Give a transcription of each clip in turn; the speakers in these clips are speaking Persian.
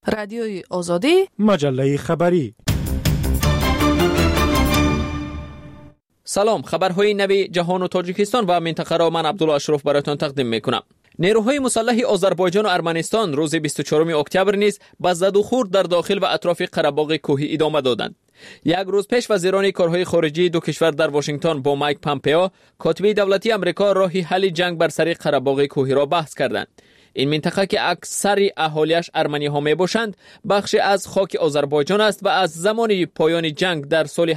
رادیوی آزادی، مجله خبری. سلام، خبرهای نوی جهان و تاجیکستان و منطقه را من عبدالله اشرف براتون تقدیم میکنم. نیروهای مسلح آذربایجان و ارمنستان روز 24 اکتبر نیز به زد و خورد در داخل و اطراف قره‌باغ کوهی ادامه دادند. یک روز پیش وزیران کارهای خارجی دو کشور در واشنگتن با مایک پامپئو، کاتب دولتی آمریکا، راه حل جنگ بر سر قره‌باغ کوهی را بحث کردند. این منطقه که اکثر اهالیش ارمنی ها می باشند، بخشی از خاک آذربایجان است و از زمان پایان جنگ در سال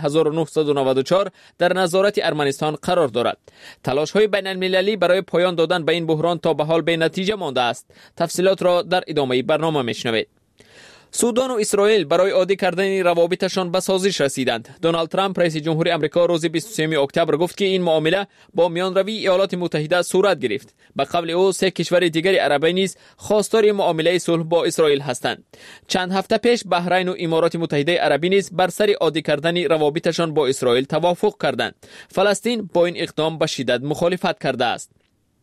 1994 در نظارت ارمنستان قرار دارد. تلاش های بین المللی برای پایان دادن به این بحران تا به حال به نتیجه مانده است. تفصیلات را در ادامه برنامه میشنوید. سودان و اسرائیل برای عادی کردن روابطشان به سازش رسیدند. دونالد ترامپ رئیس جمهوری آمریکا روز 23 اکتبر گفت که این معامله با میانروی ایالات متحده صورت گرفت. به قبل او سه کشور دیگر عربی نیز خواستار معامله صلح با اسرائیل هستند. چند هفته پیش بحرین و امارات متحده عربی نیز بر سر عادی کردن روابطشان با اسرائیل توافق کردند. فلسطین با این اقدام به شدت مخالفت کرده است.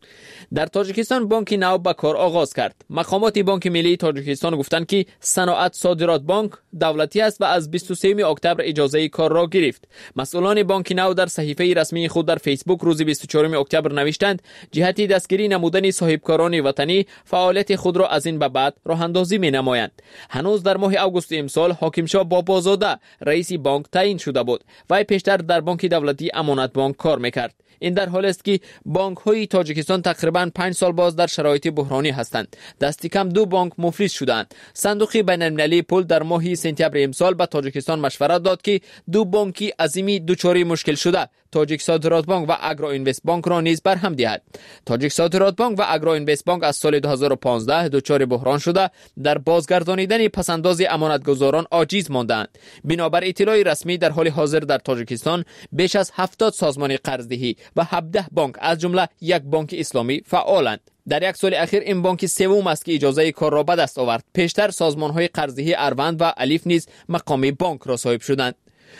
در تاجیکستان بانک نو به کار آغاز کرد. مقامات بانک ملی تاجیکستان گفتند که صنعت صادرات بانک دولتی است و از 23 اکتبر اجازه کار را گرفت. مسئولان بانک نو در صحیفه رسمی خود در فیسبوک روز 24 اکتبر نوشتند جهتی دستگیری نمودن صاحبکاران وطنی فعالیت خود را از این به بعد راه اندازی می نمایند. هنوز در ماه آگوست امسال حاکم شاه بابازاده رئیس بانک تعیین شده بود. وی پیشتر در بانک دولتی امانت بانک کار میکرد. این در حالی است که بانک های تاجیکستان تقریباً 5 سال باز در شرایط بحرانی هستند. دستی کم 2 بانک مفلس شدند. صندوق بین المللی پول در ماه سپتامبر امسال به تاجیکستان مشورت داد که 2 بانکی عظیمی دچار مشکل شده، تاجیک صادرات بانک و اگرو اینوست بانک را نیز برهم دهد. تاجیک صادرات بانک و اگرو اینوست بانک از سال 2015 دچار بحران شده در بازگردانیدن پسنداز امانتگزاران عاجز ماندند. بنابر اطلاع رسمی در حال حاضر در تاجیکستان بیش از 70 سازمان قرضدهی و 17 بانک از جمله یک بانک اسلامی فعالند. در یک سال اخیر این بانک سوم است که اجازه کار را به دست آورد. پیشتر سازمان‌های قرضدهی اروند و الیف نیز مقام بانک را صاحب شدند.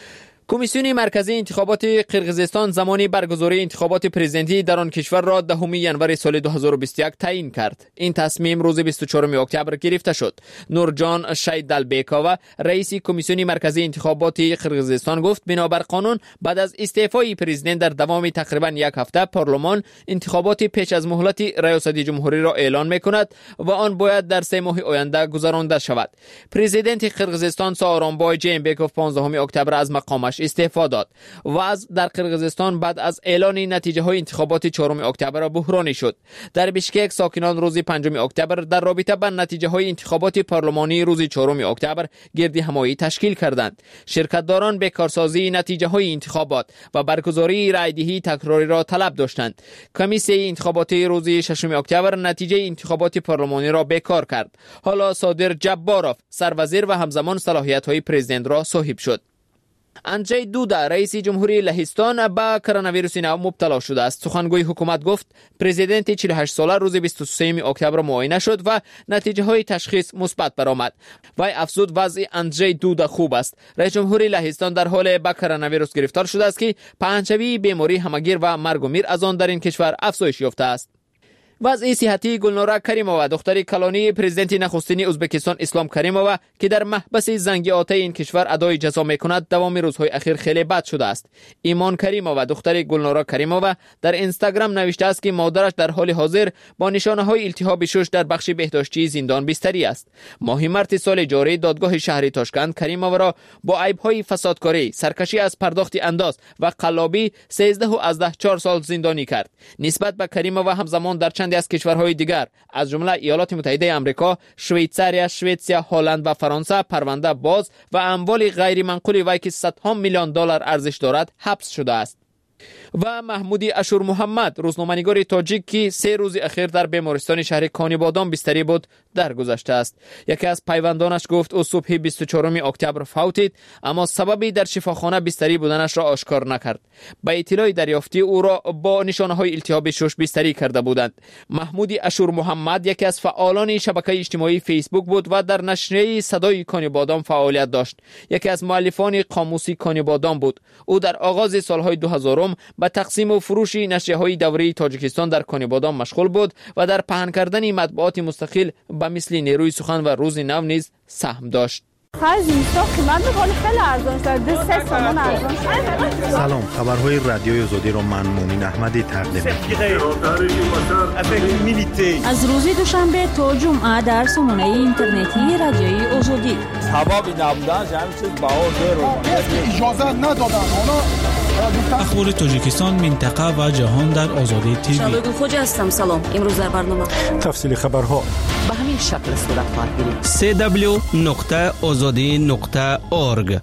کمیسیون مرکزی انتخابات قرقیزستان زمانی برگزاری انتخابات پرزیدنتی در آن کشور را 10 ژانویه سال 2021 تعیین کرد. این تصمیم روز 24 اکتبر گرفته شد. نورجان شیدالبیکووا رئیس کمیسیون مرکزی انتخابات قرقیزستان گفت بنابر قانون بعد از استعفای پرزیدنت در دوام تقریبا یک هفته پارلمان انتخابات پیش از مهلت ریاست جمهوری را اعلان می‌کند و آن باید در 3 ماه آینده گذرانده شود. پرزیدنت قرقیزستان سوارونبای جینبکوف 15 اکتبر از مقامش استعفا داد. وضع در قرقیزستان بعد از اعلان نتیجه های انتخابات 4 اکتبر بحرانی شد. در بیشکک ساکنان روز 5 اکتبر در رابطه با نتیجه های انتخابات پارلمانی روز 4 اکتبر گرد همایی تشکیل کردند. شرکتداران به کارسازی نتیجه های انتخابات و برگزاری رایدهی تکراری را طلب داشتند. کمیسیون انتخابات روز 6 اکتبر نتیجه انتخابات پارلمانی را بیکار کرد. حالا صادر جباروف سروزیر و همزمان صلاحیت های پرزیدنت را صاحب شد. اندژی دودا رئیس جمهوری لهستان به کرونا ویروس نو مبتلا شده است. سخنگوی حکومت گفت پرزیدنت 48 ساله روز 23 اکتبر معاینه شد و نتیجه های تشخیص مثبت برآمد. وی افزود وضع اندژی دودا خوب است. رئیس جمهوری لهستان در حال به کرونا ویروس گرفتار شده است که پهنچوی بیماری همگیر و مرگ و میر از آن در این کشور افزایش یافته است. وضع صحتی گلنوره کریمووا دختر کلانی پرزیدنت نخستین ازبکستان اسلام کریمووا که در محبس زنگی آتش این کشور ادای جزا میکند دوام روزهای اخیر خیلی بد شده است. ایمان کریمووا دختر گلنوره کریمووا در اینستاگرام نوشته است که مادرش در حال حاضر با نشانه‌های التهاب شش در بخش بهداشتی زندان بستری است. ماه مارس سال جاری دادگاه شهری تاشکند کریمووا را با عیب‌های فسادکاری، سرکشی از پرداخت انداز و قلابی 13 و 4 سال زندانی کرد. نسبت به کریمووا همزمان در از کشورهای دیگر از جمله ایالات متحده آمریکا، شویتزاریا، سوئیسرا، هلند و فرانسه پرونده باز و اموال غیر منقول وی که صدها میلیون دلار ارزش دارد حبس شده است. و محمود اشور محمد روزنامه‌نگار تاجیک که 3 روز اخیر در بیمارستان شهر کانیبادان بستری بود درگذشته است. یکی از پیوندانش گفت او صبح 24 اکتبر فوتید اما سببی در شفاخانه بستری بودنش را آشکار نکرد. به اطلاع دریافتی او را با نشانه‌های التهاب شش بستری کرده بودند. محمود اشور محمد یکی از فعالان شبکه اجتماعی فیسبوک بود و در نشریه صدای کانیبادان فعالیت داشت. یکی از مؤلفان قاموس کانیبادان بود. او در آغاز سالهای 2000 به تقسیم و فروش نشریه‌های دوره تاجیکستان در کانیبادان مشغول بود و در پهن کردن مطبوعات مستقل به مثل نیروی سخن و روز نو نیز سهم داشت. سلام، خبرهای رادیوی آزادی را من مومن احمدی تقدیم می‌کنم. از روز دوشنبه تا جمعه در سامانه اینترنتی رادیوی آزادی. حبابی نبودن همین چیز اجازه ندادن. اخبار تاجیکستان، منطقه و جهان در آزادی تیوی. شادو خوجا هستم. سلام. امروز در برنامه تفصیل خبرها به همین شکل صورت خواهد گرفت. www.azadi.org.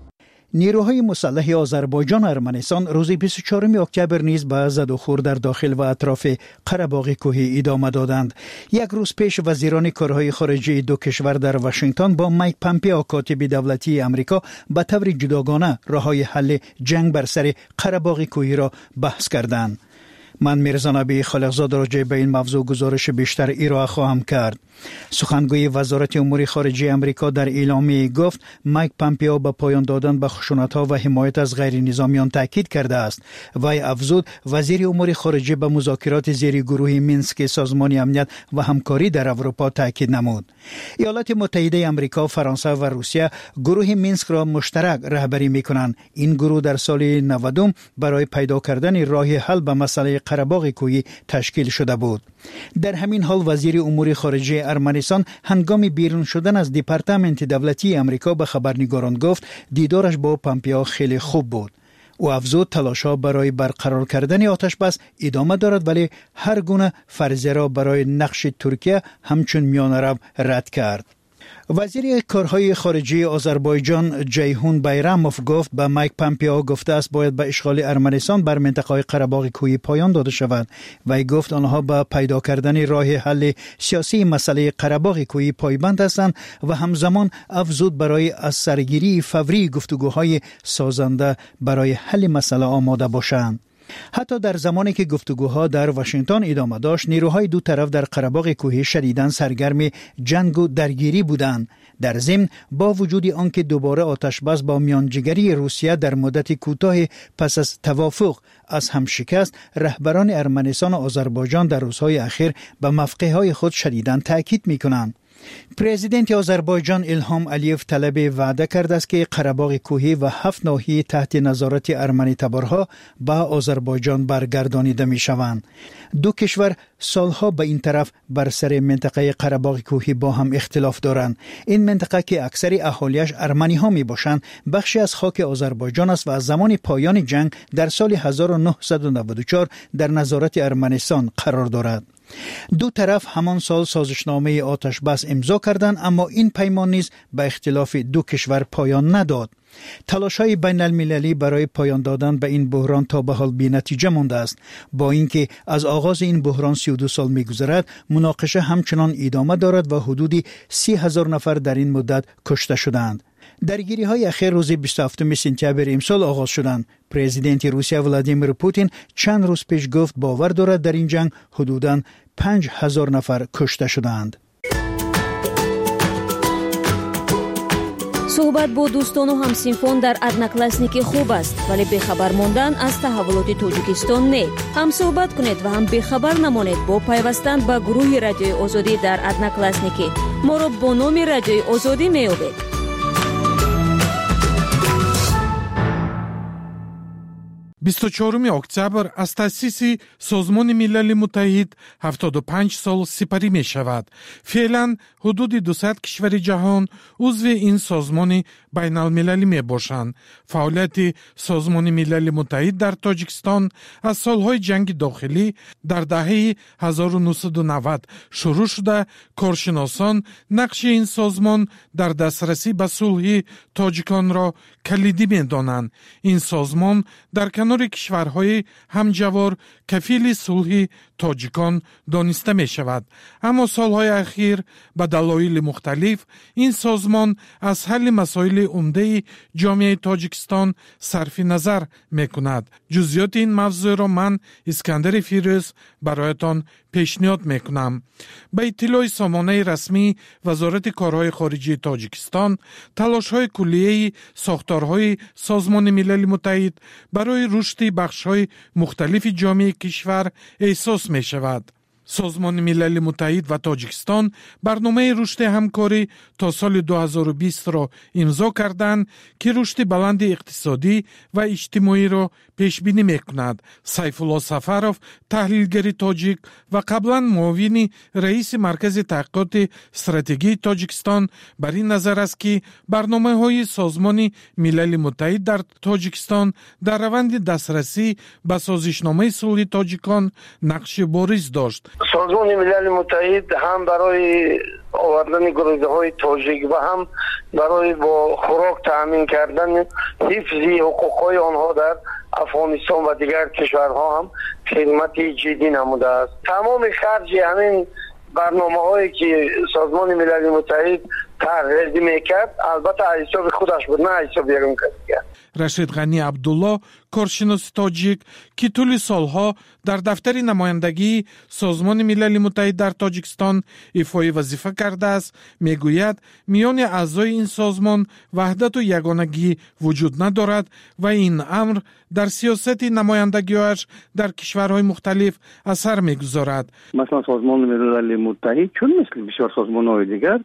نیروهای مسلح آذربایجان و ارمنستان روز 24 اکتبر نیز به زد و خورد در داخل و اطراف قره‌باغ کوهی ادامه دادند. یک روز پیش وزیران کارهای خارجه دو کشور در واشنگتن با مایک پامپئو کاتب دولتی امریکا به طور جداگانه راههای حل جنگ بر سر قره‌باغ کوهی را بحث کردند. من میرزا نبی خالقزاد راجع به این موضوع گزارش بیشتر ارائه خواهم کرد. سخنگوی وزارت امور خارجه امریکا در اعلامیه گفت مایک پامپئو به پایان دادن به خشونت‌ها و حمایت از غیر نظامیان تاکید کرده است. وی افزود وزیر امور خارجه به مذاکرات زیر گروه مینسک سازمان امنیت و همکاری در اروپا تاکید نمود. ایالات متحده امریکا، فرانسه و روسیه گروه مینسک را مشترک رهبری می‌کنند. این گروه در سال 90 برای پیدا کردن راه حل به مسئله قره‌باغ کوهی تشکیل شده بود. در همین حال وزیر امور خارجه ارمنستان هنگام بیرون شدن از دپارتمنت دولتی امریکا به خبرنگاران گفت دیدارش با پامپئو خیلی خوب بود. او افزود تلاش‌ها برای برقرار کردن آتش بس ادامه دارد، ولی هر گونه فرضیه را برای نقش ترکیه همچون میانه رو رد کرد. وزیر کارهای خارجه آذربایجان جیهون بیراموف گفت به مایک پامپئو گفته است باید به اشغال ارمنستان بر منطقه قره‌باغ کوهی پایان داده شود. وی گفت آنها به پیدا کردن راه حل سیاسی مسئله قره‌باغ کوهی پایبند هستند و همزمان افزود برای از سرگیری فوری گفتگوهای سازنده برای حل مسئله آماده باشند. حتی در زمانی که گفتگوها در واشنگتن ادامه داشت، نیروهای دو طرف در قره‌باغ کوهی شدیداً سرگرم جنگ و درگیری بودند. در ضمن با وجود آنکه دوباره آتش‌بس با میانجیگری روسیه در مدت کوتاه پس از توافق از هم شکست، رهبران ارمنستان و آذربایجان در روزهای اخیر به موقعهای خود شدیداً تاکید می‌کنند. پرزیدنت آذربایجان الهام علیف طلب وعده کرده است که قره‌باغ کوهی و 7 ناحیه تحت نظارت ارمنی تبارها به آذربایجان برگردانیده می شوند. دو کشور سالها به این طرف بر سر منطقه قره‌باغ کوهی با هم اختلاف دارند. این منطقه که اکثر اهالیش ارمنی ها می باشند بخشی از خاک آذربایجان است و از زمان پایان جنگ در سال 1994 در نظارت ارمنستان قرار دارد. دو طرف همان سال سازشنامه آتش بس امضا کردند، اما این پیمان نیز به اختلاف دو کشور پایان نداد. تلاش‌های بین المللی برای پایان دادن به این بحران تا به حال بی نتیجه مانده است. با اینکه از آغاز این بحران 32 سال می‌گذرد، مناقشه همچنان ادامه دارد و حدود 30,000 نفر در این مدت کشته شدند. درگیری‌های اخیر روز 27 سپتامبر امسال آغاز شدند. پرزیدنت روسیه ولادیمیر پوتین چند روز پیش گفت باور دارد در این جنگ حدوداً 5,000 نفر کشته شدند. صحبت با دوستان و همسینفان در ادناکلاسنیک خوب است، ولی بخبر ماندن از تحولات تاجیکستان نه. هم صحبت کنید و هم بخبر نمانید با پیوستن به گروه رادیوی آزادی در ادناکلاسنیک. ما را با نام رادیوی آزادی می‌یابید. 24 اکتبر از تأسیس سازمان ملل متحد 75 سال سپری می شود. فعلا حدود 200 کشور جهان عضو این سازمان بین المللی می باشند. فعالیت سازمان ملل متحد در تاجیکستان از سالهای جنگ داخلی در دهه 1990 شروع شده. کارشناسان نقش این سازمان در دسترسی به صلح تاجیکان را کلیدی می دانند. این سازمان در کنار کشورهای همجوار کفیل صلح تاجیکان دانسته می شود. اما سالهای اخیر به دلایل مختلف این سازمان از حل مسائل عمده جامعه تاجیکستان صرف نظر می کند. جزئیات این موضوع را من اسکندر فیروز برایتان پیشنهاد میکنم. به اطلاع سامانه رسمی وزارت کارهای خارجی تاجیکستان، تلاش‌های کلیه ساختارهای سازمان ملل متحد برای رشد بخش‌های مختلف جامعه کشور احساس می شود. سازمان ملل متحد و تاجیکستان برنامه رشد همکاری تا سال 2020 را امضا کردند که رشد بلند اقتصادی و اجتماعی را پیش بینی میکند. سیف الله سفرов، تحلیلگر تاجیک و قبلا معاون رئیس مرکز تحقیقات استراتژی تاجیکستان، بر این نظر است که برنامه‌های سازمان ملل متحد در تاجیکستان در روند دسترسی به سازشنامه صلح تاجیکان نقش بارز داشت. سازمان ملل متحد هم برای آوردن گروه‌های تاجیک و هم برای با خوراک تامین کردن حفظ حقوق‌های آنها در افغانستان و دیگر کشورها هم خدمت جدی نموده است. تمام خرج همین برنامه‌هایی که سازمان ملل متحد طرح میکرد البته حساب خودش بود، نه حساب یکم کسی. رشید غنی عبدالله، کارشناس تاجیک که طول سالها در دفتر نمایندگی سازمان ملل متحد در تاجیکستان ایفای وظیفه کرده است، میگوید میان اعضای این سازمان وحدت و یگانگی وجود ندارد و این امر در سیاست نمایندگی‌اش در کشورهای مختلف اثر میگذارد. مثلا سازمان ملل متحد چون مثل بسیار سازمان‌های دیگر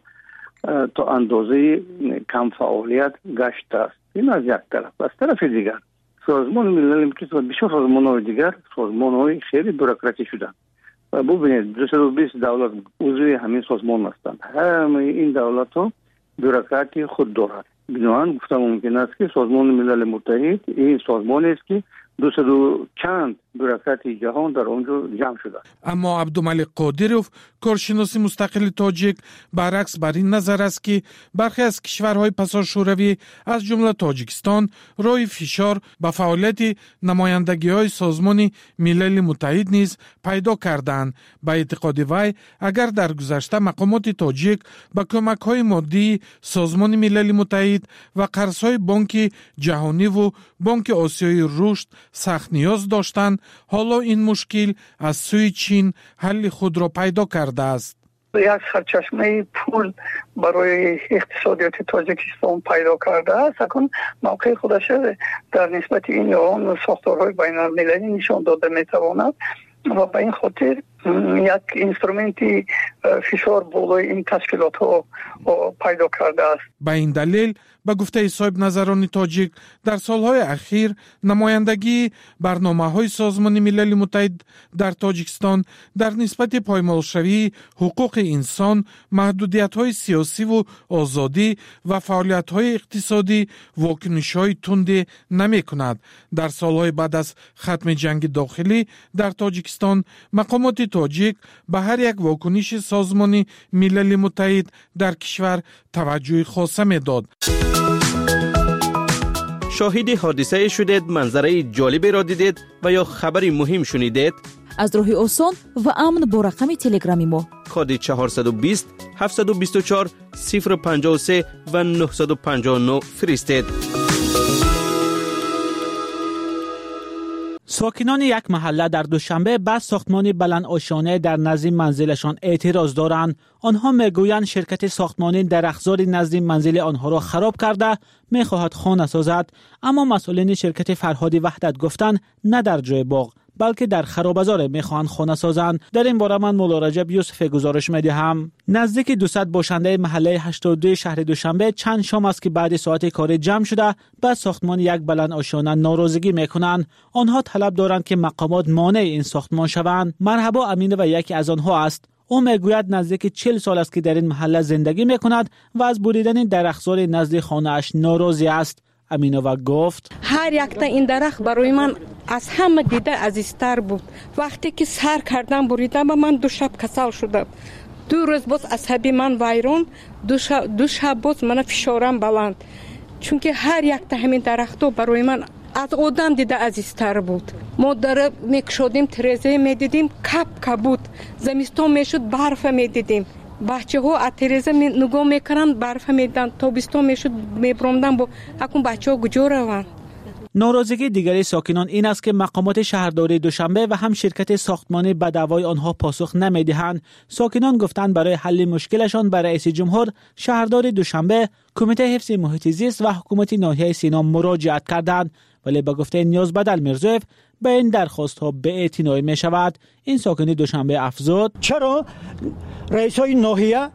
تا اندازه کم فعالیت گشته است. این از یک طرف. از طرف دیگر سازمان ملل متحد و بسیار سازمان‌های دیگر سازمان‌های خیلی بوروکراتی شدند و ببینید 220 دولت عضو همین سازمان هستند. همه این دولت‌ها بوروکراتی خود دارند. بنابراین گفتم ممکن است که سازمان ملل متحد این سازمانی است که 200 چند بوروکرات جهان در آنجا جمع شده. اما عبدالملک قادروف، کارشناس مستقل تاجیک، برعکس بر این نظر است که برخی از کشورهای پسا شوروی از جمله تاجیکستان راه فشار به فعالیت نمایندگی‌های سازمان ملل متحد نیز پیدا کردند. به اعتقاد وی اگر در گذشته مقامات تاجیک با کمک‌های مادی سازمان ملل متحد و قرض‌های بانک جهانی و بانک آسیای رشد سخت نیاز داشتند، حالا این مشکل از سوی چین حل خود را پیدا کرده است. یک سرچشمه پول برای اقتصادیات تاجیکستان پیدا کرده است. اکنون موقع خودش در نسبت این و ساختارهای بین المللی نشان داده میتواند و به این خاطر یک اینسترومنتی فشار بالای این تشکیلات ها پیدا کرده است. به این دلیل به گفته صاحب نظران تاجیک در سالهای اخیر نمایندگی برنامه‌های سازمان ملل متحد در تاجیکستان در نسبت پایمالشوی حقوق انسان، محدودیت‌های سیاسی و آزادی و فعالیت‌های اقتصادی واکنش‌های تندی نمی‌کند. در سالهای بعد از ختم جنگ داخلی در تاجیکستان مقامات تاجیک به هر یک واکنش سازمان ملل متحد در کشور توجه خاصه می‌داد. شاهد حادثه شدید، منظره جالبی را دیدید و یا خبری مهم شنیدید؟ از راه آسان و امن با رقم تلگرامی ما کد 420 724 053 و 959 فرستید. ساکنان یک محله در دوشنبه به ساختمان بلند آشانه در نزد منزلشان اعتراض دارند. آنها میگویند شرکت ساختمانی درختزار نزد منزل آنها را خراب کرده میخواهد خانه سازد، اما مسئولین شرکت فرهاد وحدت گفتند نه در جای باغ بلکه در خرابزار میخواهند خانه سازند. در این باره من مولا رجب یوسف گزارش میدهم. نزدیک 200 باشنده محله 82 شهر دوشنبه چند شام است که بعد ساعت کار جمع شده به ساختمان یک بلند آشانه ناراضگی میکنند. آنها طلب دارند که مقامات مانع این ساختمان شوند. مرحبا امین و یکی از آنها است. او میگوید نزدیک 40 سال است که در این محله زندگی میکند و از بریدن درختزار نزد خانه‌اش ناراضی است. امینова گفت هر یک تا این درخت برای من از همه دیده عزیزتر بود. وقتی که سر کردم بریدم من 2 شب کسل شدم. 2 روز باز عصبی من ویران، 2 شب باز من فشارم بلند، چون که هر یک تا همین درختو برای من از آدم دیده عزیزتر بود. ما در میکشودیم تریزه میدیدیم کپ بود، زمستان میشد برف میدیدیم، بچه ها از تریزه نگاه میکنن برف میدن، تابستان میشد میبرمدن با اکون بچه ها کجا روند. ناراضگی دیگری ساکنان این است که مقامات شهرداری دوشنبه و هم شرکت ساختمانی به دعوای آنها پاسخ نمیدهند. ساکنان گفتند برای حل مشکلشان به رئیس جمهور، شهرداری دوشنبه، کمیته حفظ محیط زیست و حکومت ناحیه سینا مراجعت کردند، ولی به گفته نیاز بدل میرزویف به این درخواست ها بی‌اعتنایی می شود. این ساکن دوشنبه افزود: چرا رئیسای ناحیه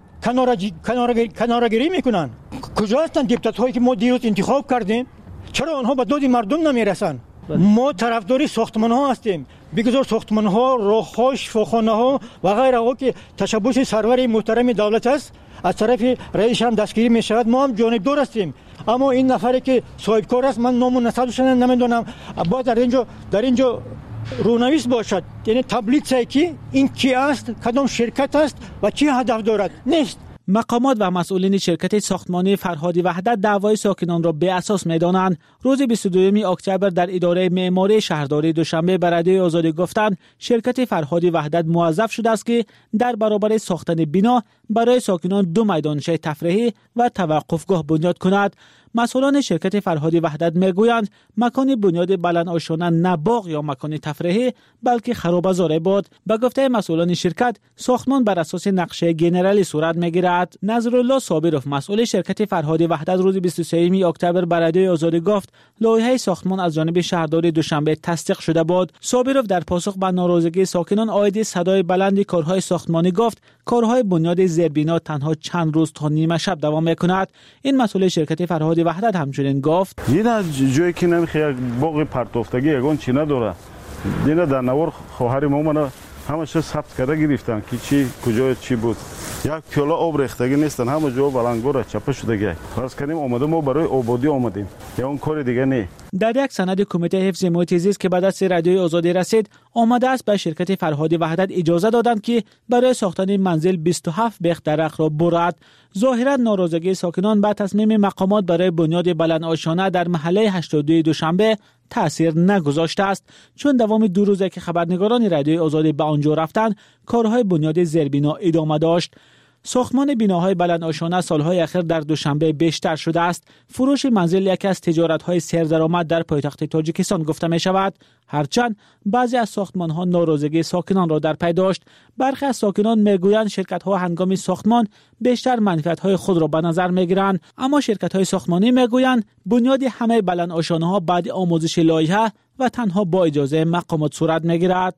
کنارگیری میکنن؟ کجا هستند دپوتات هایی که ما دیروز انتخاب کردیم؟ چرا آنها به داد مردم نمیرسن؟ ما طرفداری ساختمان ها هستیم. بگذار ساختمان ها، راه ها، شفاخانه ها و غیره ها که تشبث سرور محترم دولت است از طرف رئیس هم دستگیری می شود. ما هم جانبدار هستیم، اما این نفری که صاحب کار است، من نام و نسبش نمیدونم، باید در اینجا رونویس باشد، یعنی تبلیغ سازی که این کی است، کدام شرکت است و چی هدف دارد نیست. مقامات و مسئولین شرکت ساختمانی فرهادی وحدت دعوای ساکنان را به اساس می‌دانند. روز 22 اکتبر در اداره معماری شهرداری دوشنبه به رادیوی آزادی گفتند شرکت فرهادی وحدت موظف شده است که در برابر ساختن بنا برای ساکنان 2 میدانچه تفریحی و توقفگاه بنیاد کند. مسئولان شرکت فرهادی وحدت میگویند مکان بنیاد بلند آشانه نه باغ یا مکان تفریحی بلکه خرابه‌زار بود. به گفته مسئولان شرکت، ساختمان بر اساس نقشه گنرالی صورت میگیرد. نظرالله صابرов مسئول شرکت فرهادی وحدت روز 23 اکتبر به رادیوی آزادی گفت لایحه ساختمان از جانب شهرداری دوشنبه تصدیق شده بود. صابرов در پاسخ به ناراضگی ساکنان عاید صدای بلند کارهای ساختمانی گفت کارهای بنیاد زیربنا تنها چند روز تا نیمه شب دوام میکند. این مسئول شرکت فرهادی وحدت همچنین گفت اینا جایی که نمیخواد یک باغ پرتوفتگی یگان چی نداره. اینا در نوار خواهر ما منو همش ثبت کرده گرفتن که چی کجا چی بود. یک پیاله آب ریختگی نیستن، همه جا بلندگوره چپه شدگی. فرض کنیم اومده ما برای آبادی اومدیم یا اون کار دیگه نه. در یک سند کمیته حفظ محیط زیست که به دست رادیوی آزادی رسید آمده است به شرکت فرهادی وحدت اجازه دادند که برای ساختن منزل 27 بیخ درخت را برد. ظاهرا ناراضگی ساکنان به تصمیم مقامات برای بنیاد بلند آشانه در محله 82 دوشنبه تأثیر نگذاشته است، چون دوام 2 روزه که خبرنگاران رادیوی آزادی به آنجا رفتند کارهای بنیاد زیربنا ادامه داشت. ساختمان بناهای بلند آشانه سالهای اخیر در دوشنبه بیشتر شده است. فروش منزل یکی از تجارت‌های سردرآمد در پایتخت تاجیکستان گفته می شود. هرچند بعضی از ساختمان‌ها ناراضگی ساکنان را در پی داشت. برخی از ساکنان میگویند شرکت‌ها هنگام ساختمان بیشتر منفعت‌های خود را به نظر می‌گیرند، اما شرکت‌های ساختمانی میگویند بنیاد همه بلند آشانه‌ها بعد آموزش لایحه و تنها با اجازه مقامات صورت می‌گیرد.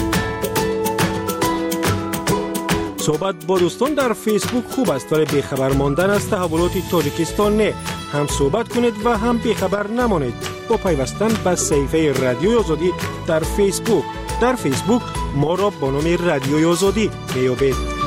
صحبت با دوستان در فیسبوک خوب است، ولی بیخبر ماندن از تحولات تاجیکستان نه. هم صحبت کنید و هم بیخبر نمانید با پیوستن به صفحه رادیوی آزادی در فیسبوک. در فیسبوک ما را با نام رادیوی آزادی میابید.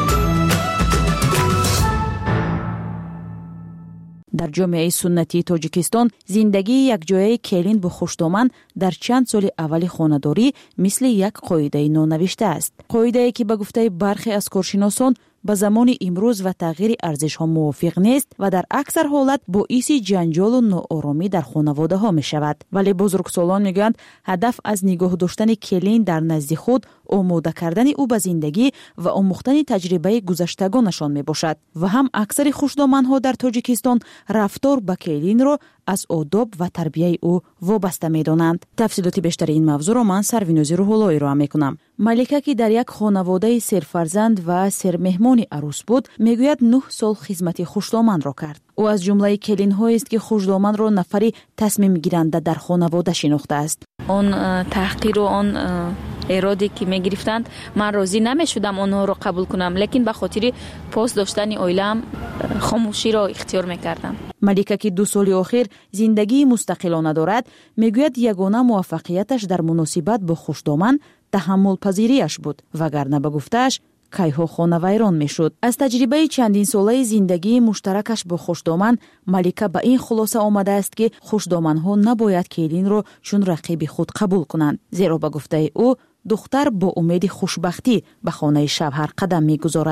در جامعه سنتی تاجیکستان زندگی یک جایه کلین با خوشدامن در چند سال اول خانه‌داری مثل یک قاعده نونوشته است. قاعده‌ای که به گفته برخی از کارشناسان با زمان امروز و تغییر ارزش‌ها موافق نیست و در اکثر حالت باعث جنجال و ناآرامی در خانواده‌ها می‌شود. ولی بزرگسالان میگویند هدف از نگاه داشتن کلین در نزد خود آماده کردن او به زندگی و آموختن تجربه گذشتگانشان میباشد و هم اکثر خوشدامن‌ها در تاجیکستان رفتار با کلین را از آداب و تربیت او وابسته می‌دانند. تفصیلات بیشتر این موضوع را من سروینوزی روح‌اللهی را می‌کنم. ملکه که در یک خانواده سرفرزند و سرمهمان عروس بود میگوید 9 سال خدمت خوشدامن را کرد. او از جمله کلین‌هایی است که خوشدامن را نفری تصمیم گیرنده در خانواده شناخته است. اون تحقیر و اون ارادی که میگرفتند من راضی نمیشدم آنها رو قبول کنم، لیکن به خاطر پاس داشتن عائله‌ام خاموشی را اختیار میکردم. ملکه که 2 سال اخیر زندگی مستقلانه دارد میگوید یگانه موفقیتش در مناسبت با خوشدامن تحمل پذیریش بود، وگرنه به گفته‌اش کایها خانه ویران میشد. از تجربه چندین ساله زندگی مشترکش با خوشدامن ملکه به این خلاصه آمده است که خوشدامنها نباید کلین را چون رقیب خود قبول کنند، زیرا به گفته او دختر با امید خوشبختی به خانه شوهر قدم میگذارد.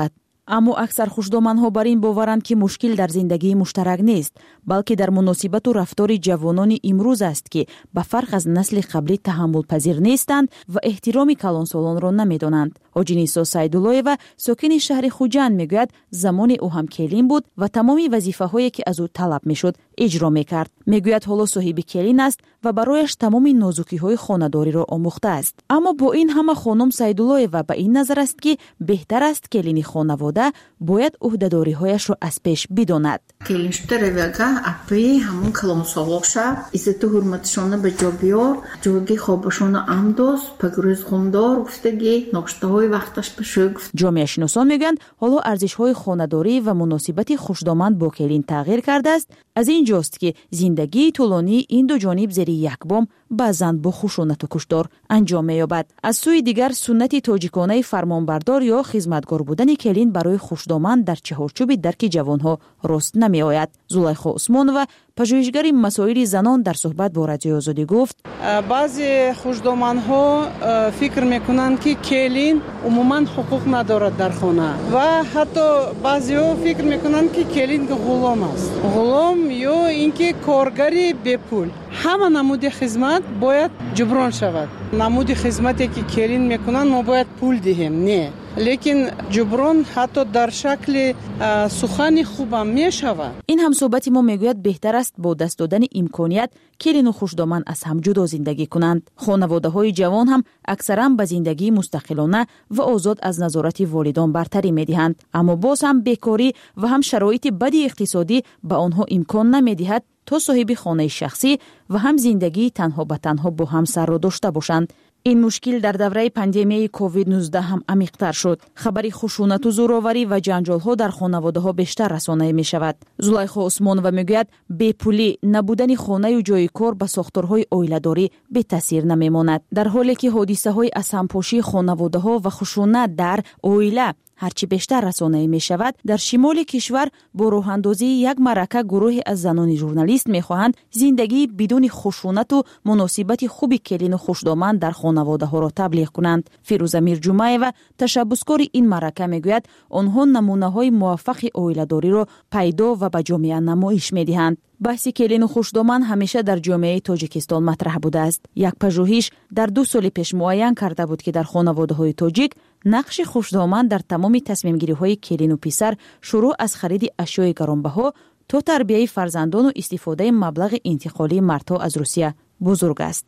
аммо аксар хушдоманҳо бар ин боваранд ки мушкил дар зиндагии муштарак нест, балки дар муносибату рафтори ҷавонони имрӯз аст, ки ба фарқ аз насли қаблӣ таҳаммулпазир нестанд ва эҳтироми калонсолонро намедонанд. ҳоҷӣ Нисо Сайдуллоева, сокини шаҳри Хуҷанд, мегӯяд замоне ӯ ҳам келин буд ва тамоми вазифаҳое ки аз ӯ талаб мешуд иҷро мекард. Мегӯяд ҳоло соҳиби келин аст ва барояш тамоми нозукиҳои хонадориро омӯхтааст. аммо бо ин ҳама хонум Сайдуллоева ба ин назар аст, ки беҳтар аст келини хонавода бояд ӯҳдадориҳояшро аз пеш бидонад. Келин шударевага апи ҳамун калонсолоша иззату ҳурматишона ба ҷо биёр, ҷойги хобашона амдоз, пагрӯз хундор гуфтаги ноштаҳои вақташ башӯ гуфт. ҷомеашиносон мегӯянд ҳоло арзишҳои хонадорӣ ва муносибати хушдоманд бо келин тағйир кардааст. аз ин ҷост ки зиндагии тӯлонии ин ду ҷониб зери як бом баъзан бо хушунату куштор анҷом меёбад. аз сӯи дигар суннати тоҷиконаи фармонбардор ё хизматгор будани келин барои хушдоманд дар чаҳорчӯби дарки ҷавонҳо рост намеояд. Зулайхо Усмонова, пажӯҳишгари масоили занон, дар суҳбат бо Радиои Озодӣ гуфт: баъзе хушдомандҳо фикр мекунанд ки келин умуман ҳуқуқ надорад дар хона ва ҳатто баъзеҳо фикр мекунанд ки келин ғулом аст. ғулом ё ин ки коргари бепул. ҳама намуди хизмат бояд ҷуброн шавад. намуди хизмате ки келин мекунанд мо бояд пул диҳем, не. лекин ҷуброн ҳатто дар шакли сухани хубам мешавад. ин ҳамсӯҳбати мо мегӯяд беҳтар аст бо даст додани имконият келину хушдоманд аз ҳам ҷудо зиндагӣ кунанд. хонаводаҳои ҷавон ҳам аксаран ба зиндагии мустақилона ва озод аз назорати волидон бартарӣ медиҳанд. аммо боз ҳам бекорӣ ва ҳам шароити бади иқтисодӣ ба онҳо имкон намедиҳад то соҳиби хонаи шахсӣ ва ҳам зиндагии танҳо ба танҳо бо ҳамсарро дошта бошанд. ин мушкил дар давраи пандемияи COVID-19 ҳам амиқтар шуд. хабари хушунату зӯроварӣ ва ҷанҷолҳо дар хонаводаҳо бештар расонаӣ мешавад. Зулайхо Усмонова мегӯяд, бепулӣ, набудани хонаю ҷойи кор ба сохторҳои оиладорӣ бетаъсир намемонад. дар ҳоле ки ҳодисаҳои аз ҳампошии хонаводаҳо ва хушунат дар оила ҳарчи бештар расонаӣ мешавад, дар шимоли кишвар бо роҳандозии як маърака гурӯҳе аз занони журналист мехоҳанд зиндагии бидуни хушунату муносибати хуби келину хушдоманд дар хонаводаҳоро таблиғ кунанд. Фирӯза Мирҷумаева, ташаббускори ин маърака, мегӯяд, онҳо намунаҳои муваффақи оиладориро пайдо ва ба ҷомеа намоиш медиҳанд. баҳси келину хушдоманд ҳамеша дар ҷомеаи Тоҷикистон матраҳ будааст. як пажӯҳиш дар 2 соли пеш муайян карда буд, ки дар хонаводаҳои тоҷик нақши хушдоманд дар тамоми тасмимгириҳои келину писар, шурӯъ аз хариди ашёи гаронбаҳо то тарбияи фарзандону истифодаи маблағи интиқолии мардҳо аз Русия бузург аст.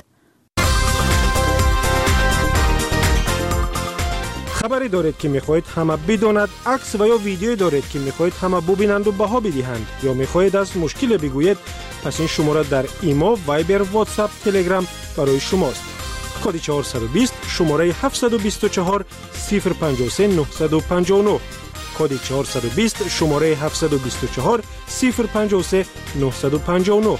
хабаре доред ки мехоҳед ҳама бидонад, акс ва ё видеое доред ки мехоҳед ҳама бубинанду баҳо бидиҳанд ё мехоҳед аз мушкиле бигӯед, пас ин шумора дар имо, вайбер, ватсап, телеграм барои шумост. коди 420 шумораи 724 053 959, коди 420 шумораи 724 053 959.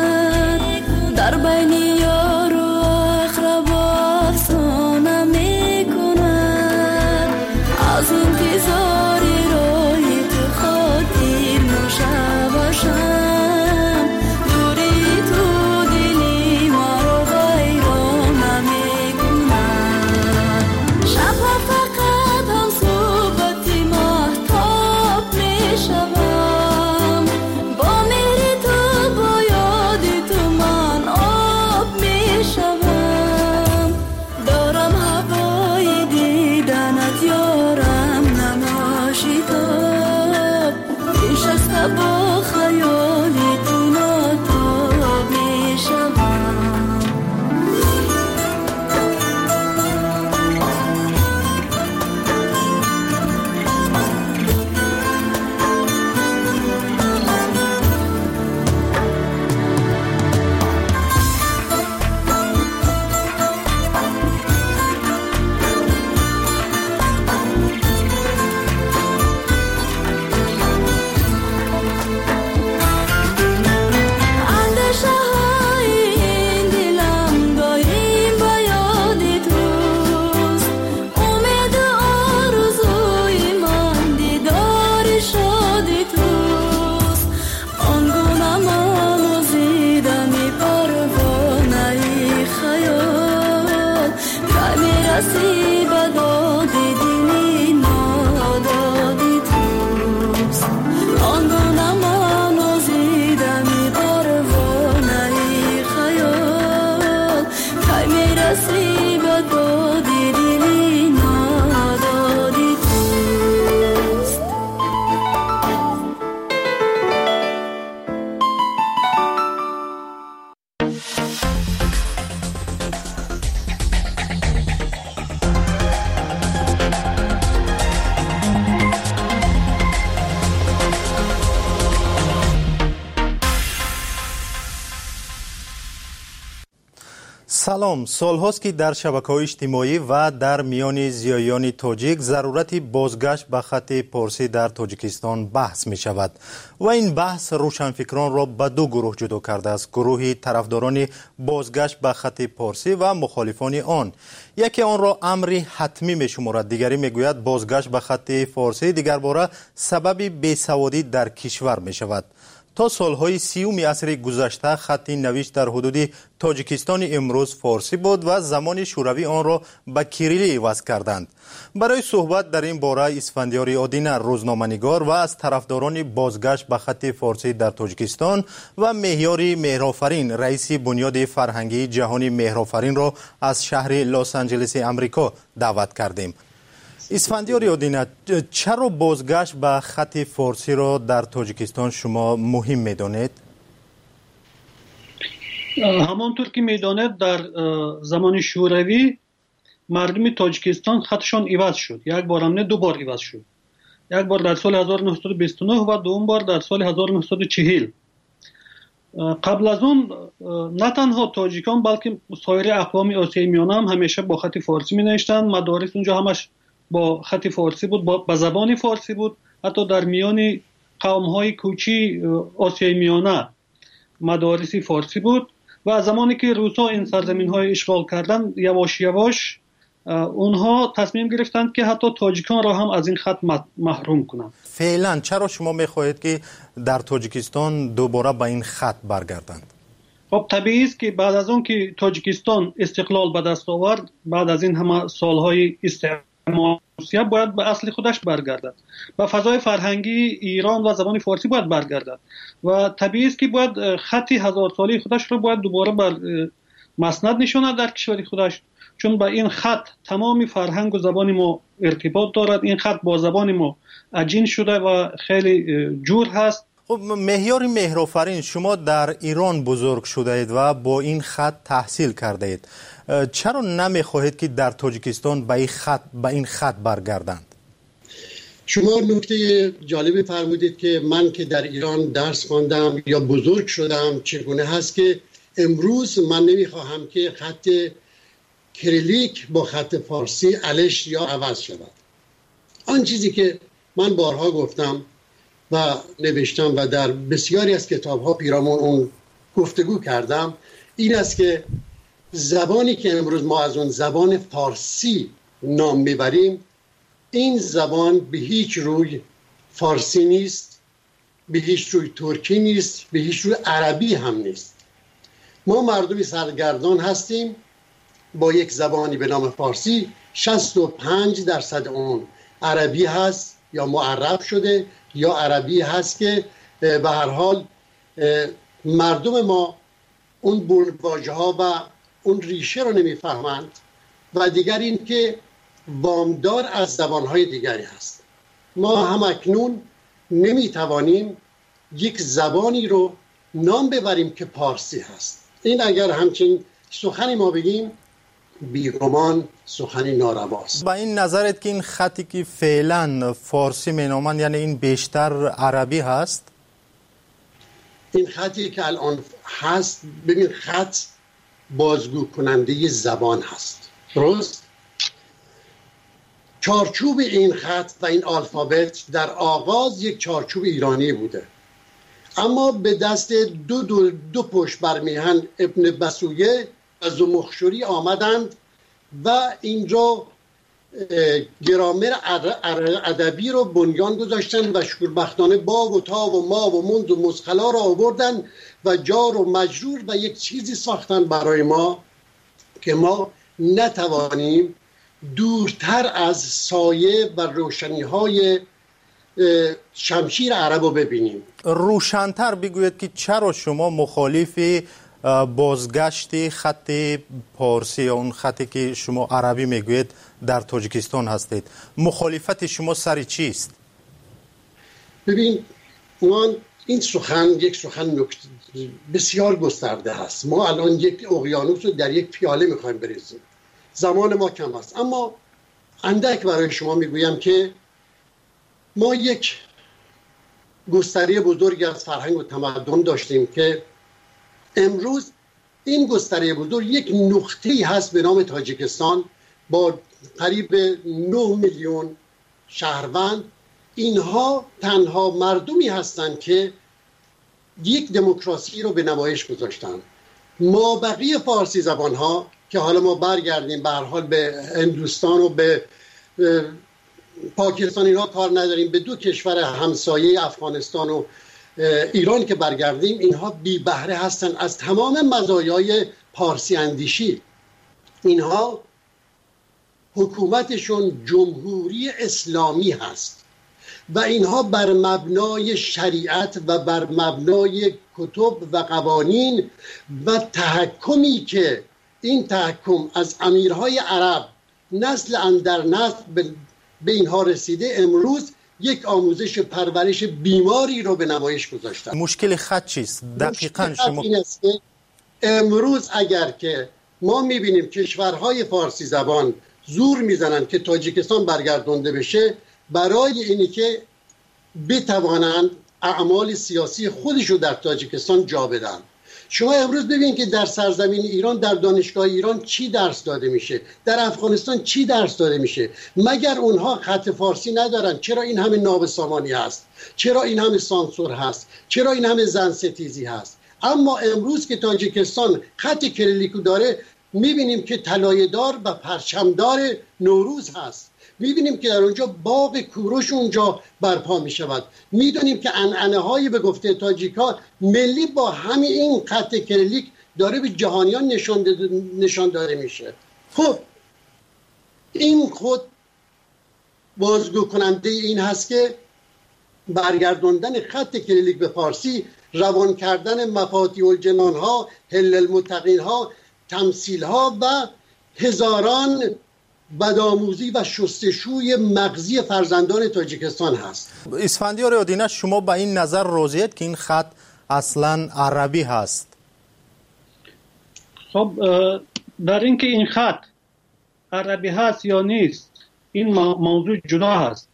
در بین یار و اقربا افسانه می وصلی به دادی دلی نادادی توست. سلام. سالهاست که در شبکه‌های اجتماعی و در میان زیایان تاجیک ضرورت بازگشت به خط پارسی در تاجیکستان بحث می شود و این بحث روشنفکران را به دو گروه جدا کرده است: گروهی طرفداران بازگشت به خط پارسی و مخالفان آن. یکی آن را امری حتمی می شمارد، دیگری می گوید بازگشت به خط فارسی دیگر باره سبب بیسوادی در کشور می شود. تا سالهای 30 عصر گذشته خط نوشت در حدود تاجیکستان امروز فارسی بود و زمان شوروی آن را به کیریلی عوض کردند. برای صحبت در این باره اسفندیار آدینه، روزنامه‌نگار و از طرفداران بازگشت به خط فارسی در تاجیکستان، و مهیار مهرآفرین، رئیس بنیاد فرهنگی جهانی مهرآفرین را از شهر لس آنجلس امریکا دعوت کردیم. اسفندیار آدینه، چرا بازگشت به خط فارسی را در تاجیکستان شما مهم می‌دانید؟ همانطور که می‌دانید در زمان شوروی مردم تاجیکستان خطشان عوض شد. یک بار هم نه، دو بار عوض شد. یک بار در سال 1929 و دوم بار در سال 1940. قبل از اون نه تنها تاجیکان بلکه سایر اقوام آسیای میانه هم همیشه با خط فارسی می‌نوشتند. مدارس اونجا همش با خط فارسی بود، با زبان فارسی بود. حتی در میان قوم‌های کوچی آسیای میانه مدارس فارسی بود و زمانی که روس‌ها این سرزمین‌های اشغال کردند، یواش یواش اونها تصمیم گرفتند که حتی تاجیکان را هم از این خط محروم کنند. فعلا چرا شما می‌خواهید که در تاجیکستان دوباره به این خط برگردند؟ خب طبیعی است که بعد از اون که تاجیکستان استقلال به دست آورد، بعد از این همه سال‌های استعمار روسیه باید به اصل خودش برگردد. به فضای فرهنگی ایران و زبان فارسی باید برگردد و طبیعی است که باید خط 1000 ساله خودش رو باید دوباره بر مسند نشاند در کشور خودش، چون با این خط تمام فرهنگ و زبان ما ارتباط دارد. این خط با زبان ما عجین شده و خیلی جور هست. خب مهیار مهرآفرین، شما در ایران بزرگ شده اید و با این خط تحصیل کرده اید. چرا نمیخواهید که در تاجیکستان به این خط برگردند؟ شما نکته جالبی فرمودید که من که در ایران درس خواندم یا بزرگ شدم چگونه هست که امروز من نمیخواهم که خط کریلیک با خط فارسی الش یا عوض شود. آن چیزی که من بارها گفتم و نوشتم و در بسیاری از کتاب‌ها پیرامون اون گفتگو کردم این است که زبانی که امروز ما از اون زبان فارسی نام میبریم، این زبان به هیچ روی فارسی نیست، به هیچ روی ترکی نیست، به هیچ روی عربی هم نیست. ما مردمی سرگردان هستیم با یک زبانی به نام فارسی. 65% اون عربی هست یا معرب شده یا عربی هست که به هر حال مردم ما اون واژه‌ها و اون ریشه رو نمیفهمند و دیگر این که وامدار از زبانهای دیگری هست. ما هم اکنون نمیتوانیم یک زبانی رو نام ببریم که پارسی هست. این اگر همچین سخنی ما بگیم بیگمان سخنی نارواست. با این نظرت که این خطی که فعلا فارسی مینامن یعنی این بیشتر عربی هست؟ این خطی که الان هست، ببین خط بازگو کننده زبان هست، درست؟ چارچوب این خط و این الفابت در آغاز یک چارچوب ایرانی بوده، اما به دست دو پشت برمیهن ابن بسویه و زمخشری آمدند و اینجا گرامر ادبی رو بنیان گذاشتن و شکوربختانه با و تا و ما و منذ و مسخلا را آوردن و جار و مجرور و یک چیزی ساختن برای ما که ما نتوانیم دورتر از سایه و روشنی های شمشیر عرب رو ببینیم. روشن‌تر بگوید که چرا شما مخالف بازگشت خط پارسی یا اون خطی که شما عربی میگوید در تاجیکستان هستید، مخالفت شما سر چیست؟ ببین این سخن یک سخن بسیار گسترده هست. ما الان یک اقیانوس رو در یک پیاله میخوایم بریزیم، زمان ما کم است. اما اندک برای شما میگویم که ما یک گستره بزرگی از فرهنگ و تمدن داشتیم که امروز این گستره بزرگ یک نقطه‌ای هست به نام تاجیکستان با قریب 9 میلیون شهروند. اینها تنها مردمی هستند که یک دموکراسی رو به نمایش گذاشتن. ما بقیه فارسی زبان ها که حالا ما برگردیم به هر حال به هندوستان و به پاکستان اینها کار نداریم، به دو کشور همسایه افغانستان و ایران که برگردیم، اینها بی بهره هستن از تمام مزایای پارسی اندیشی. اینها حکومتشون جمهوری اسلامی هست و اینها بر مبنای شریعت و بر مبنای کتب و قوانین و تحکمی که این تحکم از امیرهای عرب نسل اندر نسل به اینها رسیده، امروز یک آموزش پرورش بیماری رو به نمایش گذاشتن. مشکل خط چیست؟ دقیقاً شما این است که امروز اگر که ما میبینیم کشورهای فارسی زبان زور میزنن که تاجیکستان برگردانده بشه برای اینی که بتوانند اعمال سیاسی خودشو در تاجیکستان جا بدن. شما امروز ببینید که در سرزمین ایران، در دانشگاه ایران چی درس داده میشه، در افغانستان چی درس داده میشه؟ مگر اونها خط فارسی ندارن؟ چرا این همه نابسامانی هست؟ چرا این همه سانسور هست؟ چرا این همه زن ستیزی هست؟ اما امروز که تاجیکستان خط کریلیکو داره، میبینیم که طلایه‌دار و پرچمدار نوروز هست. میبینیم که در اونجا باغ کوروش اونجا برپا میشود. میدونیم که عنعنه‌های به گفته تاجیکا ملی با همین این خط کریلیک داره به جهانیان نشان داده میشه. خب این خود بازگو کننده این هست که برگرداندن خط کریلیک به فارسی، روان کردن مفاتیح الجنان ها، حل المتقین ها، تمثیل ها و هزاران بدآموزی و شستشوی مغزی فرزندان تاجیکستان هست. اسفندیار یادینه، شما به این نظر راضیید که این خط اصلا عربی هست؟ خب در اینکه این خط عربی هست یا نیست این موضوع جدا هست.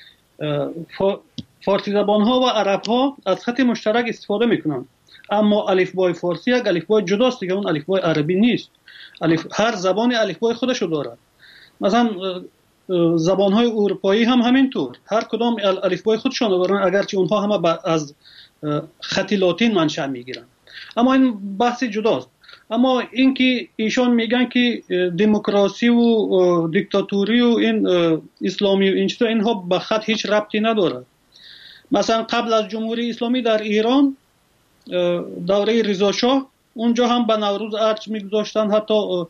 فارسی زبان ها و عرب ها از خط مشترک استفاده میکنن، اما الفبای فارسی یک الفبای جداست دیگه، اون الفبای عربی نیست. هر زبان الفبای خودشو داره. مثلا زبان‌های اروپایی هم همینطور، هر کدام الفبای خودشون دارن، اگرچه اونها همه از خط لاتین منشأ میگیرن. اما این بحث جداست. اما اینکه ایشان میگن که دموکراسی و دیکتاتوری و این اسلامی و اینها به خط هیچ ربطی نداره. مثلا قبل از جمهوری اسلامی در ایران دوره رضا شاه، اونجا هم به نوروز ارج میگذاشتن، حتی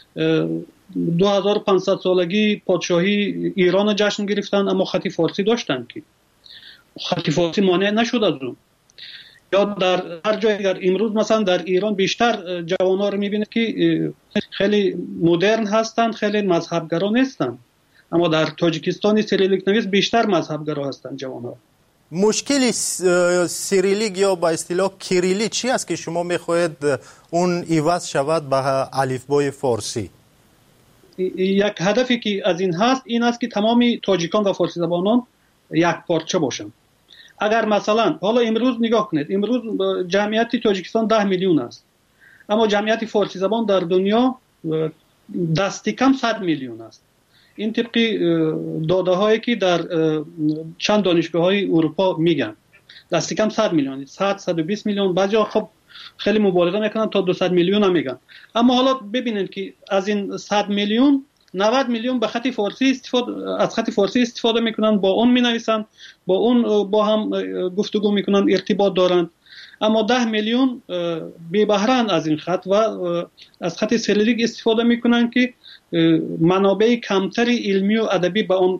2500 سالگی پادشاهی ایران رو جشن گرفتن، اما خط فارسی داشتن که خط فارسی مانع نشد از اون. یا در هر جای دیگر امروز مثلا در ایران بیشتر جوان‌ها رو می‌بینید که خیلی مدرن هستن، خیلی مذهبگرا نیستن، اما در تاجیکستان سیریلیک نویس بیشتر مذهبگرا هستن جوان‌ها. مشکل سیریلیک یا با اصطلاح کریلی چی است که شما می‌خواهید اون عوض شود به الفبای فارسی؟ یک هدفی که از این هست این است که تمام تاجیکان و فارسی زبانان یک پارچه باشن. اگر مثلا حالا امروز نگاه کنید، امروز جمعیت تاجیکستان 10 میلیون است، اما جمعیت فارسی زبان در دنیا دست کم 100 میلیون است. این طبق داده هایی که در چند دانشگاه های اروپا میگن دست کم 100 میلیون، 120 میلیون، بعضی خب خیلی مبالغه میکنن تا 200 میلیون هم میگن. اما حالا ببینید که از این 100 میلیون 90 میلیون به خط فارسی از خط فارسی استفاده میکنن، با اون مینویسن، با اون با هم گفتگو میکنن، ارتباط دارن. اما 10 میلیون بی بهره‌اند از این خط و از خط سلولیک استفاده میکنن که منابع کمتری علمی و ادبی به اون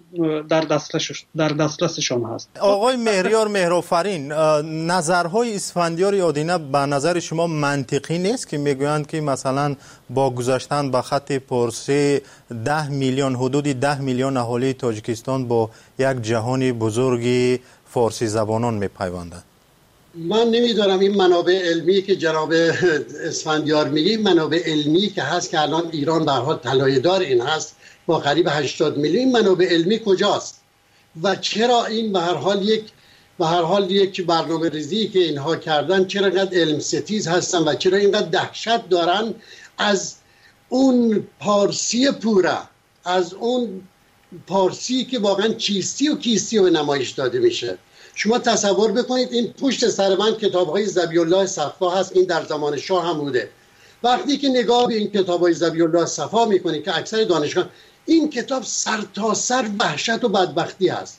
در دسترسشان هست. آقای مهریار مهرآفرین، نظرهای اسفندیار آدینه به نظر شما منطقی نیست که میگویند که مثلا با گذاشتن به خط پرسی 10 میلیون حدود 10 میلیون اهالی تاجیکستان با یک جهان بزرگی فارسی زبانان میپیوندند؟ من نمیدارم این منابع علمی که جناب اسفندیار میگه، منابع علمی که هست که الان ایران به هر حال طلایه‌دار این هست با قریب 80 میلیون، منابع علمی کجاست و چرا این به هر حال یک برنامه ریزی که اینها کردن چرا اینقدر علم ستیز هستن و چرا اینقدر دهشت دارن از اون پارسی پوره، از اون پارسی که واقعا چیستی و کیستی به نمایش داده میشه. شما تصور بکنید این پشت سر من کتاب‌های ذبیح الله صفا هست، این در زمان شاه هم بوده. وقتی که نگاه به این کتاب‌های ذبیح الله صفا می‌کنید که اکثر دانشگاه، این کتاب سرتاسر وحشت و بدبختی است.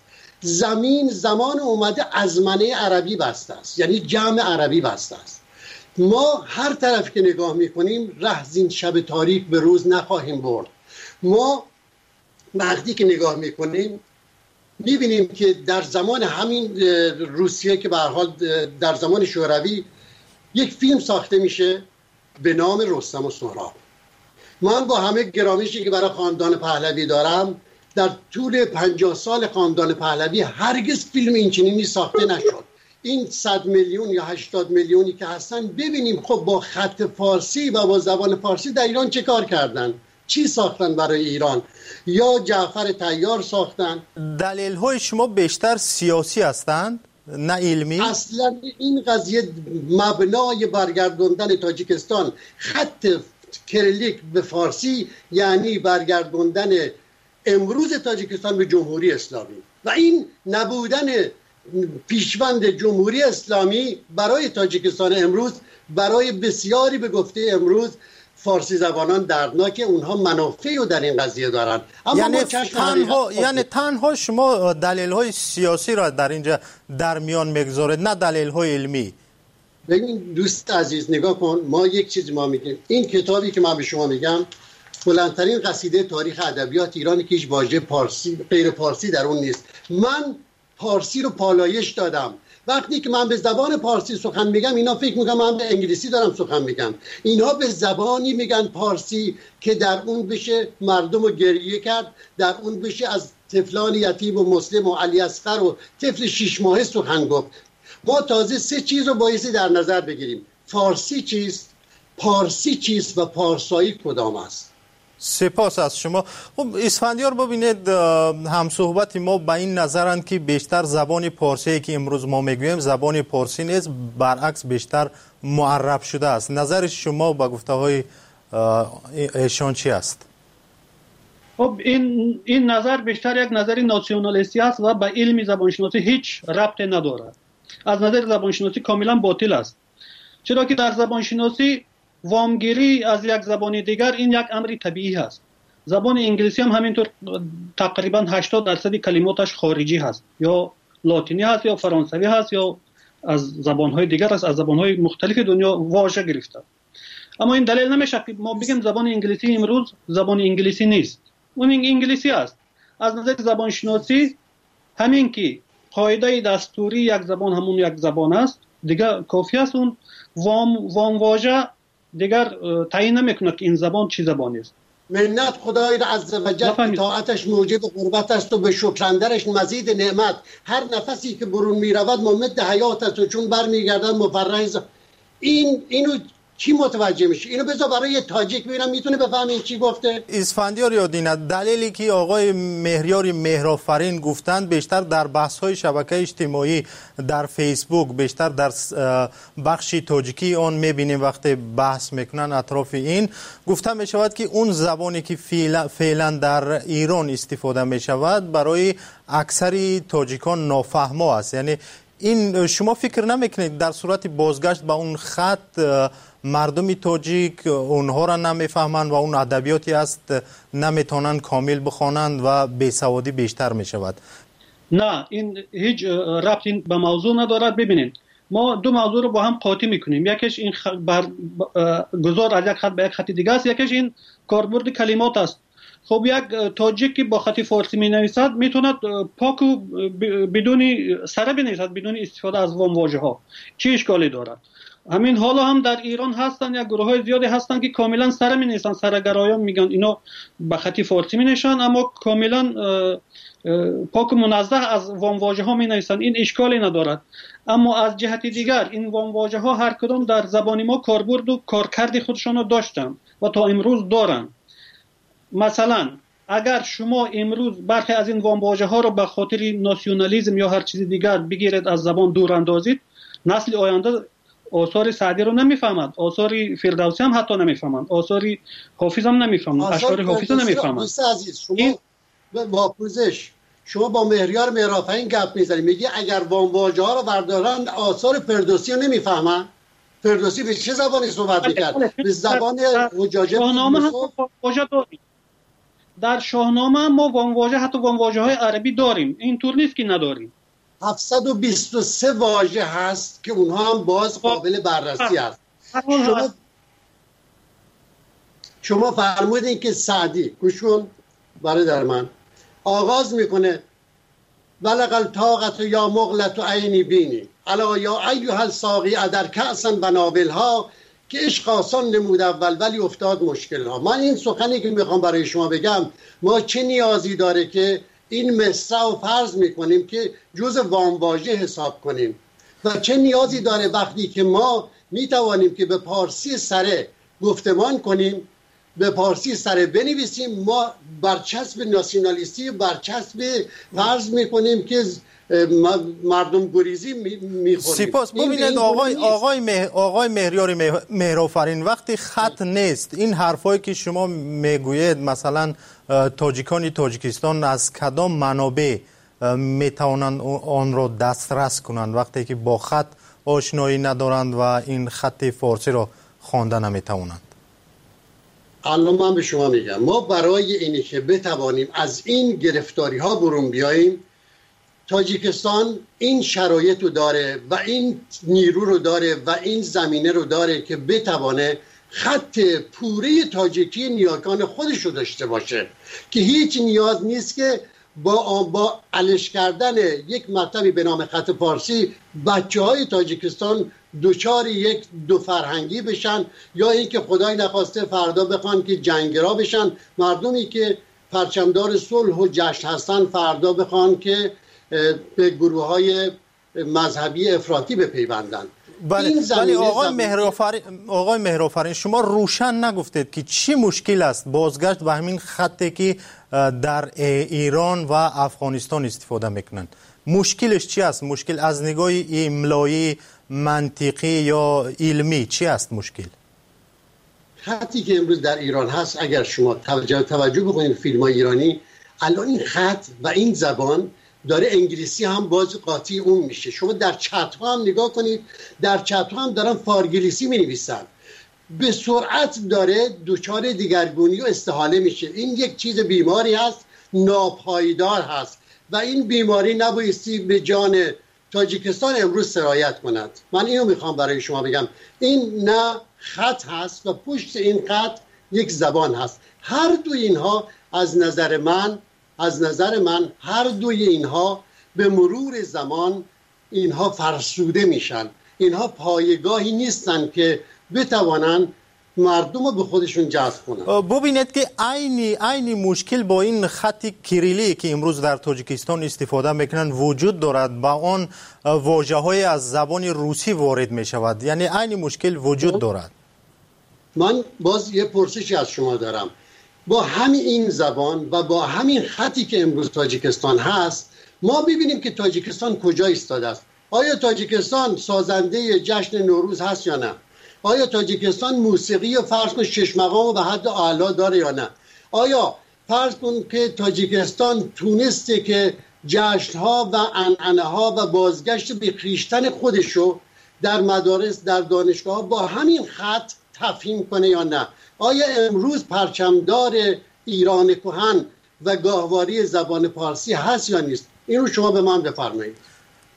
زمان اومده ازمنه عربی بسته است، یعنی جمع عربی بسته است. ما هر طرف که نگاه می‌کنیم ره زین شب تاریک به روز نخواهیم برد. ما وقتی که نگاه می‌کنیم میبینیم که در زمان همین روسیه که به هر حال در زمان شوروی یک فیلم ساخته میشه به نام رستم و سهراب. من با همه گرامشی که برای خاندان پهلوی دارم، در طول 50 سال خاندان پهلوی هرگز فیلم اینچنینی ساخته نشد. این 100 میلیون یا 80 میلیونی که هستن، ببینیم خب با خط فارسی و با زبان فارسی در ایران چه کار کردن، چی ساختن برای ایران، یا جعفر طیار ساختن. دلیل های شما بیشتر سیاسی هستند نه علمی؟ اصلا این قضیه مبنای برگردوندن تاجیکستان خط کریلیک به فارسی یعنی برگردوندن امروز تاجیکستان به جمهوری اسلامی و این نبودن پیشوند جمهوری اسلامی برای تاجیکستان امروز، برای بسیاری به گفته امروز فارسی زبانان دردناکه، اونها منافعی رو در این قضیه دارن. یعنی تنها شما دلیل های سیاسی را در اینجا در میان میگذارید نه دلیل های علمی. ببین دوست عزیز نگاه کن، ما یک چیز ما میگیم، این کتابی که من به شما میگم بلندترین قصیده تاریخ ادبیات ایرانی که هیچ واژه پارسی غیر پارسی در اون نیست. من پارسی رو پالایش دادم. وقتی که من به زبان پارسی سخن میگم اینا فکر میکنم من به انگلیسی دارم سخن میگم. اینها به زبانی میگن پارسی که در اون بشه مردم رو گریه کرد، در اون بشه از طفلان یتیم و مسلم و علی اصغر و طفل 6 ماهه سخن گفت. ما تازه 3 چیز رو بایستی در نظر بگیریم: فارسی چیست، پارسی چیست و پارسایی کدام است. سپاس از شما. خب اسفندیار ببینید، همصحبت ما به این نظرند که بیشتر زبان پارسی که امروز ما میگوییم زبان پارسی نیست، برعکس بیشتر معرب شده است. نظر شما با گفته‌های ایشان چی است؟ خب این نظر بیشتر یک نظر ناسیونالیستی است و به علم زبانشناسی هیچ ربطی ندارد. از نظر زبانشناسی کاملا باطل است، چرا که در زبانشناسی وامگیری از یک زبان دیگر این یک امر طبیعی است. زبان انگلیسی هم همینطور تقریبا 80% کلماتش خارجی هست، یا لاتینی هست یا فرانسوی هست یا از زبانهای دیگر است، از زبانهای مختلف دنیا واژه گرفته. اما این دلیل نمیشه که ما بگیم زبان انگلیسی امروز زبان انگلیسی نیست، اون انگلیسی است. از نظر زبان شناسی همین که قاعده دستوری یک زبان همون یک زبان است دیگر کافی است. اون وام واژه دیگر تعیین نمیکنه که این زبان چی زبانی است. منت خدای عز و جل اطاعتش موجب قربت است و به شکرندرش مزید نعمت. هر نفسی که برون میرود ممد حیات است و چون برمیگردد مفرح. اینو کی متوجه میشه؟ اینو بذار برای یه تاجیک ببینم میتونه بفهمه این چی گفته. اسفندیار یادینه دلیلی که آقای مهریار مهرآفرین گفتند بیشتر در بحث‌های شبکه اجتماعی در فیسبوک، بیشتر در بخش تاجیکی آن میبینیم وقتی بحث میکنن اطراف این گفته میشود که اون زبانی که فعلا در ایران استفاده میشود برای اکثر تاجیکان نافهما است. یعنی این شما فکر نمیکنید در صورت بازگشت به اون خط مردم تاجیک اونها را نمیفهمند و اون ادبیاتی است نمیتونن کامل بخوانند و بیسوادی بیشتر میشود؟ نه، این هیچ ربطی به موضوع ندارد. ببینید ما دو موضوع رو با هم قاطی میکنیم. یکیش این گذار از یک خط به یک خط دیگه است، یکیش این کاربرد کلمات است. خب یک تاجیک که با خط فارسی می نویسد میتوند پاک و بدون سره بنویسد بدون استفاده از وام واژه ها. چه اشکالی دارد؟ همین حالا هم در ایران هستن یک گروه های زیادی هستن که کاملا سره می نویسن، سرگرایان میگن اینا با خط فارسی می نویسن اما کاملا پاک و منزه از وام واژه ها می نویسن. این اشکالی ندارد. اما از جهت دیگر این وام واژه ها هر کدام در زبان ما کاربرد و کارکرد خودشان را داشتن و تا امروز دارن. مثلا اگر شما امروز برخی از این وام واژه ها را به خاطر ناسیونالیسم یا هر چیز دیگر بگیرید از زبان دور اندازید، نسل آینده آثار سعدی رو نمیفهمد، آثار فردوسی هم حتی نمیفهمند، آثار حافظ هم نمیفهمند، اشعار حافظ هم نمیفهمند. دوست عزیز شما با پوزش شما با مهریار مهرآفرین گپ میزنید، میگی اگر وام واژه ها رو بردارن آثار فردوسی رو نمیفهمن. فردوسی به چه زبانی صحبت میکرد؟ به زبان حجاجه. شاهنامه هم واژه داریم. در شاهنامه ما وام واژه حتی وام واژه های عربی داریم. اینطور نیست که نداریم. 723 واژه هست که اونها هم باز قابل بررسی هست. شما فرمودین که سعدی گوش کن برادر من آغاز میکنه ولقل طاقت یا مغلت و عینی بینی الا یا ایها الساقی ادر کأسا بنابلها که عشق آسان نمود اول ولی افتاد مشکل ها. من این سخنی که میخوام برای شما بگم، ما چه نیازی داره که این مصرع رو فرض میکنیم که جز وام واژه حساب کنیم و چه نیازی داره وقتی که ما میتوانیم که به پارسی سره گفتمان کنیم، به پارسی سره بنویسیم. ما برچسب ناسیونالیستی برچسب فرض میکنیم که مردم گریزی میخوریم. سپاس. ببینید آقای مهریار مهرآفرین، وقتی خط نیست این حرفایی که شما میگویید مثلا تاجیکان تاجیکستان از کدام منابع میتوانند آن را دسترس کنند وقتی که با خط آشنایی ندارند و این خط فارسی را خوانده نمیتوانند؟ الان من به شما میگم ما برای اینی که بتوانیم از این گرفتاری ها برون بیاییم، تاجیکستان این شرایط رو داره و این نیرو رو داره و این زمینه رو داره که بتوانه خط پوره تاجیکی نیاکان خودش رو داشته باشه که هیچ نیاز نیست که با علش کردن یک مطلبی به نام خط فارسی بچه های تاجیکستان دوچار یک دو فرهنگی بشن یا اینکه خدای نخواسته فردا بخوان که جنگرا بشن. مردمی که پرچمدار صلح و جشن هستن فردا بخوان که به گروه های مذهبی افراطی بپیوندن. ولی آقای مهرآفرین شما روشن نگفتید که چی مشکل است بازگشت به همین خطی که در ایران و افغانستان استفاده میکنند؟ مشکلش چی است؟ مشکل از نگاه املایی، منطقی یا علمی چی است مشکل؟ خطی که امروز در ایران هست، اگر شما توجه بکنید فیلم های ایرانی، الان این خط و این زبان داره انگلیسی هم باز قاطی اون میشه. شما در چت ها هم نگاه کنید، در چت ها هم دارن فارگلیسی می نویسن، به سرعت داره دچار دیگرگونی و استحاله میشه. این یک چیز بیماری هست، ناپایدار هست و این بیماری نبایستی به جان تاجیکستان امروز سرایت کند. من اینو میخوام برای شما بگم، این نه خط هست و پشت این خط یک زبان هست. هر دو اینها از نظر من هر دوی اینها به مرور زمان اینها فرسوده میشن. اینها پایگاهی نیستن که بتوانن مردم رو به خودشون جذب کنن. ببینید که عینی مشکل با این خط کریلی که امروز در تاجیکستان استفاده میکنن وجود دارد، با آن واژه‌های از زبان روسی وارد میشود، یعنی عینی مشکل وجود دارد. من باز یه پرسشی از شما دارم. با همین این زبان و با همین خطی که امروز تاجیکستان هست، ما ببینیم که تاجیکستان کجا ایستاده است. آیا تاجیکستان سازنده جشن نوروز هست یا نه؟ آیا تاجیکستان موسیقی و فرض کن شش مقام به حد اعلی داره یا نه؟ آیا فرض کن که تاجیکستان تونسته که جشن‌ها و عنعنه‌ها و بازگشت به خویشتن خودشو در مدارس، در دانشگاه‌ها با همین خط تفهیم کنه یا نه؟ آیا امروز پرچمدار ایران کهن و گاهواری زبان پارسی هست یا نیست؟ این رو شما به من بفرمایید.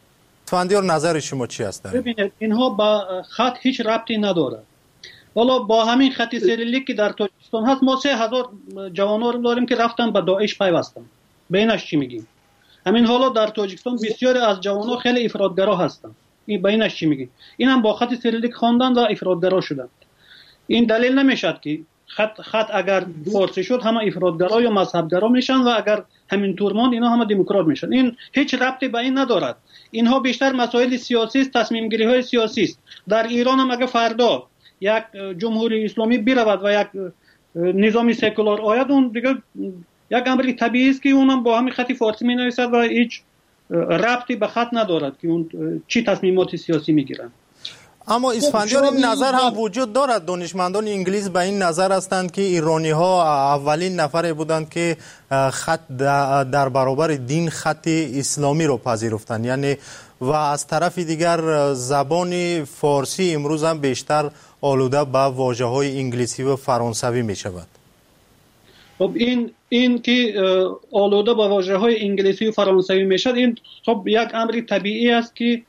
اسفندیار نظر شما چی است؟ ببینید اینها با خط هیچ ربطی نداره. حالا با همین خط سریلیک که در تاجیکستان هست ما 3000 جوانان رو داریم که رفتن به داعش پیوستن. بینش چی میگیم؟ همین حالا در تاجیکستان بسیاری از جوانان خیلی افراطگرا هستن. این بینش چی میگیم؟ این هم با خط سریلیک خواندن و افراطگرا شدن. این دلیل نمیشد که خط اگر فارسی شد همه افراطگرا یا مذهبگرا میشن و اگر همین طور ماند اینا همه دموکرات میشن. این هیچ ربطی به این ندارد. اینها بیشتر مسائل سیاسی است، تصمیم گیری های سیاسی است. در ایران هم اگه فردا یک جمهوری اسلامی برود و یک نظام سکولار آید، اون دیگه یک امر طبیعی است که اونم با همین خط فارسی می نویسد و هیچ ربطی به خط ندارد که اون چی تصمیمات سیاسی میگیرن. اما اسفندیار این نظر هم وجود دارد. دانشمندان انگلیس به این نظر هستند که ایرانی ها اولین نفر بودند که خط در برابر دین خط اسلامی رو پذیرفتند، یعنی و از طرف دیگر زبان فارسی امروز هم بیشتر آلوده به واژه‌های انگلیسی و فرانسوی می شود. خب این که آلوده به واژه‌های انگلیسی و فرانسوی می شود، این خب یک امر طبیعی است که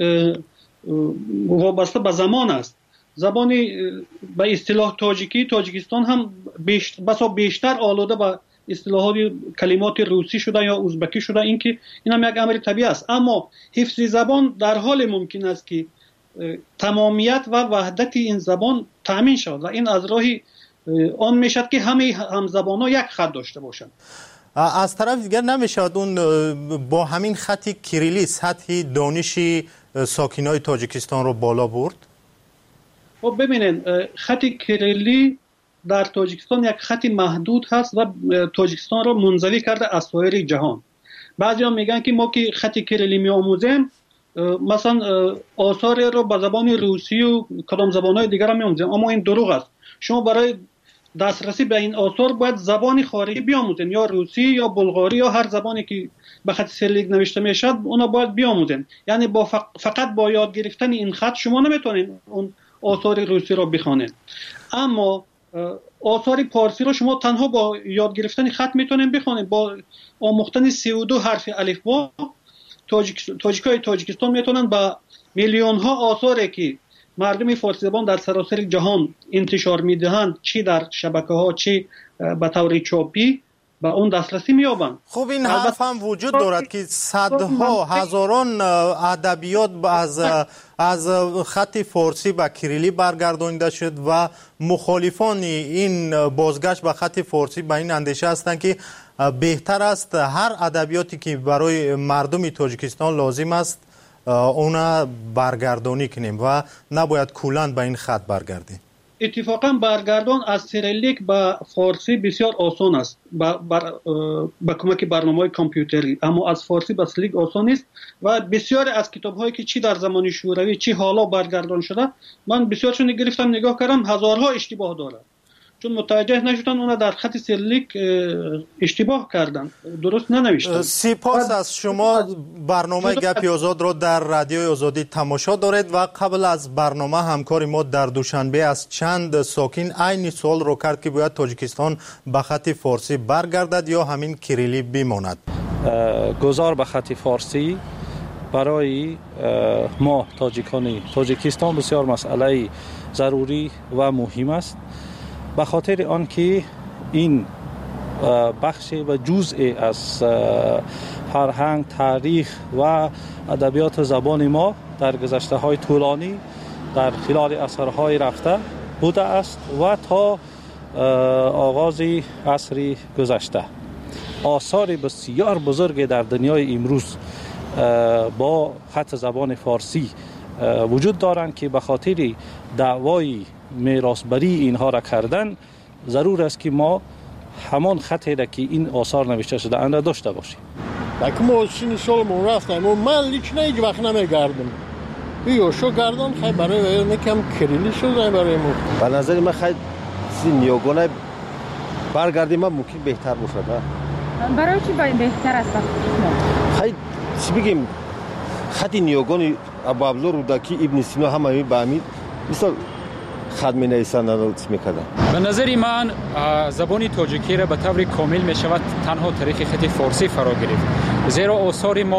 وابسته به زمان است. زبان به اصطلاح تاجیکستان هم بیشتر آلوده به اصطلاحات کلمات روسی شده یا ازبکی شده. این هم یک امر طبیعی است. اما حفظ زبان در حال ممکن است که تمامیت و وحدت این زبان تامین شود و این از راهی آن میشد که همه همزبان‌ها یک خط داشته باشند. از طرف دیگر نمیشد اون با همین خط کریلی سطح دانش ساکنای تاجیکستان رو بالا برد؟ خب ببینید، خط کریلی در تاجیکستان یک خط محدود هست و تاجیکستان را منزوی کرده از سایر جهان. بعضیا میگن که ما که خط کریلی میآموزیم مثلا آثار رو به زبان روسی و کدام زبان‌های دیگر هم میآموزیم، اما این دروغ است. شما برای دسترسی به این آثار باید زبان خارجی بیاموزین، یا روسی یا بلغاری یا هر زبانی که به خط سریلیک نوشته میشد اونا باید بیاموزین. یعنی فقط با یاد گرفتن این خط شما نمیتونین اون آثار روسی رو بخوانید. اما آثار پارسی رو شما تنها با یاد گرفتن خط میتونین بخوانید. با آموختن 32 حرف الفبا تاجیکای تاجیکستان میتونن با میلیون ها آثاری که مردم فارسی زبان در سراسر جهان انتشار میدهند، چی در شبکه ها چی به طور چاپی، به اون دسترسی میابند. خب این حرف هم وجود دارد که صدها هزاران ادبیات از خط فارسی به کریلی برگردانیده شد و مخالفان این بازگشت به خط فارسی به این اندیشه هستند که بهتر است هر ادبیاتی که برای مردم تاجیکستان لازم است اونا برگردانی کنیم و نباید کلند به این خط برگردیم. اتفاقا برگردان از سریلیک به فارسی بسیار آسان است با کمک برنامه‌های کامپیوتری، اما از فارسی به سریلیک آسان است و بسیار از کتاب‌هایی که چی در زمان شوروی چی حالا برگردان شده من بسیارشون گرفتم نگاه کردم، هزارها اشتباه داره، چون متوجه نشدن اونا در خط سریلیک اشتباه کردن، درست ننوشتن. سپاس از شما. برنامه گپی آزاد را در رادیوی آزادی تماشا دارید و قبل از برنامه همکار ما در دوشنبه از چند ساکن عین سوال رو کرد که باید تاجیکستان به خط فارسی برگردد یا همین کریلی بماند. گذار به خط فارسی برای ما تاجیکستان بسیار مسئله ضروری و مهم است، به خاطر آنکه این بخش و جزء از فرهنگ، تاریخ و ادبیات زبان ما در گذشته های طولانی در خلال عصرهای رفته بوده است و تا آغاز عصر گذشته آثار بسیار بزرگ در دنیای امروز با خط زبان فارسی وجود دارند که به خاطر دعوای میراثبری اینها را کردن ضرور است که ما همان خطی را که این آثار نوشته شده اند داشته باشیم. که ما سین سالمون رفتیم و من لیچنه هیچ وقت نمیگردم بیو شو گردان خیلی برای نکم کریلی شده برای ما. به نظر من خیلی نیاگانه برگردیم ما ممکن بهتر باشه. برای چی بهتر است؟ خیلی چی بگیم خط نیاگان ابوالفضل رودکی ابن سینا همه به همین مثلا خط می نویسند نوت میکردن. به نظر من زبان تاجیکی را به طور کامل می شود تنها طریق خط فارسی فرا گرفت، زیرا آثار ما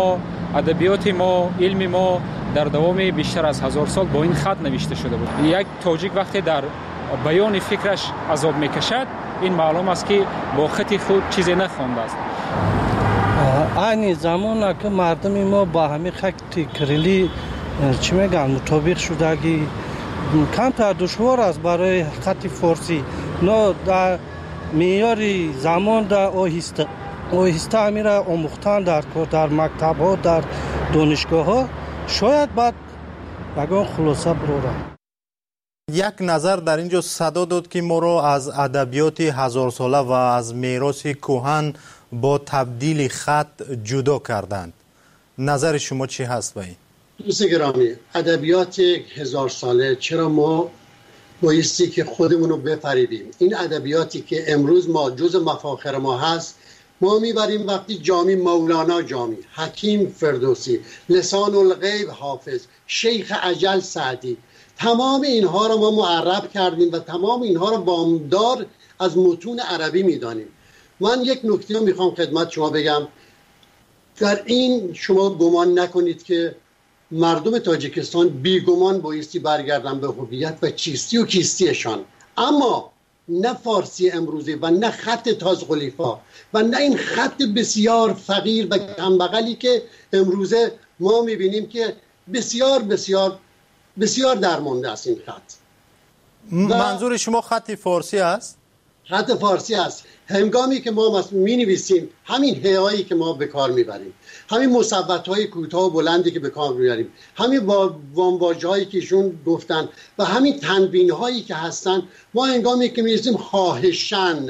ادبیات ما، علم ما در دوام بیشتر از 1000 سال با این خط نوشته شده بود. یک تاجیک وقتی در بیان فکرش عذاب میکشد، این معلوم است که با خط خود چیزی نخوانده است. این زمان که مردم ما با همین خط کریلی چی میگن مطابق شدگی کمتر دشوار است برای خط فارسی. نه در معیار زمان در آهسته امیره آموختن در مکتب ها، در دانشگاه ها، شاید بعد بگم خلاصه بروره. یک نظر در اینجا صدا داد که ما رو از ادبیات 1000 ساله و از میراث کهن با تبدیل خط جدا کردند. نظر شما چی هست با این؟ دوست گرامی، ادبیات 1000 ساله چرا ما بایستی که خودمون رو بفریبیم؟ این ادبیاتی که امروز ما جز مفاخر ما هست، ما میبریم وقتی جامی مولانا جامی، حکیم فردوسی، لسان الغیب حافظ، شیخ اجل سعدی، تمام اینها رو ما معرب کردیم و تمام اینها رو وامدار از متون عربی میدانیم. من یک نکته رو میخوام خدمت شما بگم. در این شما گمان نکنید که مردم تاجیکستان بیگمان بایستی برگردن به هویت و چیستی و کیستیشان، اما نه فارسی امروزی و نه خط تازغلیفا و نه این خط بسیار فقیر و کمبغلی که امروزه ما میبینیم که بسیار بسیار بسیار درمانده است این خط. منظور شما خط فارسی است؟ خط فارسی است. هنگامی که ما می نویسیم، همین هایی که ما به کار میبریم، همین مصوت های کوتاه و بلندی که به کار میبریم، همین وامواژه هایی که ایشون گفتن و همین تنوین هایی که هستن، ما هنگامی که می‌نویسیم خواهشاً،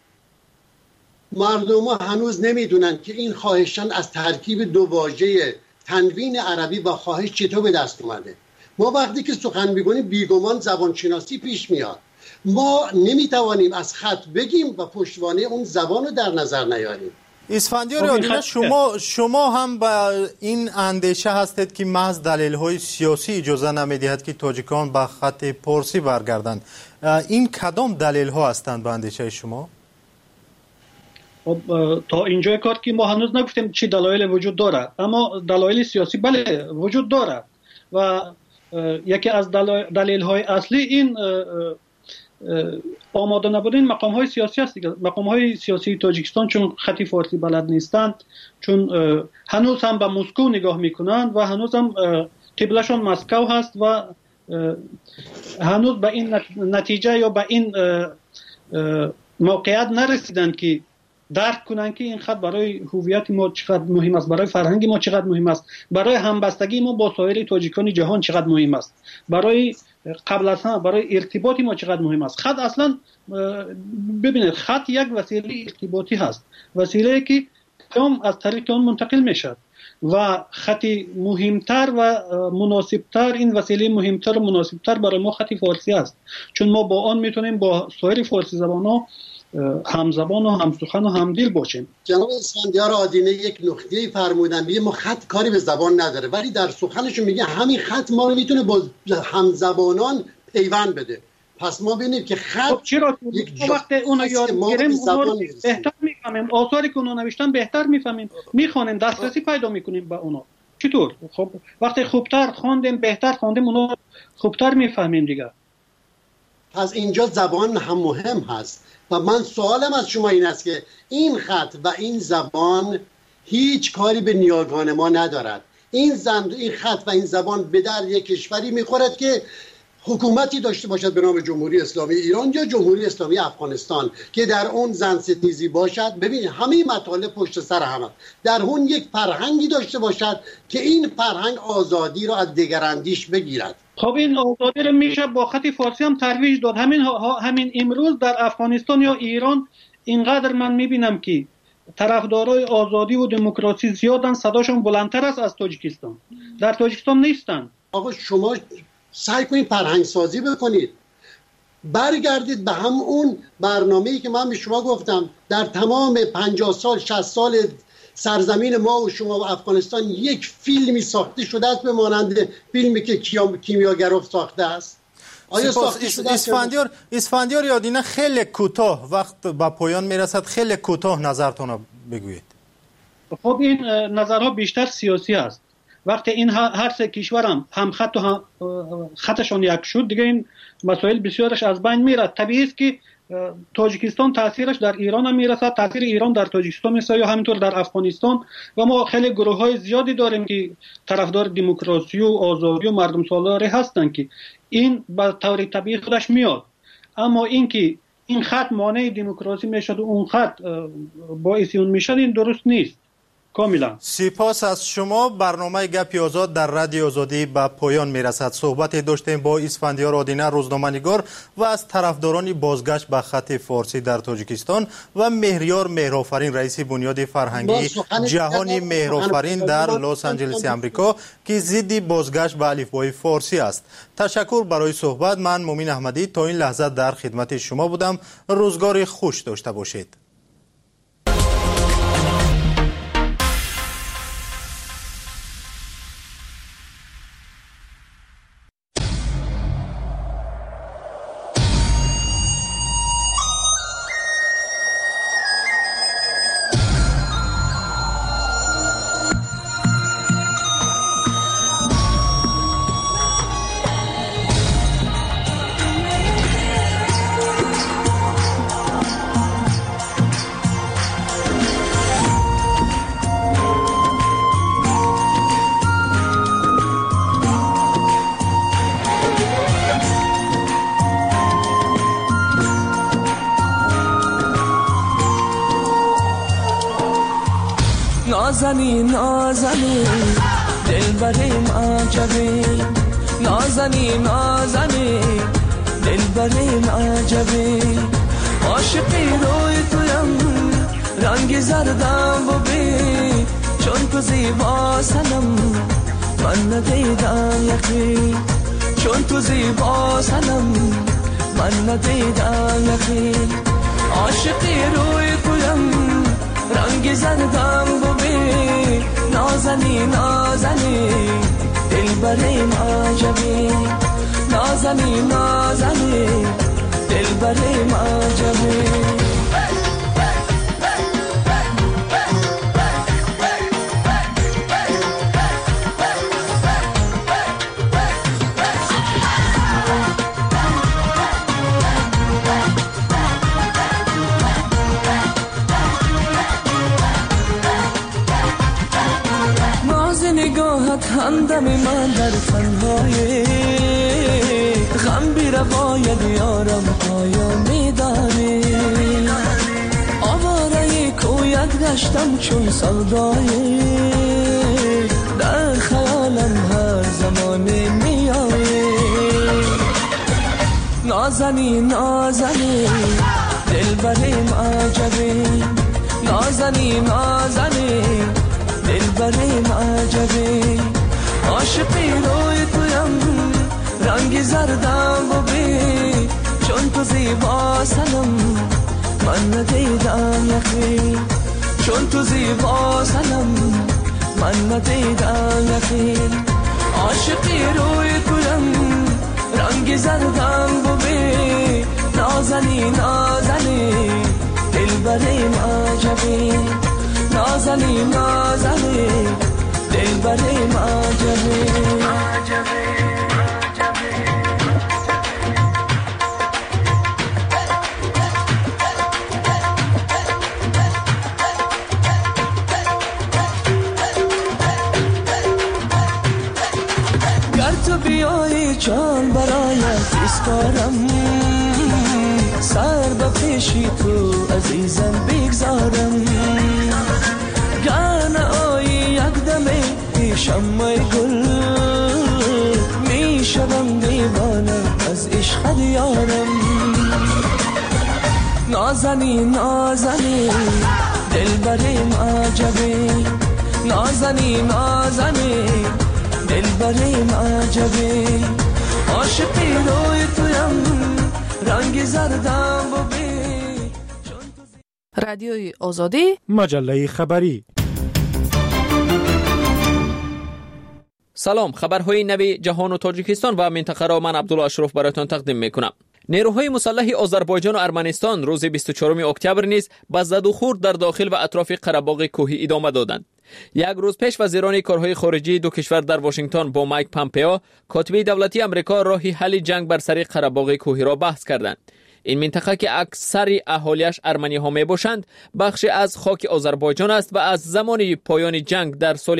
مردم ها هنوز نمیدونن که این خواهشاً از ترکیب دو واژه تنوین عربی با خواهش چطور به دست اومده. ما وقتی که سخن می‌گوییم بیگمان زبانشناسی پیش میاد. ما نمیتوانیم از خط بگیم و پشتوانه اون زبان رو در نظر نیاریم. اسفندیار یادینه، شما هم با این اندیشه هستید که محض دلیل‌های سیاسی اجازه نمی‌دهد که تاجیکان به خط پارسی برگردند. این کدام دلیل‌ها هستند به اندیشه شما؟ تا اینجای کار که ما هنوز نگفتیم چی دلایل وجود داره، اما دلایل سیاسی بله وجود داره و یکی از دلایل‌های اصلی این آماده نبودن مقام‌های سیاسی است دیگه. مقام‌های سیاسی تاجیکستان چون خط فارسی بلد نیستند، چون هنوز هم به مسکو نگاه میکنند و هنوز هم قبلشون مسکو هست و هنوز به این نتیجه یا به این موقعیت نرسیدن که درک کنن که این خط برای هویت ما چقدر مهم است، برای فرهنگ ما چقدر مهم است، برای همبستگی ما با سایر تاجیکان جهان چقدر مهم است، برای قبل از همه برای ارتباط ما چقدر مهم است. خط اصلا ببینید، خط یک وسیله ارتباطی هست، وسیله که پیام از طریق اون منتقل میشد و خطی مهمتر و مناسبتر، این وسیله مهمتر و مناسبتر برای ما خط فارسی است، چون ما با آن میتونیم با سایر فارسی زبان‌ها همزبان و همسخن و همدل باشیم. جناب اسفندیار آدینه یک نکته فرمودن، میگه ما خط کاری به زبان نداره، ولی در سخنشون میگه همین خط ما رو میتونه با همزبانان پیوند بده. پس ما ببینیم که خط چرا وقتی اونو یاد میگیریم اونو رو بهتر میفهمیم، آثاری که اونو نوشتن بهتر میفهمیم، میخوانیم، دسترسی پیدا میکنیم به اونو. چطور؟ خب وقتی خوبتر خواندیم، بهتر خواندیم، اونو خوبتر میفهمیم دیگه. پس اینجا زبان هم مهم هست و من سوالم از شما این است که این خط و این زبان هیچ کاری به نیاگان ما ندارد. این خط و این زبان به در یک کشوری میخورد که حکومتی داشته باشد به نام جمهوری اسلامی ایران یا جمهوری اسلامی افغانستان که در اون زن ستیزی باشد. ببینید همه مطالب پشت سر هم است. در اون یک فرهنگی داشته باشد که این فرهنگ آزادی را از دگراندیش بگیرد. خب این آزادی رو میشه با خط فارسی هم ترویج داد. همین امروز در افغانستان یا ایران اینقدر من میبینم که طرفدارای آزادی و دموکراسی زیادن، صداشون بلندتر است از تاجیکستان. در تاجیکستان نیستن. آقا شما سعی کنید فرهنگ سازی بکنید، برگردید به هم اون برنامه‌ای که من به شما گفتم. در تمام 50 سال 60 سال سرزمین ما و شما و افغانستان یک فیلمی ساخته شده است به مانند فیلمی که کیمیاگروف ساخته است. آیا ساخته شده است؟ اسفندیار یادینه خیلی کوتاه، وقت به پایان میرسد، خیلی کوتاه نظرتون رو بگویید. خب این نظرها بیشتر سیاسی است. وقتی این هر سه کشور هم خط و خطشون یک شد دیگه این مسائل بسیارش از بین میره. طبیعی است که تاجیکستان تاثیرش در ایران هم میرسد، تاثیر ایران در تاجیکستان میرسد یا همینطور در افغانستان. و ما خیلی گروه‌های زیادی داریم که طرفدار دموکراسی و آزادی و مردم سالاری هستند که این به طور طبیعی خودش میاد. اما اینکه این خط مانع دموکراسی میشد و اون خط باعث اون میشد، این درست نیست. کاملا سپاس از شما. برنامه گپی آزاد در رادیو آزادی به پایان میرسد. صحبت داشتیم با اسفندیار آدینه روزنامه‌نگار و از طرفداران بازگشت به خط فارسی در تاجیکستان و مهریار مهرآفرین رئیس بنیاد فرهنگی جهانی مهرآفرین در لس آنجلس آمریکا که ضد بازگشت به الفبای فارسی است. تشکر برای صحبت. من مومین احمدی تا این لحظه در خدمت شما بودم. روزگار خوش داشته باشید. نازنی نازنی دلبریم عجبی، نازنی نازنی دلبریم عجبی، عاشقی روی تویم رنگ زردم ببین، چون تو زیبا سنم من ندیدم یکی، چون تو زیبا سنم من ندیدم یکی، عاشقی روی تویم رنگ زردم ببین، نازنی نازنی دلبریم عجبی، نازنی نازنی دلبریم عجبی. همدم من در تنهایی غم بی روایت یارم پایان میداری، آواره کویت گشتم چون سودایی، در خیالم هر زمان میایی، نازنی نازنی دلبریم عجبی، نازنی نازنی دلبریم عجبی، عاشقی روی تویم رنگ زردم ببین، چون تو زیبا سنم من ندیدم یکی، چون تو زیبا سنم من ندیدم یکی، عاشقی روی تویم رنگ زردم ببین، نازنی نازنی دلبریم عجبی، نازنی نازنی دلبریم عجبی. گر تو بیایی جان برایت اسپارم، سر به پیشی تو عزیزم بگذارم، گر نآیی یک دمه پیشم ای گل، میشوم دیوانه از عشق یارم، نازنی نازنی دلبریم عجبی، نازنی نازنی دلبریم عجبی، عاشقی روی تویم رنگ زردم ببین. رادیوی آزادی، مجله خبری. سلام، خبرهای نوی جهان و تاجیکستان و منطقه را من عبدالله اشرف براتون تقدیم میکنم. نیروهای مسلح آذربایجان و ارمنستان روز 24 اکتبر نیز به زد و خورد در داخل و اطراف قره‌باغ کوهی ادامه دادند. یک روز پیش وزیران کارهای خارجی دو کشور در واشنگتن با مایک پامپئو، کاتب دولتی آمریکا، راه حل جنگ بر سر قره‌باغ کوهی را بحث کردند. این منطقه که اکثر اهالیش ارمنی ها می باشند بخشی از خاک آذربایجان است و از زمان پایان جنگ در سال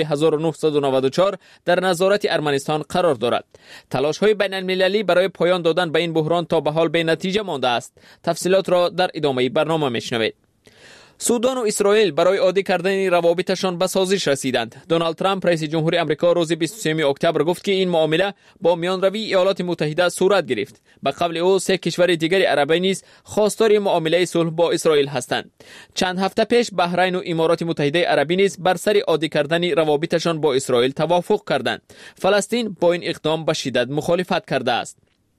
1994 در نظارت ارمنستان قرار دارد. تلاش های بین المللی برای پایان دادن به این بحران تا به حال به نتیجه مانده است. تفصیلات را در ادامه برنامه میشنوید. سودان و اسرائیل برای عادی کردن روابطشان به سازش رسیدند. دونالد ترامپ رئیس جمهور آمریکا روز 23 اکتبر گفت که این معامله با میانروی ایالات متحده صورت گرفت. به قول او سه کشور دیگر عربی نیز خواستار معامله صلح با اسرائیل هستند. چند هفته پیش بحرین و امارات متحده عربی نیز بر سر عادی کردن روابطشان با اسرائیل توافق کردند. فلسطین با این اقدام به شدت مخالفت کرده است.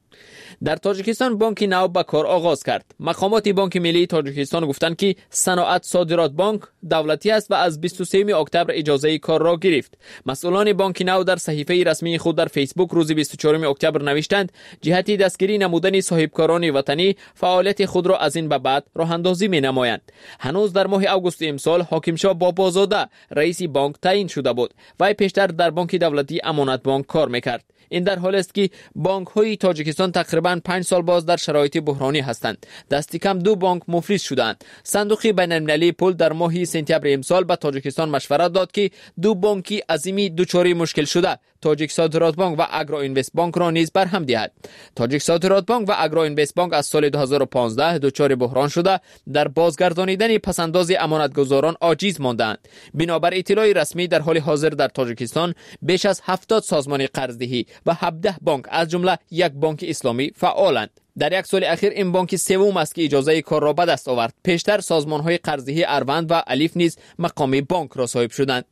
در تاجیکستان بانک نو به کار آغاز کرد. مقامات بانک ملی تاجیکستان گفتند که صنعت صادرات بانک دولتی است و از 23 اکتبر اجازه کار را گرفت. مسئولان بانک نو در صحیفه رسمی خود در فیسبوک روز 24 اکتبر نوشتند جهتی دستگیری نمودن صاحبکاران وطنی فعالیت خود را از این به بعد راه اندازی می نمایند. هنوز در ماه آگوست امسال حاکم شاه بابازاده رئیس بانک تعیین شده بود. وی پیشتر در بانک دولتی امانت بانک کار میکرد. این در حالی است که بانک های تاجیکستان تقریباً 5 سال باز در شرایط بحرانی هستند. دست کم 2 بانک مفلس شدند. صندوق بین المللی پول در ماه سپتامبر امسال به تاجیکستان مشورت داد که 2 بانک عظیمی دچار مشکل شده، تاجیک صادرات بانک و اگرو اینوست بانک را نیز برهم دهد. تاجیک صادرات بانک و اگرو اینوست بانک از سال 2015 دچار بحران شده در بازگردانیدن پسنداز امانتگزاران عاجز ماندند. بنابر اطلاع رسمی در حال حاضر در تاجیکستان بیش از 70 سازمان قرضدهی و 17 بانک از جمله یک بانک اسلامی فعالند. در یک سال اخیر این بانک سوم است که اجازه کار را به دست آورد. پیشتر سازمان‌های قرضدهی اروند و الف نیز مقام بانک را صاحب شدند.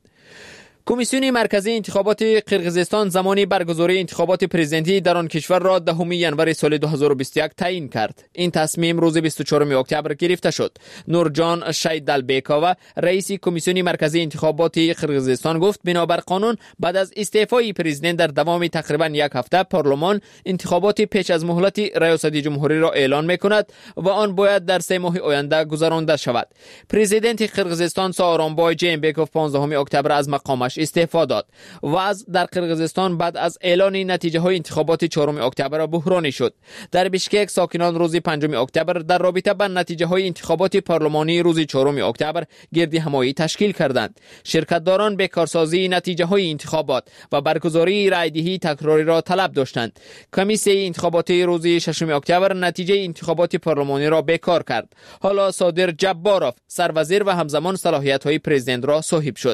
کمیسیون مرکزی انتخابات قرقیزستان زمانی برگزاری انتخابات پرزیدنتی در آن کشور را 10 ژانویه سال 2021 تعیین کرد. این تصمیم روز 24 اکتبر گرفته شد. نورجان شیدالبیکووا رئیس کمیسیون مرکزی انتخابات قرقیزستان گفت بنابر قانون بعد از استعفای پرزیدنت در دوام تقریبا یک هفته پارلمان انتخابات پیش از مهلت ریاست جمهوری را اعلان می‌کند و آن باید در 3 ماه آینده گذرانده شود. پرزیدنت قرقیزستان سارانبای جینبکوف 15 اکتبر از مقامش استعفا داد. وضع در قرقیزستان بعد از اعلان نتیجه های انتخابات 4 اکتبر بحرانی شد. در بیشکک ساکنان روز 5 اکتبر در رابطه با نتیجه های انتخابات پارلمانی روز 4 اکتبر گردی همایی تشکیل کردند. شرکتداران به کارسازی نتیجه های انتخابات و برگزاری رایدهی تکراری را طلب داشتند. کمیسیون انتخابات روز 6 اکتبر نتیجه انتخابات پارلمانی را بیکار کرد. حالا صادر جباروف سروزیر و همزمان صلاحیت های پرزیدنت را صاحب شد.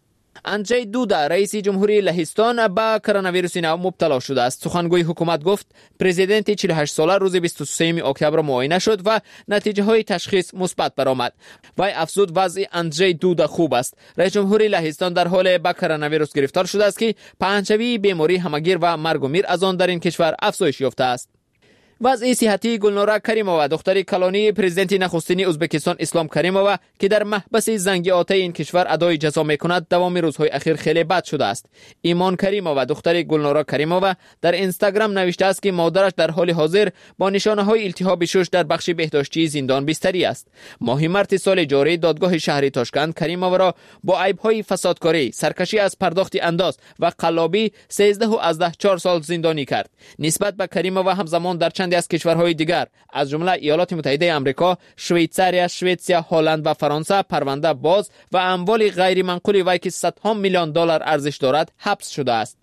اندژی دودا رئیس جمهوری لهستان با کرونا ویروس نو مبتلا شده است. سخنگوی حکومت گفت پرزیدنت 48 ساله روز 23 اکتبر معاینه شد و نتیجه های تشخیص مثبت برآمد. وی افزود وضع اندژی دودا خوب است. رئیس جمهوری لهستان در حال با کرونا ویروس گرفتار شده است که پهنشوی بیماری همگیر و مرگ و میر از آن در این کشور افزایش یافته است. وضع صحتی گلناره کریمووا دختر کلانی پرزیدنت نخستین ازبکستان اسلام کریمووا که در محبس زنگ آتش این کشور ادای جزا میکند دوام روزهای اخیر خیلی بد شده است. ایمان کریمووا دختر گلناره کریمووا در اینستاگرام نوشته است که مادرش در حال حاضر با نشانه‌های التهاب شش در بخش بهداشتی زندان بستری است. ماه مارس سال جاری دادگاه شهر تاشکند کریمووا را با عیب‌های فسادکاری، سرکشی از پرداخت انداز و قلابی 13 سال زندانی کرد. نسبت به کریمووا همزمان در چند از کشورهای دیگر از جمله ایالات متحده آمریکا، شویتزاریا، سوئیسرا، هلند و فرانسه پرونده باز و اموال غیر منقول وی که صدها میلیون دلار ارزش دارد حبس شده است.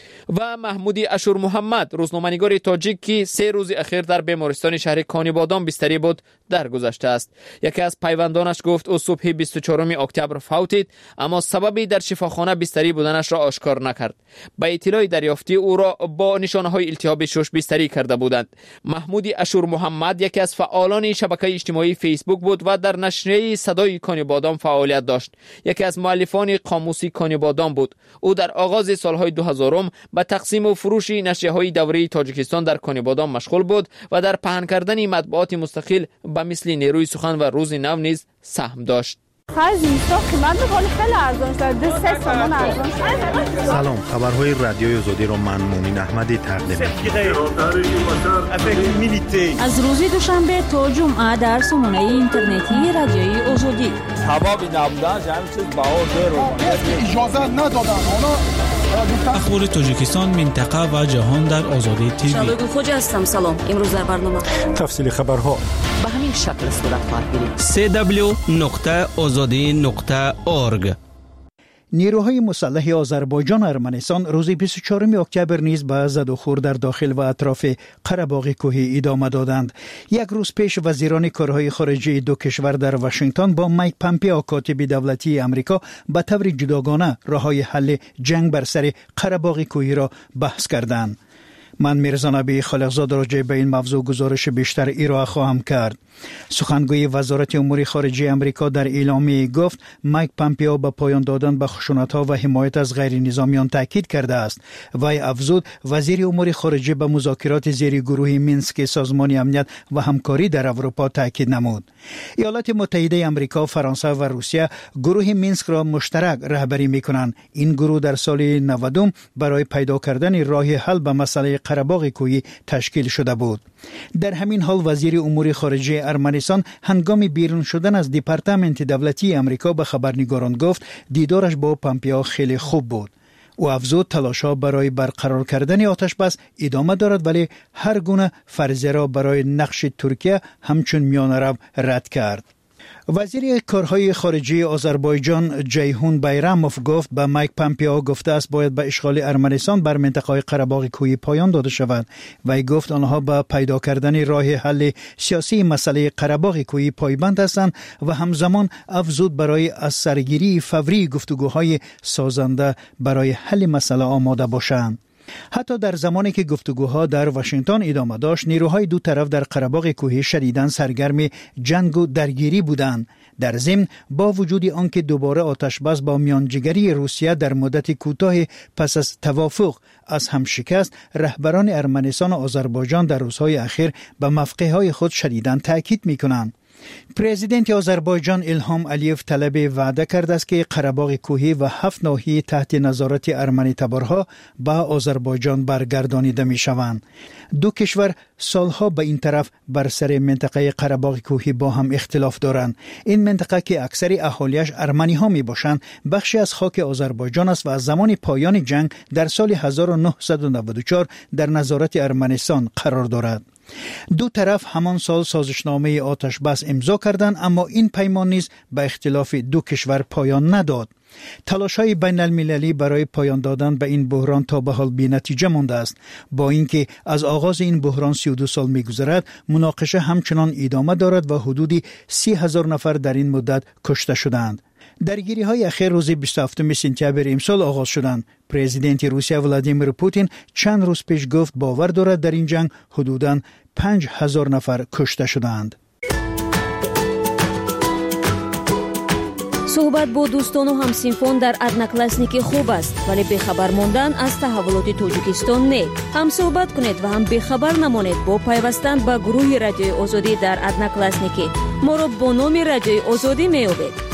و محمودی اشور محمد روزنامه‌نگار تاجیک که 3 روز اخیر در بیمارستان شهر کانیبادان بستری بود درگذشته است. یکی از پیوندانش گفت او صبح 24 اکتبر فوتید اما سببی در شفاخانه بستری بودنش را آشکار نکرد. به اطلاع دریافتی او را با نشانه‌های التهاب شش بستری کرده بودند. محمودی اشور محمد یکی از فعالان شبکه اجتماعی فیسبوک بود و در نشریه صدای کانیبادان فعالیت داشت. یکی از مؤلفان قاموس کانیبادان بود. او در آغاز سالهای 2000 با تقسیم و فروش نشریه‌های دوره تاجیکستان در کانیبادان مشغول بود و در پهن کردن مطبوعات مستقل به مثل نیروی سخن و روز نو نیز سهم داشت. خرج زمستان قیمت ولی خیلی ارزان شده 3 تومان ارزان شده. سلام، خبرهای رادیوی آزادی را من مومین احمدی تقدیم می‌کنم. از روز دوشنبه تا جمعه در سامانه اینترنتی رادیوی آزادی. هوا نبودن همین چیز باور اجازه ندادن. اخبار تاجیکستان، منطقه و جهان در آزادی تیوی. شادو خوج هستم. سلام. امروز در برنامه تفصیل خبرها به همین شکل صورت خواهد گرفت. www.azadi.org. نیروهای مسلح آذربایجان و ارمنستان روز 24 اکتبر نیز به زد و خورد در داخل و اطراف قره باغ کوهی ادامه دادند. یک روز پیش وزیران کارهای خارجه دو کشور در واشنگتن با مایک پامپئو کاتب دولتی آمریکا به طور جداگانه راههای حل جنگ بر سر قره باغ کوهی را بحث کردند. من میرزا نبی خالقزاد راجع به این موضوع گزارش بیشتر ارائه خواهم کرد. سخنگوی وزارت امور خارجه آمریکا در اعلامیه گفت مایک پامپئو به پایان دادن به خشونت‌ها و حمایت از غیر نظامیان تاکید کرده است. وی افزود وزیر امور خارجه به مذاکرات زیر گروه مینسک سازمان امنیت و همکاری در اروپا تاکید نمود. ایالات متحده آمریکا، فرانسه و روسیه گروه مینسک را مشترک رهبری می‌کنند. این گروه در سال 90 برای پیدا کردن راه حل به مسئله قره باغ کوهی تشکیل شده بود. در همین حال وزیر امور خارجه ارمنستان هنگام بیرون شدن از دپارتمنت دولتی آمریکا به خبرنگاران گفت دیدارش با پامپئو خیلی خوب بود. او افزود تلاش‌ها برای برقرار کردن آتش بس ادامه دارد، ولی هر گونه فرضیه را برای نقش ترکیه همچون میانه رو رد کرد. وزیر کارهای خارجه آذربایجان جیهون بیراموف گفت به مایک پامپئو گفته است باید به اشغال ارمنستان بر منطقه قره باغ کوهی پایان داده شود. وی گفت آنها به پیدا کردن راه حل سیاسی مسئله قره باغ کوهی پایبند هستند و همزمان افزود برای از سرگیری فوری گفتگوهای سازنده برای حل مسئله آماده باشند. حتی در زمانی که گفتگوها در واشنگتن ادامه داشت، نیروهای دو طرف در قره باغ کوهی شدیداً سرگرم جنگ و درگیری بودند. در ضمن با وجود آنکه دوباره آتش بس با میانجیگری روسیه در مدت کوتاه پس از توافق از هم شکست، رهبران ارمنستان و آذربایجان در روزهای اخیر به موقعهای خود شدیداً تاکید می‌کنند. پرزیدنت آذربایجان الهام علیف طلب وعده کرده است که قره باغ کوهی و 7 ناحیه تحت نظارت ارمنی تبارها به آذربایجان برگردانیده می شوند. دو کشور سالها به این طرف بر سر منطقه قره باغ کوهی با هم اختلاف دارند. این منطقه که اکثر اهالیش ارمنی ها می باشند بخشی از خاک آذربایجان است و از زمان پایان جنگ در سال 1994 در نظارت ارمنستان قرار دارد. دو طرف همان سال سازشنامه آتش بس امضا کردند، اما این پیمان نیز به اختلاف دو کشور پایان نداد. تلاش‌های بین المللی برای پایان دادن به این بحران تا به حال بی نتیجه مانده است. با اینکه از آغاز این بحران 32 سال می‌گذرد، مناقشه همچنان ادامه دارد و حدودی 30,000 نفر در این مدت کشته شدند. درگیری‌های اخیر روز 27 سپتامبر امسال آغاز شدند. پرزیدنت روسیه ولادیمیر پوتین چند روز پیش گفت باور دارد در این جنگ حدوداً 5,000 نفر کشته شدند. صحبت با دوستان و همسینفون در ادناکلاسنیک خوب است، ولی بخبر ماندن از تحولات تاجیکستان نه. هم صحبت کنید و هم بخبر نمانید با پیوستن به گروه رادیوی آزادی در ادناکلاسنیک. ما را با نام رادیوی آزادی می‌یابید.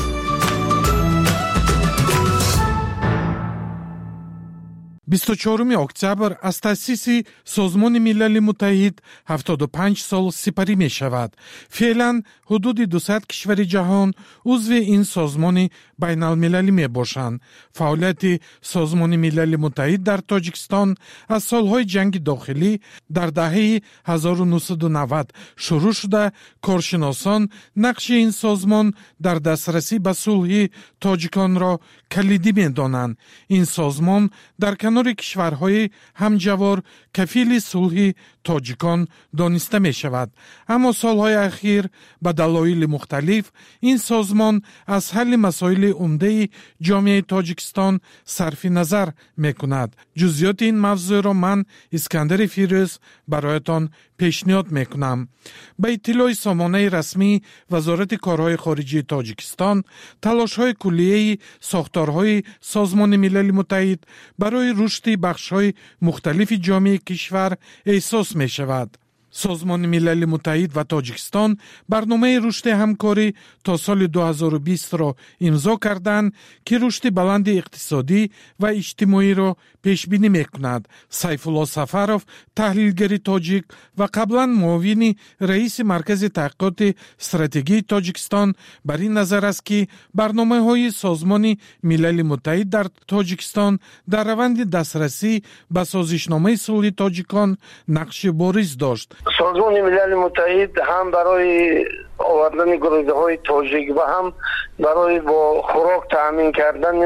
24 اکتبر از تأسیس سازمان ملل متحد 75 سال سپری می شود. فعلا حدود 200 کشور جهان عضو این سازمان بین المللی می باشند. فعالیت سازمان ملل متحد در تاجیکستان از سالهای جنگ داخلی در دهه 1990 شروع شده. کارشناسان نقش این سازمان در دسترسی به صلح تاجیکان را کلیدی می دانند. این سازمان در کنار کشورهای همجوار کفیل صلح تاجیکان دانسته می شود. اما سالهای اخیر به دلایل مختلف این سازمان از حل مسائل عمده جامعه تاجیکستان صرف نظر می کند. جزئیات این موضوع را من اسکندر فیروز برایتان پیشنهاد می کنم. به اطلاع سامانه رسمی وزارت کارهای خارجه تاجیکستان، تلاش‌های کلیه ساختارهای سازمان ملل متحد برای رشد بخش‌های مختلف جامعه کشور احساس می شود. سازمان ملل متحد و تاجیکستان برنامه رشد همکاری تا سال 2020 را امضا کردند که رشد بلند اقتصادی و اجتماعی را پیش بینی می‌کند. سیف الله سفروف، تحلیلگر تاجیک و قبلا معاون رئیس مرکز تحقیقات استراتژی تاجیکستان، بر این نظر است که برنامه‌های سازمان ملل متحد در تاجیکستان در روند دسترسی به سازشنامه صلح تاجیکان نقش بارز داشت. سازمان ملل متحد هم برای آوردن گروه‌های تاجیک و هم برای با خوراک تامین کردن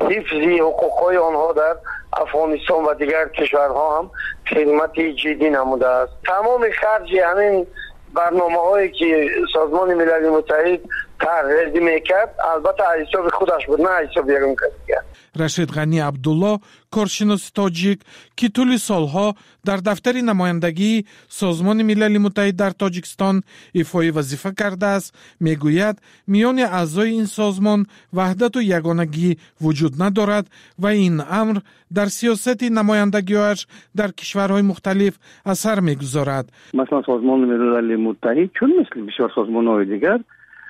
حفظ حقوق‌های آنها در افغانستان و دیگر کشورها هم خدمت جدی نموده است. تمام خرج همین برنامه‌هایی که سازمان ملل متحد طرح می‌کرد البته از حساب خودش بود، نه از حساب یگان کسی. رشید غنی عبدالله، کارشناس تاجیک که طول سالها در دفتر نمایندگی سازمان ملل متحد در تاجیکستان ایفای وظیفه کرده است، میگوید میان اعضای این سازمان وحدت و یگانگی وجود ندارد و این امر در سیاست نمایندگی‌اش در کشورهای مختلف اثر میگذارد. مثلا سازمان ملل متحد چون مثل بسیار سازمان‌های دیگر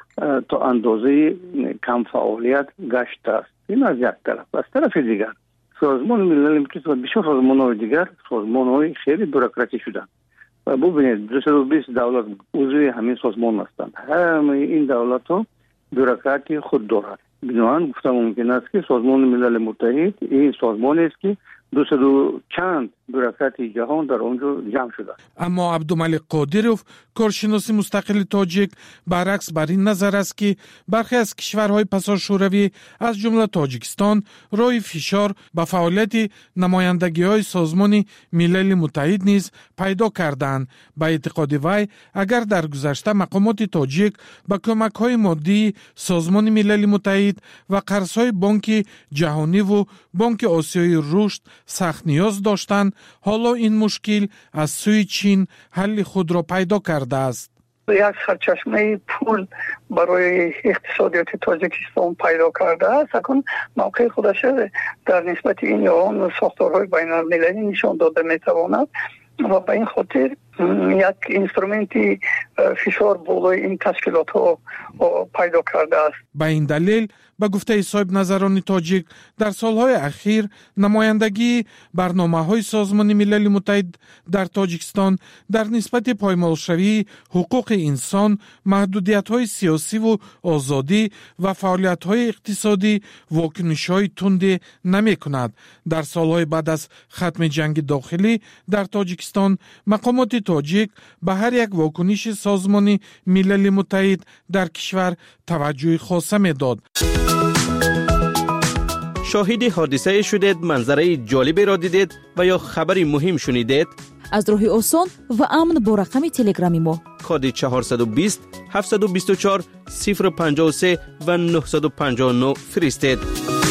تا اندازه کم فعالیت گشته است. این از یک طرف. از طرف دیگر سازمان ملل متحد و بسیار سازمان‌های دیگر سازمان‌های خیلی بوروکراتی شدند. و ببینید 220 دولت عضو همین سازمان هستند. همه این دولت‌ها بوروکراتی خود دارند. بنابراین گفتم ممکن است که سازمان ملل متحد این سازمانی است که 200 چند بوروکرات جهان در اونجا جمع شده. اما عبدالملک قادروف، کارشناس مستقل تاجیک، برعکس بر این نظر است که برخی از کشورهای پسا شوروی از جمله تاجیکستان راه فشار به فعالیت نمایندگی‌های سازمان ملل متحد نیز پیدا کردند. به اعتقاد وی اگر در گذشته مقامات تاجیک به کمک‌های مادی سازمان ملل متحد و قرض‌های بانک جهانی و بانک آسیای رشد سخت نیاز داشتند، حالا این مشکل از سوی چین حل خود را پیدا کرده است. یک سرچشمه پول برای اقتصادیات تاجیکستان پیدا کرده است. اکنون موقع خودش در نسبت این یا آن ساختارهای بین المللی نشان داده میتواند و به این خاطر یک اینسترومنتی فشار بالای این تشکیلات ها پیدا کرده است. به این دلیل به گفته صاحب نظران تاجیک در سالهای اخیر نمایندگی برنامه‌های سازمان ملل متحد در تاجیکستان در نسبت پایمالشوی حقوق انسان، محدودیت‌های سیاسی و آزادی و فعالیت‌های اقتصادی واکنش‌های تند نمی‌کند. در سالهای بعد از ختم جنگ داخلی در تاجیکستان مقامات تاجیک به هر یک واکنش سازمان ملل متحد در کشور توجه خاصه می‌داد. شاهد حادثه شدید، منظره جالبی را دیدید و یا خبری مهم شنیدید؟ از راه آسان و امن با رقم تلگرامی ما کد 420 724 053 و 959 فرستید.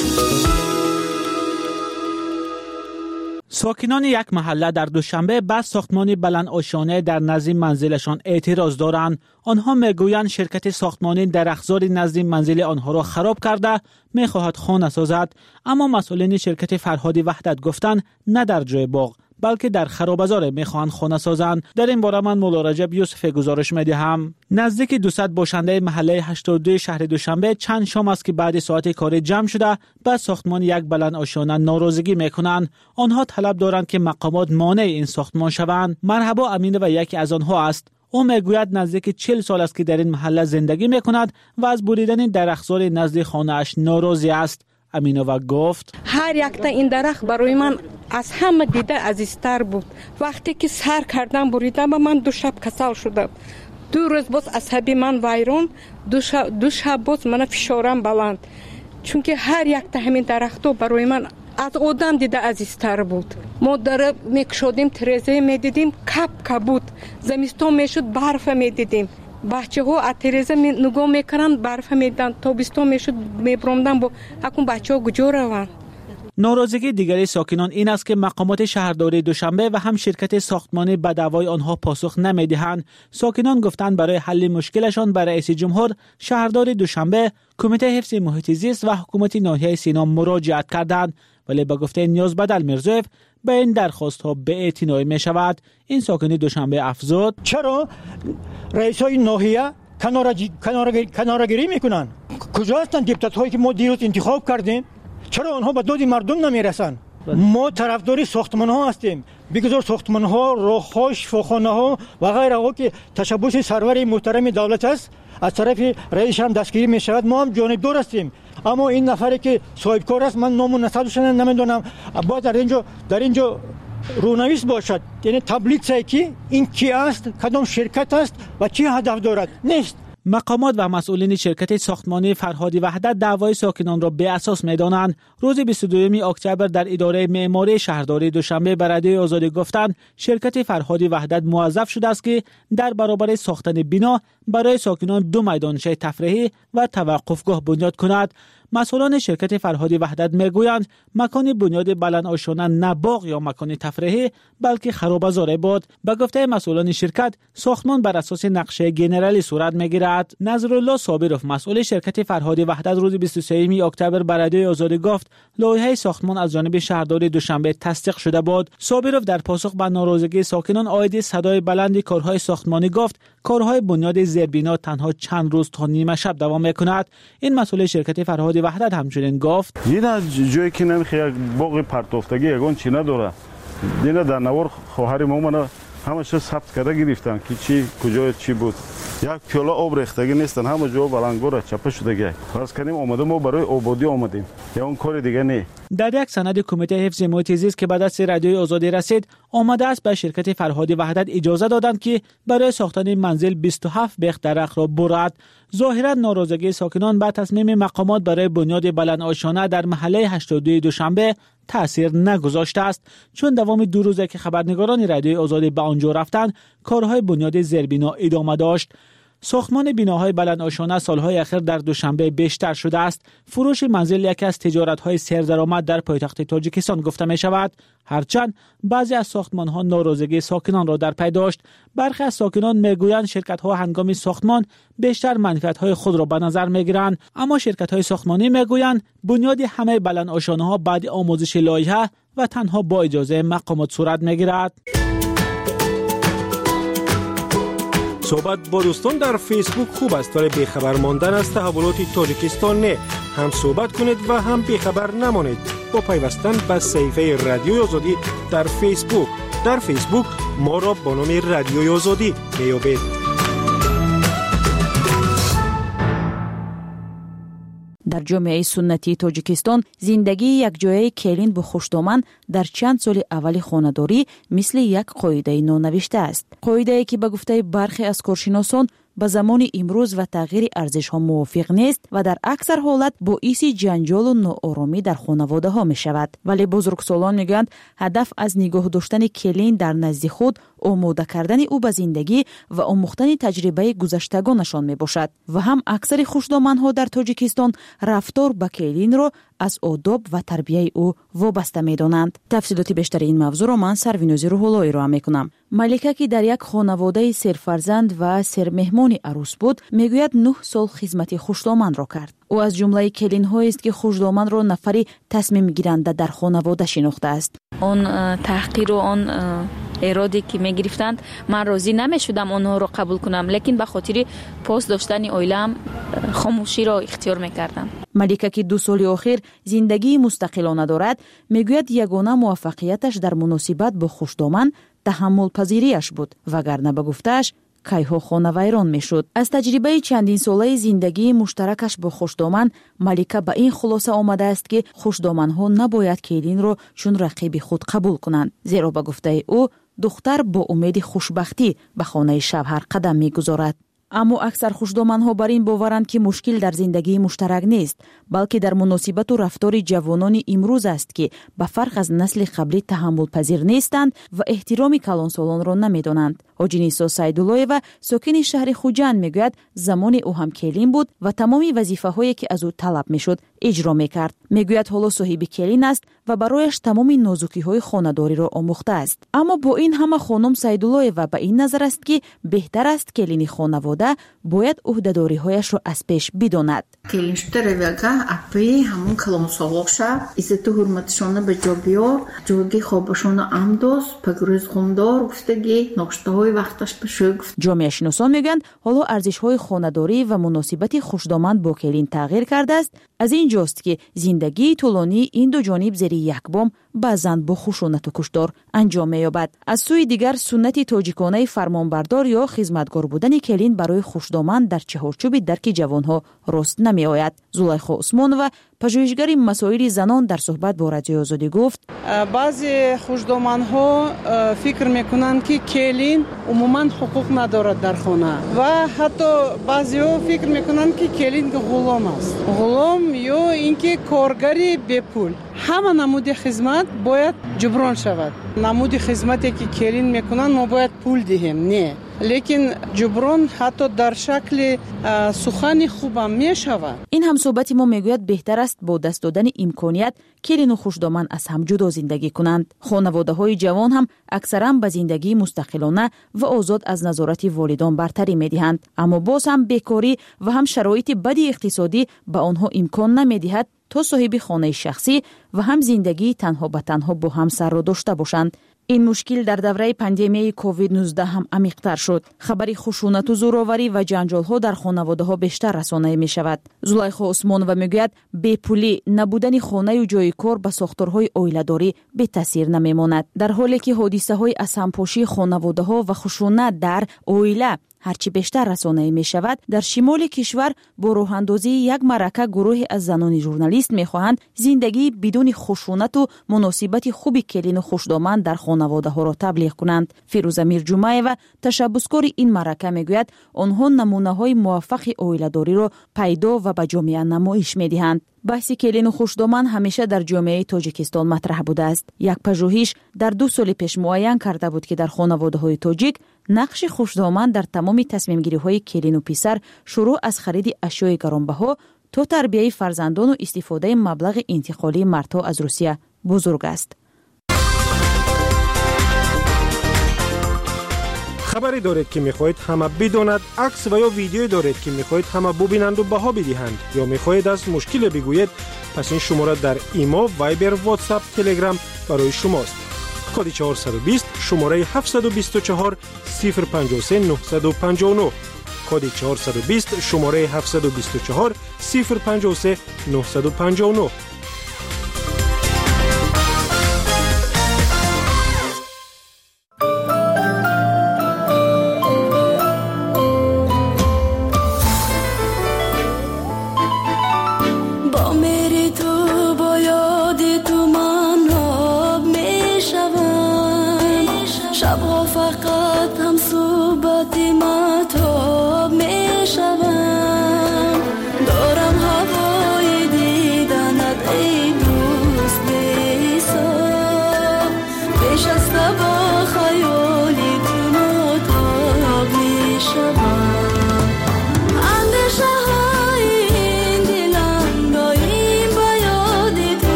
ساکنان یک محله در دوشنبه به ساختمان بلند آشانه در نزد منزلشان اعتراض دارند. آنها میگویند شرکت ساختمانی درخزار نزد منزل آنها را خراب کرده میخواهد خانه سازد، اما مسئولین شرکت فرهادی وحدت گفتند نه در جای باغ بلکه در خرابزار میخواهند خانه سازند. در این باره من مولا رجب یوسف گزارش میدهم. نزدیک 200 باشنده محله 82 شهر دوشنبه چند شام است که بعد ساعت کاری جمع شده به ساختمان یک بلند آشانه ناراضگی میکنند. آنها طلب دارند که مقامات مانع این ساختمان شوند. مرحبا امین و یکی از آنها است. او میگوید نزدیک 40 سال است که در این محله زندگی میکند و از بریدن درختزار نزد خانه‌اش ناراضی است. امینووا گفت هر یک تا این درخت برای من از همه دیده عزیزتر بود. وقتی که سر کردم بریدم و من 2 شب کسل شدم. 2 روز باز عصبی من ویران، 2 شب باز من فشارم بلند، چون که هر یک تا همین درختو برای من از آدم دیده عزیزتر بود. ما در میکشودیم ترزه میدیدیم کپ بود، زمستان میشد برف میدیدیم، بچه ها از ترزه نگاه میکنن برف میدن، تابستان میشد میبرمدن با اکون بچه ها گجا روان. ناراضگی دیگری ساکنان این است که مقامات شهرداری دوشنبه و هم شرکت ساختمانی به دعوای آنها پاسخ نمیدهند. ساکنان گفتند برای حل مشکلشان به رئیس جمهور، شهرداری دوشنبه، کمیته حفظ محیط زیست و حکومت ناحیه سینا مراجعت کردند ولی به گفته نیاز بدل میرزویف به این درخواست ها بی‌اعتنایی می شود. این ساکن دوشنبه افزود چرا رئیسای ناحیه کنارگیری میکنن؟ کجا هستن دیپتات هایی که ما دیروز انتخاب کردیم؟ چرا آنها به داد مردم نمیرسن؟ ما طرفداری ساختمان ها هستیم. بگذار ساختمان ها، راه ها، شفاخانه ها و غیره که تشبث سرور محترم دولت است از طرف رئیس هم دستگیری می شود. ما هم جانبدار هستیم. اما این نفری که صاحب کار است من نام و نسبش نمیدونم، باید در اینجا رونویس باشد، یعنی تبلیغ که این کی است، کدام شرکت است و چی هدف دارد نیست. مقامات و مسئولین شرکت ساختمانی فرهادی وحدت دعوای ساکنان را به اساس می‌دانند. روز 22 اکتبر در اداره معماری شهرداری دوشنبه به رادیوی آزادی گفتند شرکت فرهادی وحدت موظف شده است که در برابر ساختن بنا برای ساکنان 2 میدانچه تفریحی و توقفگاه بنیاد کند. مسئولان شرکت فرهادی وحدت میگویند مکان بنیاد بلند آشانه نه باغ یا مکان تفریحی بلکه خرابه‌زاره بود. به گفته مسئولان شرکت ساختمان بر اساس نقشه گنرالی صورت میگیرد. نظرالله صابرов مسئول شرکت فرهادی وحدت روز 23 اکتبر به رادیوی آزادی گفت لایحه ساختمان از جانب شهرداری دوشنبه تصدیق شده بود. صابرов در پاسخ به ناراضگی ساکنان عاید صدای بلند کارهای ساختمانی گفت کارهای بنیاد زیربنا تنها چند روز تا نیمه شب دوام میکند. این مسئول شرکت فرهادی وحدت همچنین گفت اینا جایی که نمیخواد باغ پرتوفتگی یگان چی نداره. اینا در نوار خواهر ما منو همش ثبت کرده گرفتن که چی کجا چی بود. یک پیاله آب ریختگی نیستن، همه جا بلنگور چپه شده. خلاص کنیم اومده ما برای آبادی اومدیم. یا اون کار دیگه نه. در یک سند کمیته حفظ محیط زیست که به دست رادیوی آزادی رسید آمده است به شرکت فرهادی وحدت اجازه دادند که برای ساختن منزل 27 بیخ درخت را برد. ظاهرا ناراضگی ساکنان به تصمیم مقامات برای بنیاد بلند آشانه در محله 82 دوشنبه تأثیر نگذاشته است، چون دوام 2 روزه که خبرنگاران رادیوی آزادی به آنجا رفتند کارهای بنیاد زیربنا ادامه داشت. ساختمان بناهای بلند آشانه سالهای اخیر در دوشنبه بیشتر شده است. فروش منزل یکی از تجارت‌های سردرآمد در پایتخت تاجیکستان گفته می شود. هرچند بعضی از ساختمان‌ها ناراضگی ساکنان را در پی داشت. برخی از ساکنان میگویند شرکت‌ها هنگام ساختمان بیشتر منفعت‌های خود را به نظر می‌گیرند، اما شرکت‌های ساختمانی میگویند بنیاد همه بلند آشانه‌ها بعد آموزش لایحه و تنها با اجازه مقامات صورت می‌گیرد. صحبت با دوستان در فیسبوک خوب است ولی بیخبر ماندن از تحولات تاجیکستان نه. هم صحبت کنید و هم بیخبر نمانید با پیوستن به صفحه رادیوی آزادی در فیسبوک. در فیسبوک ما را با نام رادیوی آزادی میابید. در جامعه سنتی تاجیکستان زندگی یک جایه کلین با خوشدامن در چند سال اول خانه‌داری مثل یک قاعده نونوشته است. قاعده‌ای که به گفته برخی از کارشناسان با زمان امروز و تغییر ارزش‌ها موافق نیست و در اکثر حالت باعث جنجال و ناآرامی در خانواده‌ها می‌شود. ولی بزرگسالان میگویند هدف از نگاه داشتن کلین در نزد خود آماده کردن او به زندگی و آموختن تجربه گذشتگانشان میباشد و هم اکثر خوشدامن‌ها در تاجیکستان رفتار با کلین را از آداب و تربیت او وابسته می‌دانند. تفصیلات بیشتر این موضوع را من سروینوزی روح‌اللهی را می‌کنم. ملکه که در یک خانواده سرفرزند و سرمهمان عروس بود میگوید 9 سال خدمت خوشدامن را کرد. او از جمله کلین هایی است که خوشدامن را نفری تصمیم گیرنده در خانواده شناخته است. اون تحقیر و اون ارادی که میگرفتند من راضی نمیشدم اونها را قبول کنم، لیکن به خاطر پاس داشتن عائله‌ام خاموشی را اختیار میکردم. ملکه که 2 سال اخیر زندگی مستقلانه دارد میگوید یگانه موفقیتش در مناسبت با خوشدامن تحمل پذیریش بود، وگرنه به گفته‌اش کایها خانه ویران میشد. از تجربه چندین ساله زندگی مشترکش با خوشدامن ملکه به این خلاصه آمده است که خوشدامن‌ها نباید کلین را چون رقیب خود قبول کنند، زیرا به گفته او دختر با امید خوشبختی به خانه شوهر قدم میگذارد. اما اکثر خوشدامن‌ها بر این باورند که مشکل در زندگی مشترک نیست، بلکه در مناسبت و رفتار جوانان امروز است که به فرق از نسل قبلی تحمل پذیر نیستند و احترام کلانسالان را نمی‌دانند. حاجی نیسا سیدالله‌یوا ساکن شهر خوجند میگوید زمان او هم کلین بود و تمام وظیفه‌هایی که از او طلب میشد اجرا میکرد. میگوید حالا صاحب کلین است و برایش تمام نازکی‌های خانه‌داری را آموخته است. اما با این همه خانم سیدالله‌یوا به این نظر است که بهتر است کلین خانواده خانواده باید عهده‌داری‌هایش را از پیش بداند. келиншутеревага апи ҳамон каломсолоша иззату ҳурматишона ба ҷо биёр ҷойги хобашона амдос пагрӯз хумдор гуфтаги ноштаҳои вақташ бишӯ гуфт. ҷомеашиносон мегӯянд ҳоло арзишҳои хонадорӣ ва муносибати хушдоманд бо келин тағйир кардааст. аз ин ҷост ки зиндагии тӯлонии ин ду ҷониб зери як бом баъзан бо хушунату кушдор анҷом меёбад. аз сӯи дигар суннати тоҷиконаи фармонбардор ё хизматгор будани келин барои хушдоманд дар чаҳорчӯби дарки ҷавонҳо рост намеояд. зулайхо усмонова пажӯҳишгари масоили занон дар суҳбат бо Радиои Озодӣ гуфт: баъзе хушдомандҳо фикр мекунанд ки келин умуман ҳуқуқ надорад дар хона ва ҳатто баъзеҳо фикр мекунанд ки келин ғулом аст. ғулом ё ин ки коргари бепул. ҳама намуди хизмат бояд ҷуброн шавад. намуди хизмате ки келин мекунанд мо бояд пул диҳем, не. лекин ҷуброн ҳатто дар шакли сухани хубам мешавад. ин ҳамсоҳбати мо мегӯяд беҳтар аст бо даст додани имконият келину хушдоманд аз ҳам ҷудо зиндагӣ кунанд. хонаводаҳои ҷавон ҳам аксаран ба зиндагии мустақилона ва озод аз назорати волидон бартарӣ медиҳанд. аммо боз ҳам бекорӣ ва ҳам шароити бади иқтисодӣ ба онҳо имкон намедиҳад то соҳиби хонаи шахсӣ ва ҳам зиндагии танҳо ба танҳо бо ҳамсарро дошта бошанд. ин мушкил дар давраи пандемияи COVID-19 ҳам амиқтар шуд. хабари хушунату зӯроварӣ ва ҷанҷолҳо дар хонаводаҳо бештар расонаӣ мешавад. зулайхо усмонова мегӯяд бепулӣ, набудани хонаю ҷойи кор ба сохторҳои оиладорӣ бетаъсир намемонад. дар ҳоле ки ҳодисаҳои аз ҳампошии хонаводаҳо ва хушунат дар оила ҳарчи бештар расонаӣ мешавад, дар шимоли кишвар бо роҳандозии як маърака гурӯҳе аз занони журналист мехоҳанд зиндагии бидуни хушунату муносибати хуби келину хушдоманд дар хонаводаҳоро таблиғ кунанд. фирӯза мирҷумаева ташаббускори ин маърака мегӯяд онҳо намунаҳои муваффақи оиладориро пайдо ва ба ҷомеа намоиш медиҳанд. баҳси келину хушдоманд ҳамеша дар ҷомеаи Тоҷикистон матраҳ будааст. як пажӯҳиш дар 2 соли пеш муайян карда буд ки дар хонаводаҳои тоҷик нақши хушдоманд дар тамоми тасмимгириҳои келину писар шурӯъ аз хариди ашёи гаронбаҳо то тарбияи фарзандону истифодаи маблағи интиқолии мардҳо аз Русия бузург аст. хабаре доред ки мехоҳед ҳама бидонад, акс ва ё видеое доред ки мехоҳед ҳама бубинанду баҳо бидиҳанд ё мехоҳед аз мушкиле бигӯед, пас ин шумора дар имо, вайбер, ватсап, телеграм барои шумост. коди 420 шумораи 724 053 959, коди 420 шумораи 724 053 959.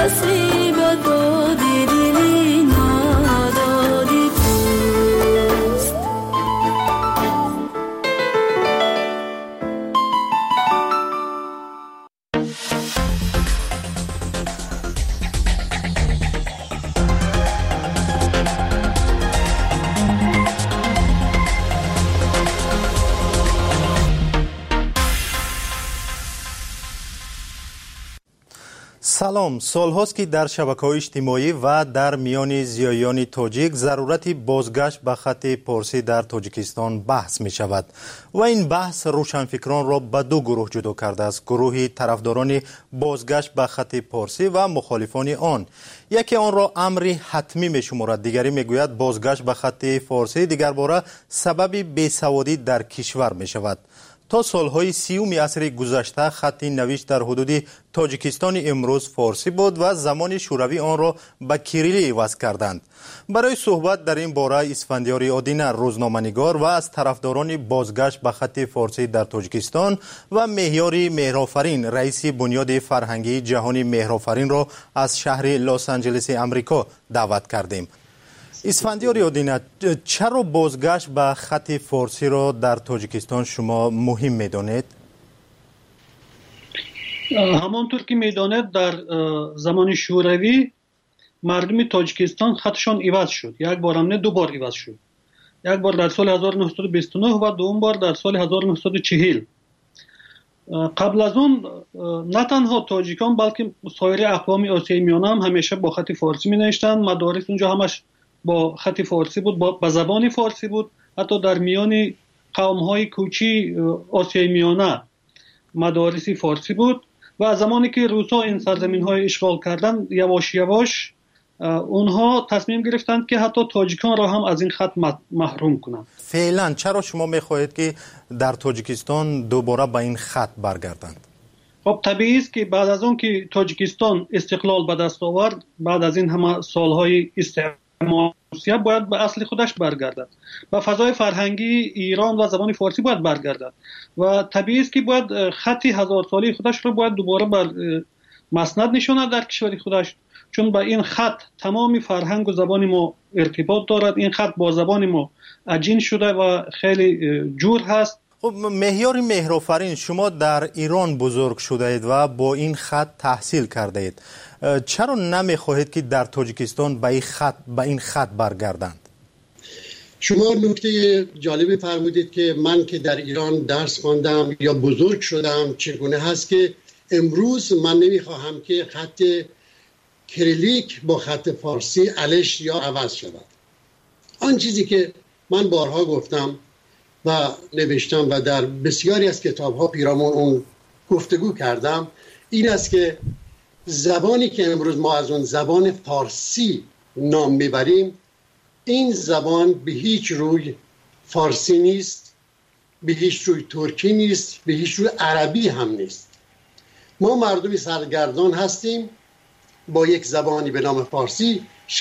نصیب داد دلی نادادی توست. سلام. سالهاست که در شبکه‌های اجتماعی و در میان زیایان تاجیک ضرورت بازگشت به خط پارسی در تاجیکستان بحث می شود و این بحث روشنفکران را به دو گروه جدا کرده است: گروهی طرفداران بازگشت به خط پارسی و مخالفان آن. یکی آن را امری حتمی می شمارد، دیگری می گوید بازگشت به خط فارسی دیگر باره سبب بیسوادی در کشور می شود. تا سالهای 30 عصر گذشته خط نوشت در حدود تاجیکستان امروز فارسی بود و زمان شوروی آن را به کیریلی عوض کردند. برای صحبت در این باره اسفندیار آدینه، روزنامه‌نگار و از طرفداران بازگشت به خط فارسی در تاجیکستان، و مهیار مهرآفرین، رئیس بنیاد فرهنگی جهانی مهرآفرین را از شهر لس آنجلس امریکا دعوت کردیم. اسفندیار آدینه، چرا بازگشت به خط فارسی را در تاجیکستان شما مهم می‌دانید؟ همانطور که می‌دانید در زمان شوروی مردم تاجیکستان خطشان عوض شد. یک بار هم نه، دو بار عوض شد. یک بار در سال 1929 و دوم بار در سال 1940. قبل از اون نه تنها تاجیکان بلکه سایر اقوام آسیای میانه هم همیشه با خط فارسی می‌نوشتند. مدارس اونجا همش با خط فارسی بود، با زبان فارسی بود. حتی در میان قوم‌های کوچی آسیای میانه مدارس فارسی بود و زمانی که روس‌ها این سرزمین‌های اشغال کردند، یواش یواش اونها تصمیم گرفتند که حتی تاجیکان را هم از این خط محروم کنند. فعلا چرا شما می‌خواهید که در تاجیکستان دوباره به این خط برگردند؟ خب طبیعی است که بعد از اون که تاجیکستان استقلال به دست آورد، بعد از این همه سال‌های استعمار باید به اصل خودش برگردد، به فضای فرهنگی ایران و زبان فارسی باید برگردد و طبیعی است که باید خط هزار ساله خودش رو باید دوباره بر مسند نشاند در کشور خودش، چون با این خط تمام فرهنگ و زبان ما ارتباط دارد. این خط با زبان ما عجین شده و خیلی جور هست. خب مهیار مهرآفرین، شما در ایران بزرگ شده اید و با این خط تحصیل کرده اید. چرا نمیخواهید که در تاجیکستان به این خط برگردند؟ شما نکته جالبی فرمودید که من که در ایران درس خواندم یا بزرگ شدم چگونه هست که امروز من نمیخواهم که خط کریلیک با خط فارسی الش یا عوض شود. آن چیزی که من بارها گفتم و نوشتم و در بسیاری از کتاب‌ها پیرامون اون گفتگو کردم این است که زبانی که امروز ما از اون زبان فارسی نام میبریم، این زبان به هیچ روی فارسی نیست، به هیچ روی ترکی نیست، به هیچ روی عربی هم نیست. ما مردمی سرگردان هستیم با یک زبانی به نام فارسی.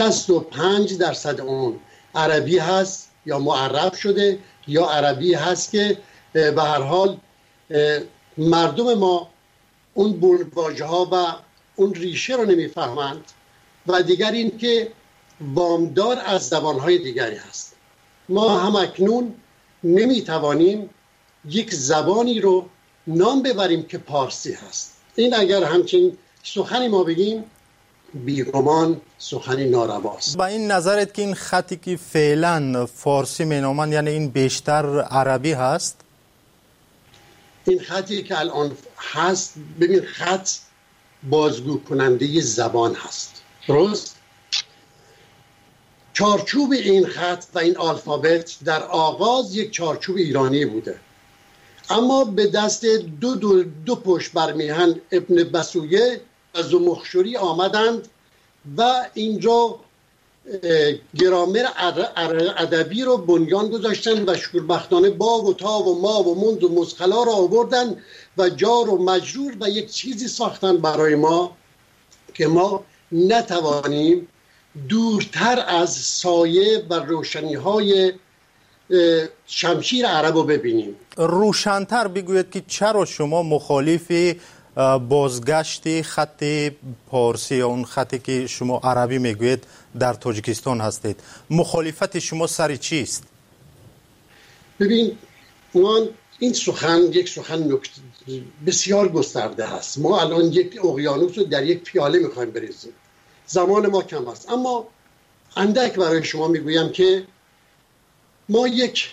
65% اون عربی هست یا معرب شده یا عربی هست که به هر حال مردم ما اون بولواژه ها و اون ریشه رو نمیفهمند و دیگر این که وامدار از زبانهای دیگری هست. ما هم اکنون نمیتوانیم یک زبانی رو نام ببریم که پارسی هست. این اگر همچین سخنی ما بگیم بیگمان سخنی نارواست. با این نظرت که این خطی که فعلا فارسی مینامند یعنی این بیشتر عربی هست؟ این خطی که الان هست، ببین خط بازگو کننده زبان هست، درست؟ چارچوب این خط و این الفابت در آغاز یک چارچوب ایرانی بوده، اما به دست دو پشت برمیهن ابن بسویه و زمخشری آمدند و اینجا گرامر ادبی رو بنیان گذاشتن و شوربختانه با و تا و ما و منذ و مسخلا را آوردن و جار و مجرور و یک چیزی ساختن برای ما که ما نتوانیم دورتر از سایه و روشنی های شمشیر عرب رو ببینیم. روشنتر بگوید که چرا شما مخالف بازگشت خط پارسی یا اون خطی که شما عربی میگوید در تاجیکستان هستید، مخالفت شما سر چیست؟ ببین این سخن یک سخن بسیار گسترده هست. ما الان یک اقیانوس رو در یک پیاله میخوایم بریزیم، زمان ما کم است. اما اندک برای شما میگویم که ما یک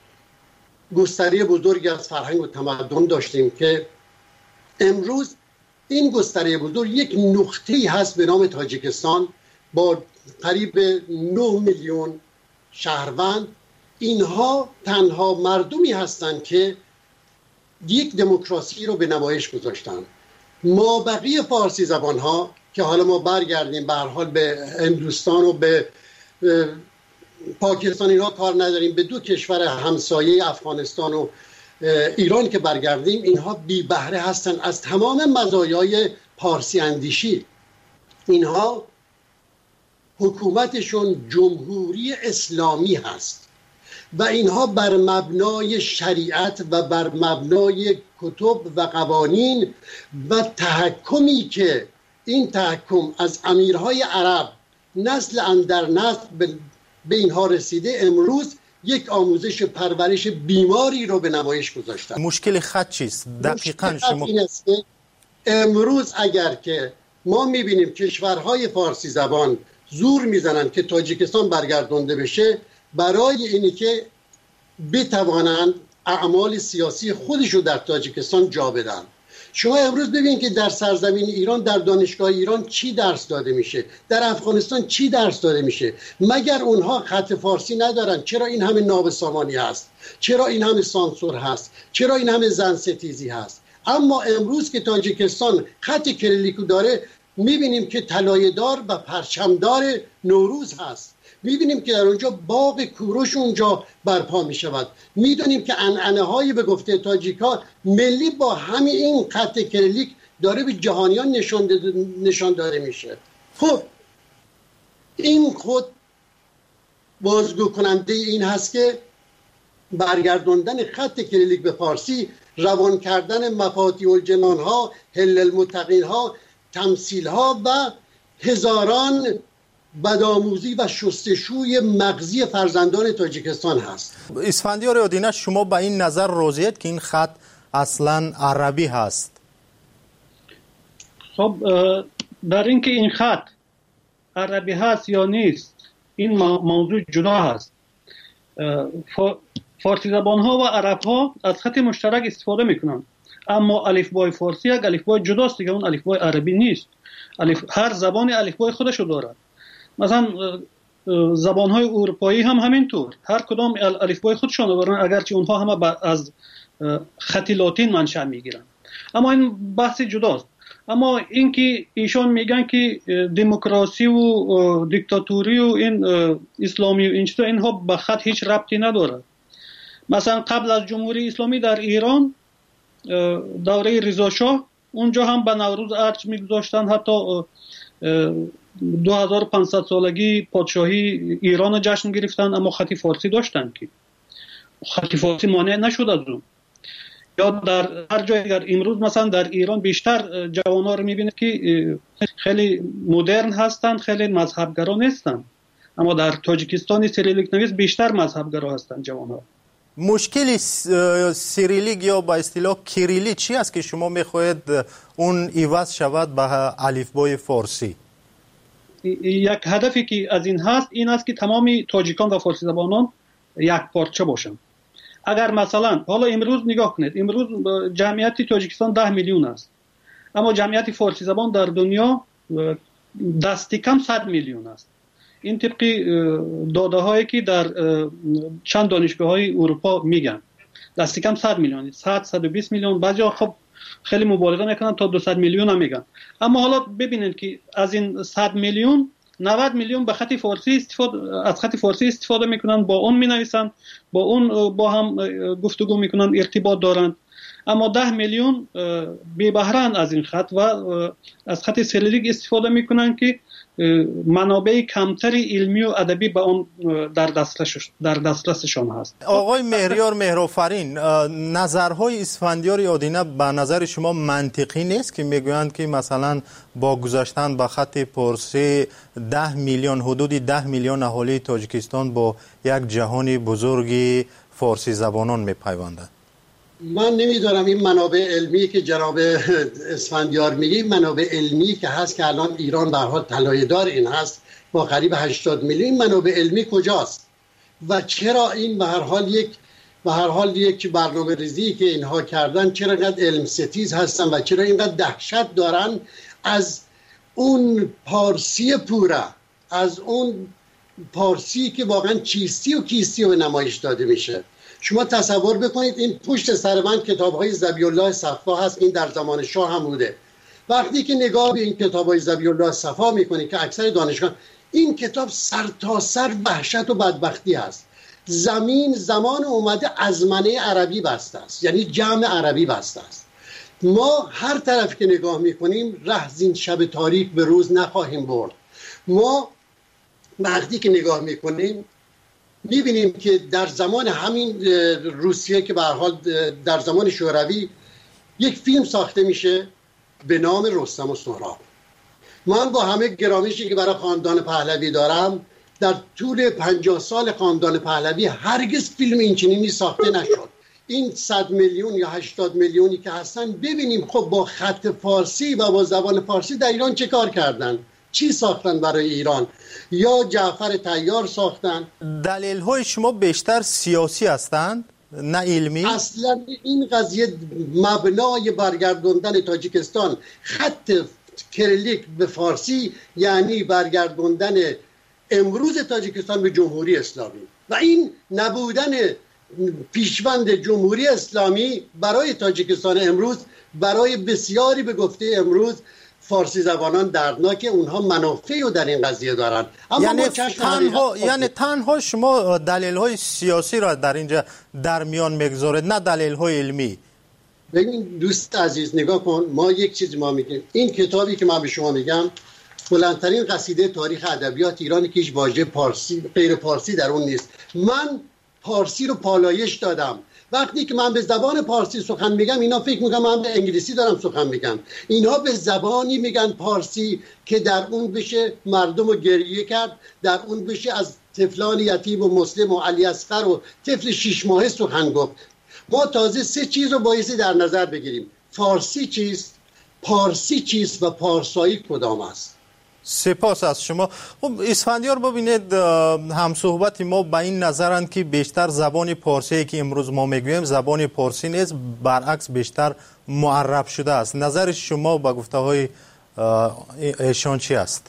گستره بزرگی از فرهنگ و تمدن داشتیم که امروز این گستره بزرگ یک نقطه‌ای هست به نام تاجیکستان با قریب 9 میلیون شهروند. اینها تنها مردمی هستند که یک دموکراسی رو به نمایش گذاشتن. ما بقیه فارسی زبان ها که حالا ما برگردیم به هر حال به هندوستان و به پاکستان اینها کار نداریم، به دو کشور همسایه افغانستان و ایران که برگردیم، اینها بی بهره هستن از تمام مزایای پارسی اندیشی. اینها حکومتشون جمهوری اسلامی هست و اینها بر مبنای شریعت و بر مبنای کتب و قوانین و تحکمی که این تحکم از امیرهای عرب نسل اندر نسل به اینها رسیده، امروز یک آموزش پرورش بیماری رو به نمایش گذاشتن. مشکل خط چیست؟ دقیقاً شما این است که امروز اگر که ما میبینیم کشورهای فارسی زبان زور میزنن که تاجیکستان برگردانده بشه برای اینی که بتوانند اعمال سیاسی خودشو در تاجیکستان جا بدن. شما امروز ببینید که در سرزمین ایران، در دانشگاه ایران چی درس داده میشه، در افغانستان چی درس داده میشه؟ مگر اونها خط فارسی ندارن؟ چرا این همه نابسامانی هست؟ چرا این همه سانسور هست؟ چرا این همه زن ستیزی هست؟ اما امروز که تاجیکستان خط کریلیکو داره، میبینیم که طلایه‌دار و پرچمدار نوروز هست. میبینیم که در اونجا باغ کوروش اونجا برپا میشود. میدونیم که عنعنه‌های به گفته تاجیکا ملی با همین این خط کریلیک داره به جهانیان نشان داده میشه. خب این خود بازگو کننده این هست که برگرداندن خط کریلیک به فارسی، روان کردن مفاتیح الجنان ها، حل المتقین ها، تمثیل ها و هزاران بدآموزی و شستشوی مغزی فرزندان تاجیکستان هست. اسفندیار یادینه، شما به این نظر راضیید که این خط اصلا عربی هست؟ خب در اینکه این خط عربی هست یا نیست این موضوع جدا هست. فارسی زبان ها و عرب ها از خط مشترک استفاده میکنن، اما الفبای فارسی یک الفبای جداست دیگه، اون الفبای عربی نیست. هر زبان الفبای خودشو داره. مثلا زبان‌های اروپایی هم همینطور، هر کدام الفبای خودشون دارن، اگرچه اونها همه از خط لاتین منشأ میگیرن. اما این بحث جداست. اما اینکه ایشون میگن که دموکراسی و دیکتاتوری و این اسلامی و این چیزا، اینها به خط هیچ ربطی نداره. مثلا قبل از جمهوری اسلامی در ایران دوره رضا شاه، اونجا هم به نوروز ارج میگذاشتن، حتی 2500 سالگی پادشاهی ایران جشن گرفتن، اما خط فارسی داشتن که خط فارسی مانع نشد از اون. یا در هر جای اگر امروز مثلا در ایران بیشتر جوان‌ها رو می‌بینید که خیلی مدرن هستن، خیلی مذهبگرا نیستن، اما در تاجیکستان سیریلیک نویس بیشتر مذهبگرا هستن جوان‌ها. مشکل سیریلیک یا با اصطلاح کریلی چی است که شما می‌خواهید اون عوض شود به الفبای فارسی؟ یک هدفی که از این هست این است که تمام تاجیکان و فارسی زبانان یک پارچه باشن. اگر مثلا حالا امروز نگاه کنید، امروز جمعیت تاجیکستان 10 میلیون است، اما جمعیت فارسی زبان در دنیا دست کم 100 میلیون است. این طبق داده هایی که در چند دانشگاه های اروپا میگن دست کم 100 میلیون، 120 میلیون، بعضیا خب خیلی مبالغه میکنن تا 200 میلیون هم میگن. اما حالا ببینید که از این 100 میلیون 90 میلیون به خط فارسی از خط فارسی استفاده میکنن، با اون مینویسن، با اون با هم گفتگو میکنن، ارتباط دارن. اما 10 میلیون بی بهره‌اند از این خط و از خط سلولیک استفاده میکنن که منابع کمتری علمی و ادبی به اون در دسترسشان هست. آقای مهریار مهرآفرین، نظرهای اسفندیار یادینه به نظر شما منطقی نیست که میگویند که مثلا با گذاشتن به خط پرسی 10 میلیون حدود 10 میلیون اهالی تاجیکستان با یک جهان بزرگی فارسی زبانان میپیوندند؟ من نمیدونم این منابع علمی که جناب اسفندیار میگه، منابع علمی که هست که الان ایران به هر حال طلایه‌دار این هست با قریب 80 میلیون، منابع علمی کجاست و چرا این به هر حال یک برنامه ریزی که اینها کردن چرا اینقدر علم ستیز هستن و چرا اینقدر دهشت دارن از اون پارسی پوره، از اون پارسی که واقعا چیستی و کیستی و نمایش داده میشه. شما تصور بکنید این پشت سر من کتاب‌های ذبیح‌الله صفا هست، این در زمان شاه هم بوده. وقتی که نگاه به این کتاب‌های ذبیح‌الله صفا می‌کنید که اکثر دانشگاه، این کتاب سرتاسر وحشت و بدبختی است. زمان اومده ازمنه عربی بسته است، یعنی جمع عربی بسته است. ما هر طرف که نگاه می‌کنیم ره زین شب تاریک به روز نخواهیم برد. ما وقتی که نگاه می‌کنیم میبینیم که در زمان همین روسیه که به هر حال در زمان شوروی یک فیلم ساخته میشه به نام رستم و سهراب. من با همه گرامشی که برای خاندان پهلوی دارم، در طول 50 سال خاندان پهلوی هرگز فیلم اینچنینی ساخته نشد. این 100 میلیون یا 80 میلیونی که هستن، ببینیم خب با خط فارسی و با زبان فارسی در ایران چه کار کردن، چی ساختن برای ایران، یا جعفر طیار ساختن. دلیل های شما بیشتر سیاسی هستند نه علمی؟ اصلا این قضیه مبنای برگردوندن تاجیکستان خط کریلیک به فارسی یعنی برگردوندن امروز تاجیکستان به جمهوری اسلامی و این نبودن پیشوند جمهوری اسلامی برای تاجیکستان امروز، برای بسیاری به گفته امروز فارسی زبانان دردناکه، اونها منافعی رو در این قضیه دارن. اما یعنی تنها شما دلیل های سیاسی را در اینجا در میان میگذارید نه دلیل های علمی. ببین دوست عزیز نگاه کن، ما یک چیز ما میگیم، این کتابی که من به شما میگم بلندترین قصیده تاریخ ادبیات ایرانی که هیچ واژه پارسی غیر پارسی در اون نیست. من پارسی رو پالایش دادم. وقتی که من به زبان پارسی سخن میگم اینا فکر میکنم من به انگلیسی دارم سخن میگم. اینها به زبانی میگن پارسی که در اون بشه مردم رو گریه کرد، در اون بشه از طفلان یتیم و مسلم و علی اصغر و طفل 6 ماهه سخن گفت. ما تازه 3 چیز رو بایستی در نظر بگیریم: فارسی چیست، پارسی چیست و پارسایی کدام است. سپاس از شما. خب اسفندیار ببینید، همصحبت ما به این نظرند که بیشتر زبان پارسی که امروز ما میگوییم زبان پارسی نیست، برعکس بیشتر معرب شده است. نظر شما با گفته های ایشان چی است؟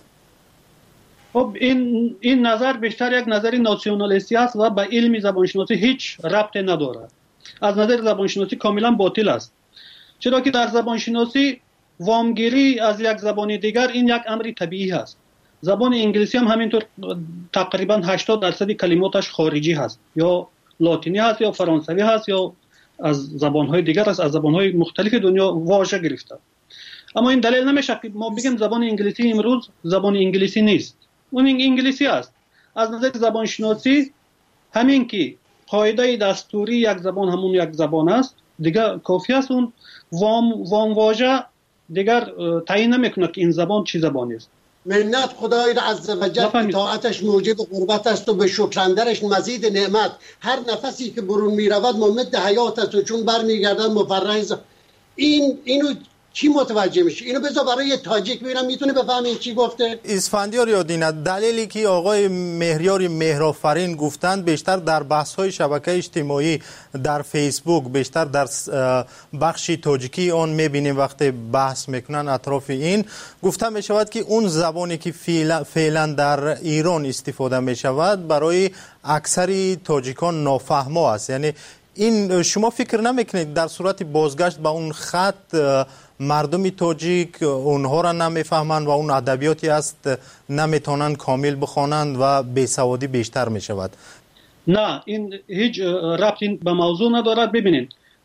خب این نظر بیشتر یک نظر ناسیونالیستی است و به علم زبانشناسی هیچ ربطی ندارد. از نظر زبانشناسی کاملا باطل است، چرا که در زبانشناسی وامگیری از یک زبان دیگر این یک امر طبیعی هست. زبان انگلیسی هم همینطور تقریبا 80% کلماتش خارجی هست، یا لاتینی هست یا فرانسوی هست یا از زبانهای دیگر است، از زبانهای مختلف دنیا واژه گرفته. اما این دلیل نمیشه که ما بگیم زبان انگلیسی امروز زبان انگلیسی نیست، اون انگلیسی است. از نظر زبان شناسی همین که قاعده دستوری یک زبان همون یک زبان است دیگه کافی است. اون وام واژه دیگر تعیین نمیکنه که این زبان چی زبانی است. منت خدای را عز و جل اطاعتش موجب قربت است و به شکرندرش مزید نعمت. هر نفسی که برون میرود ممد حیات است و چون برمیگردد مفرح. اینو کی متوجه میشه؟ اینو بذار برای تاجیک ببینم میتونه بفهمه چی گفته. اسفندیار یادینه دلیلی که آقای مهریار مهرآفرین گفتند بیشتر در بحث‌های شبکه اجتماعی در فیسبوک، بیشتر در بخش تاجیکی آن میبینیم وقتی بحث میکنن اطراف این گفته میشود که اون زبانی که فعلا در ایران استفاده میشود برای اکثری تاجیکان نافهما است. یعنی این شما فکر نمیکنید در صورت بازگشت به اون خط مردم تاجیک اونها را نمیفهمند و اون ادبیاتی است نمیتونن کامل بخوانند و بیسوادی بیشتر میشود؟ نه، این هیچ ربطی به موضوع ندارد. ببینید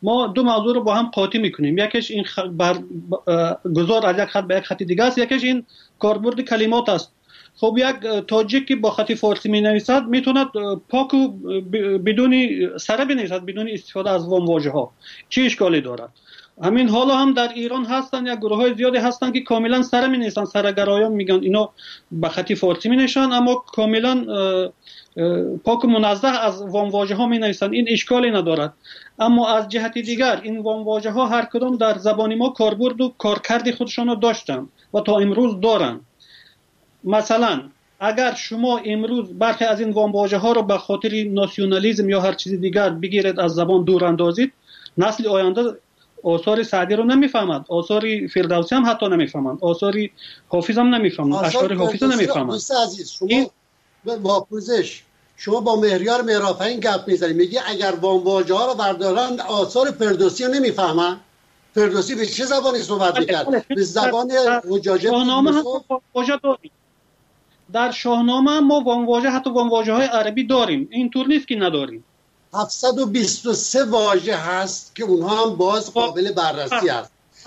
ما دو موضوع رو با هم قاطی میکنیم. یکیش این گذار از یک خط به یک خط دیگه است، یکیش این کاربرد کلمات است. خب یک تاجیک که با خط فارسی می نویسد میتوند پاک و بدون سره بنویسد بدون استفاده از وام واژه ها. چه اشکالی دارد؟ همین حالا هم در ایران هستن یک گروه های زیادی هستن که کاملا سره می نویسن، سرگرایان میگن اینا با خط فارسی می نویسن اما کاملا پاک و منزه از وام واژه ها می نویسن. این اشکالی ندارد. اما از جهت دیگر این وام واژه ها هر کدام در زبان ما کاربرد و کارکرد خودشان را داشتند و تا امروز دارند. مثلا اگر شما امروز برخی از این وام واژه ها را به خاطر ناسیونالیسم یا هر چیز دیگر بگیرید از زبان دور اندازید، نسل آینده آثار سعدی رو نمیفهمد، آثار فردوسی هم حتی نمیفهمند، آثار حافظ هم نمیفهمند، اشعار حافظ نمیفهمند. دوست عزیز شما با پوزش شما با مهریار مهرآفرین گپ میزنید، میگی اگر وام واژه ها رو بردارن آثار فردوسی رو نمیفهمن. فردوسی به چه زبانی صحبت میکرد؟ به زبان حجاجه. شاهنامه هم واژه داریم. در شاهنامه ما وام واژه حتی وام واژه های عربی داریم. اینطور نیست که نداریم. 723 واژه هست که اونها هم باز قابل بررسی هست.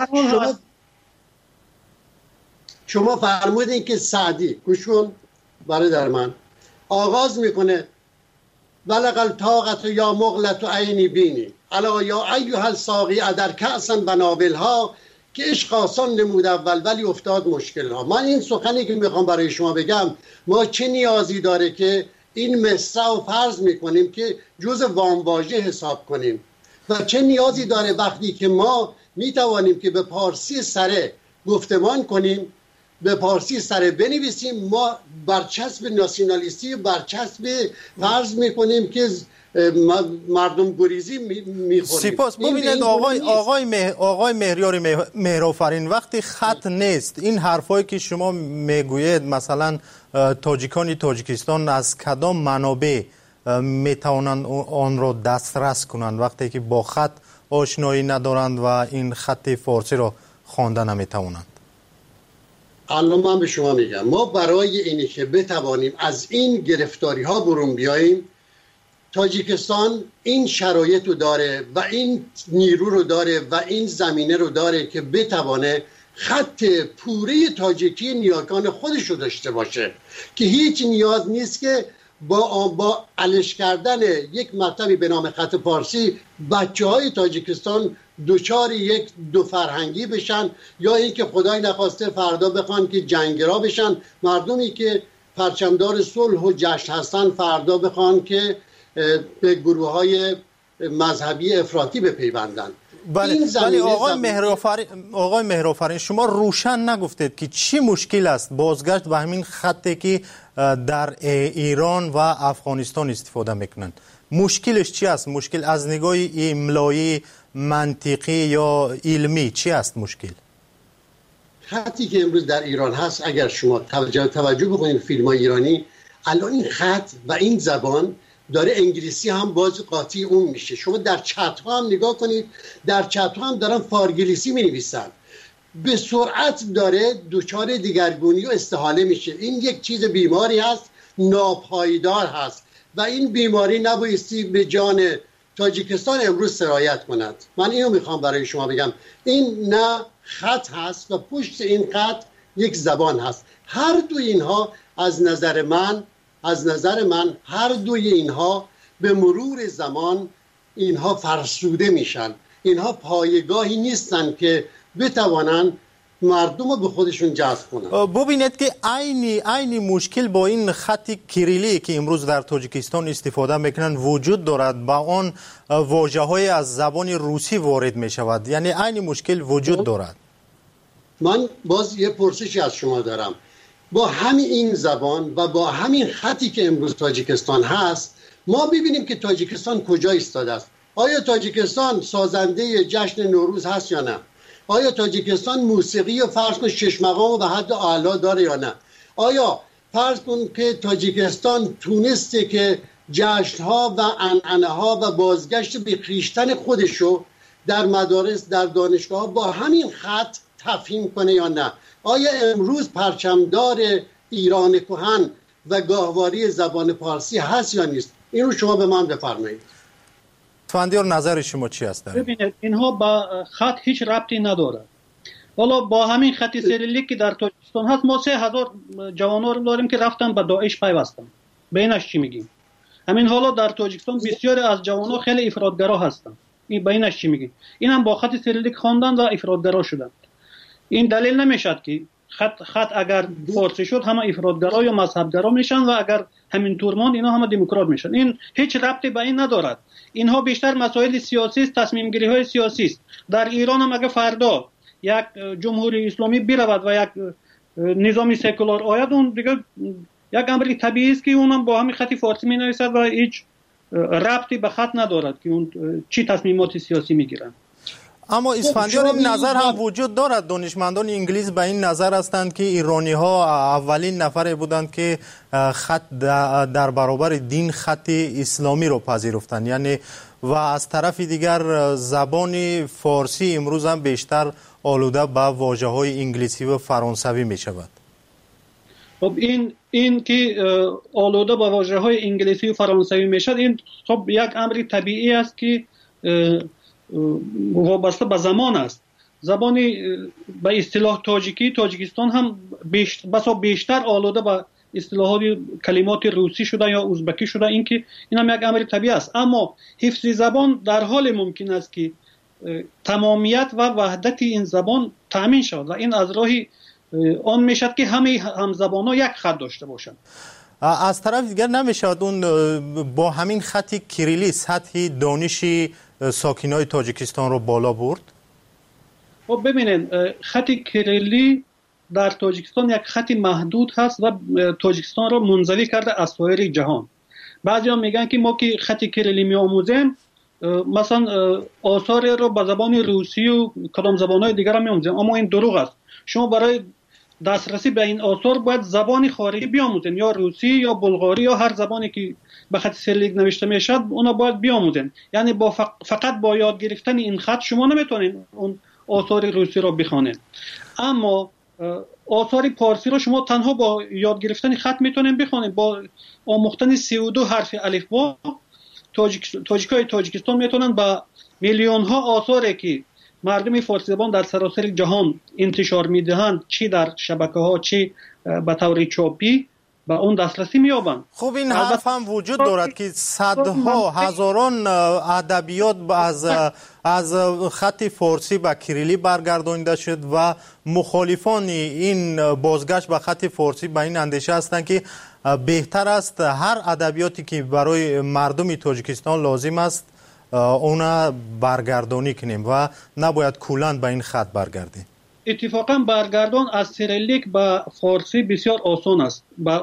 شما فرمودین که سعدی گوش کن برادر من آغاز میکنه ولقل طاقت یا مغلت و عینی بینی الا یا ایها الساقی ادر کأسا بنابلها که عشق آسان نمود اول ولی افتاد مشکل ها. من این سخنی که میخوام برای شما بگم، ما چه نیازی داره که این مصرع رو فرض میکنیم که جز وام واژه حساب کنیم و چه نیازی داره وقتی که ما میتوانیم که به پارسی سره گفتمان کنیم، به پارسی سره بنویسیم. ما برچسب ناسیونالیستی برچسب فرض میکنیم که مردم گریزی میخوریم. سپاس. ببینید آقای مهریار مهرآفرین، وقتی خط نیست این حرفایی که شما میگویید مثلا تاجیکان تاجیکستان از کدام منابع میتوانند آن را دسترس کنند وقتی که با خط آشنایی ندارند و این خط فارسی را خوانده نمیتوانند؟ الان من به شما میگم ما برای اینی که بتوانیم از این گرفتاری ها برون بیاییم، تاجیکستان این شرایط رو داره و این نیرو رو داره و این زمینه رو داره که بتوانه خط پوره تاجیکی نیاکان خودش رو داشته باشه که هیچ نیاز نیست که با علش کردن یک مطلبی به نام خط فارسی بچه های تاجیکستان دوچار یک دو فرهنگی بشن یا اینکه خدای نخواسته فردا بخوان که جنگرا بشن، مردمی که پرچمدار صلح و جشن هستن فردا بخوان که به گروه های مذهبی افراطی بپیوندن. ولی آقای مهرآفرین شما روشن نگفتید که چی مشکل است بازگشت به همین خطی که در ایران و افغانستان استفاده میکنند. مشکلش چی است؟ مشکل از نگاه املایی، منطقی یا علمی چی است مشکل؟ خطی که امروز در ایران هست اگر شما توجه بکنید فیلم های ایرانی، الان این خط و این زبان داره انگلیسی هم باز قاطی اون میشه. شما در چت ها هم نگاه کنید، در چت ها هم دارن فارگلیسی می نویسن، به سرعت داره دچار دیگرگونی و استحاله میشه. این یک چیز بیماری هست، ناپایدار هست و این بیماری نبایستی به جان تاجیکستان امروز سرایت کند. من اینو میخوام برای شما بگم، این نه خط هست و پشت این خط یک زبان هست. هر دو اینها از نظر من هر دوی اینها به مرور زمان اینها فرسوده میشن. اینها پایگاهی نیستن که بتوانن مردم رو به خودشون جذب کنن. ببینید که عینی مشکل با این خط کریلی که امروز در تاجیکستان استفاده میکنن وجود دارد، با آن واژه‌های از زبان روسی وارد میشود، یعنی عینی مشکل وجود دارد. من باز یه پرسشی از شما دارم، با همین این زبان و با همین خطی که امروز تاجیکستان هست ما ببینیم که تاجیکستان کجا ایستاده است. آیا تاجیکستان سازنده جشن نوروز هست یا نه؟ آیا تاجیکستان موسیقی و فرض کن شش مقام به حد اعلی داره یا نه؟ آیا فرض کن که تاجیکستان تونسته که جشن‌ها و عنعنه‌ها و بازگشت به خویشتن خودشو در مدارس در دانشگاه با همین خط تفهیم کنه یا نه؟ آیا امروز پرچمدار ایران کهن و گاهواری زبان پارسی هست یا نیست؟ این رو شما به من بفرمایید. فندیار نظر شما چی است؟ ببینید اینها با خط هیچ ربطی نداره. والا با همین خط سیریلیک که در تاجیکستان هست ما 3000 جوانان رو داریم که رفتن به داعش پیوستن. بینش چی میگیم؟ همین حالا در تاجیکستان بسیاری از جوانان خیلی افراطگرا هستن. این بینش چی میگیم؟ این هم با خط سیریلیک خواندن و افراطگرا شدن. این دلیل نمیشد که خط اگر فارسی شد همه افراطگرا یا مذهبگرا میشن و اگر همین طور ماند اینا همه دموکرات میشن. این هیچ ربطی به این ندارد. اینها بیشتر مسائل سیاسی است، تصمیم گیری های سیاسی است. در ایران هم اگر فردا یک جمهوری اسلامی برود و یک نظام سکولار آید، اون دیگه یک امر طبیعی است که اونم با همین خط فارسی می نویسد و هیچ ربطی به خط ندارد که اون چی تصمیمات سیاسی میگیرن. اما اسفندیار این نظر هم وجود دارد. دانشمندان انگلیس به این نظر هستند که ایرانی ها اولین نفر بودند که خط در برابر دین خط اسلامی رو پذیرفتند، یعنی و از طرف دیگر زبان فارسی امروز هم بیشتر آلوده به واژه های انگلیسی و فرانسوی می شود. خب این که آلوده به واژه های انگلیسی و فرانسوی می شود، این خب یک امر طبیعی است که وابسته به زمان است. زبانی به اصطلاح تاجیکستان هم بیشتر آلوده به اصطلاحات کلمات روسی شده یا ازبکی شده. این هم یک امر طبیعی است. اما حفظ زبان در حال ممکن است که تمامیت و وحدت این زبان تامین شود و این از راهی آن میشد که همه همزبان‌ها یک خط داشته باشند. از طرف دیگر نمیشود اون با همین خط کریلی سطح دانشی ساکنای تاجیکستان رو بالا برد؟ خب ببینید، خط کریلی در تاجیکستان یک خط محدود هست و تاجیکستان رو منزوی کرده از سایر جهان. بعضیا میگن که ما که خط کریلی میآموزیم مثلا آثار رو به زبان روسی و کدام زبان‌های دیگر هم میآموزیم، اما این دروغ است. شما برای دسترسی به این آثار باید زبان خارجی بیاموزین، یا روسی یا بلغاری یا هر زبانی که به خط سیریلیک نوشته میشد اونا باید بیاموزین. یعنی فقط با یاد گرفتن این خط شما نمیتونین اون آثار روسی رو بخوانین، اما آثار پارسی رو شما تنها با یاد گرفتن خط میتونین بخوانین. با آموختن 32 حرف الفبا تاجیکای تاجیکستان میتونن با میلیون ها آثاری که مردم فارسی زبان در سراسر جهان انتشار میدهند، چی در شبکه ها چی به طور چاپی، به اون دسترسی میابند. خب این حرف هم وجود دارد که صدها هزاران ادبیات از خط فارسی به کریلی برگردانیده شد و مخالفان این بازگشت به خط فارسی به این اندیشه هستند که بهتر است هر ادبیاتی که برای مردم تاجیکستان لازم است اونا برگردانی کنیم و نباید کلاً به این خط برگردیم. اتفاقا برگردان از سیریلیک به فارسی بسیار آسان است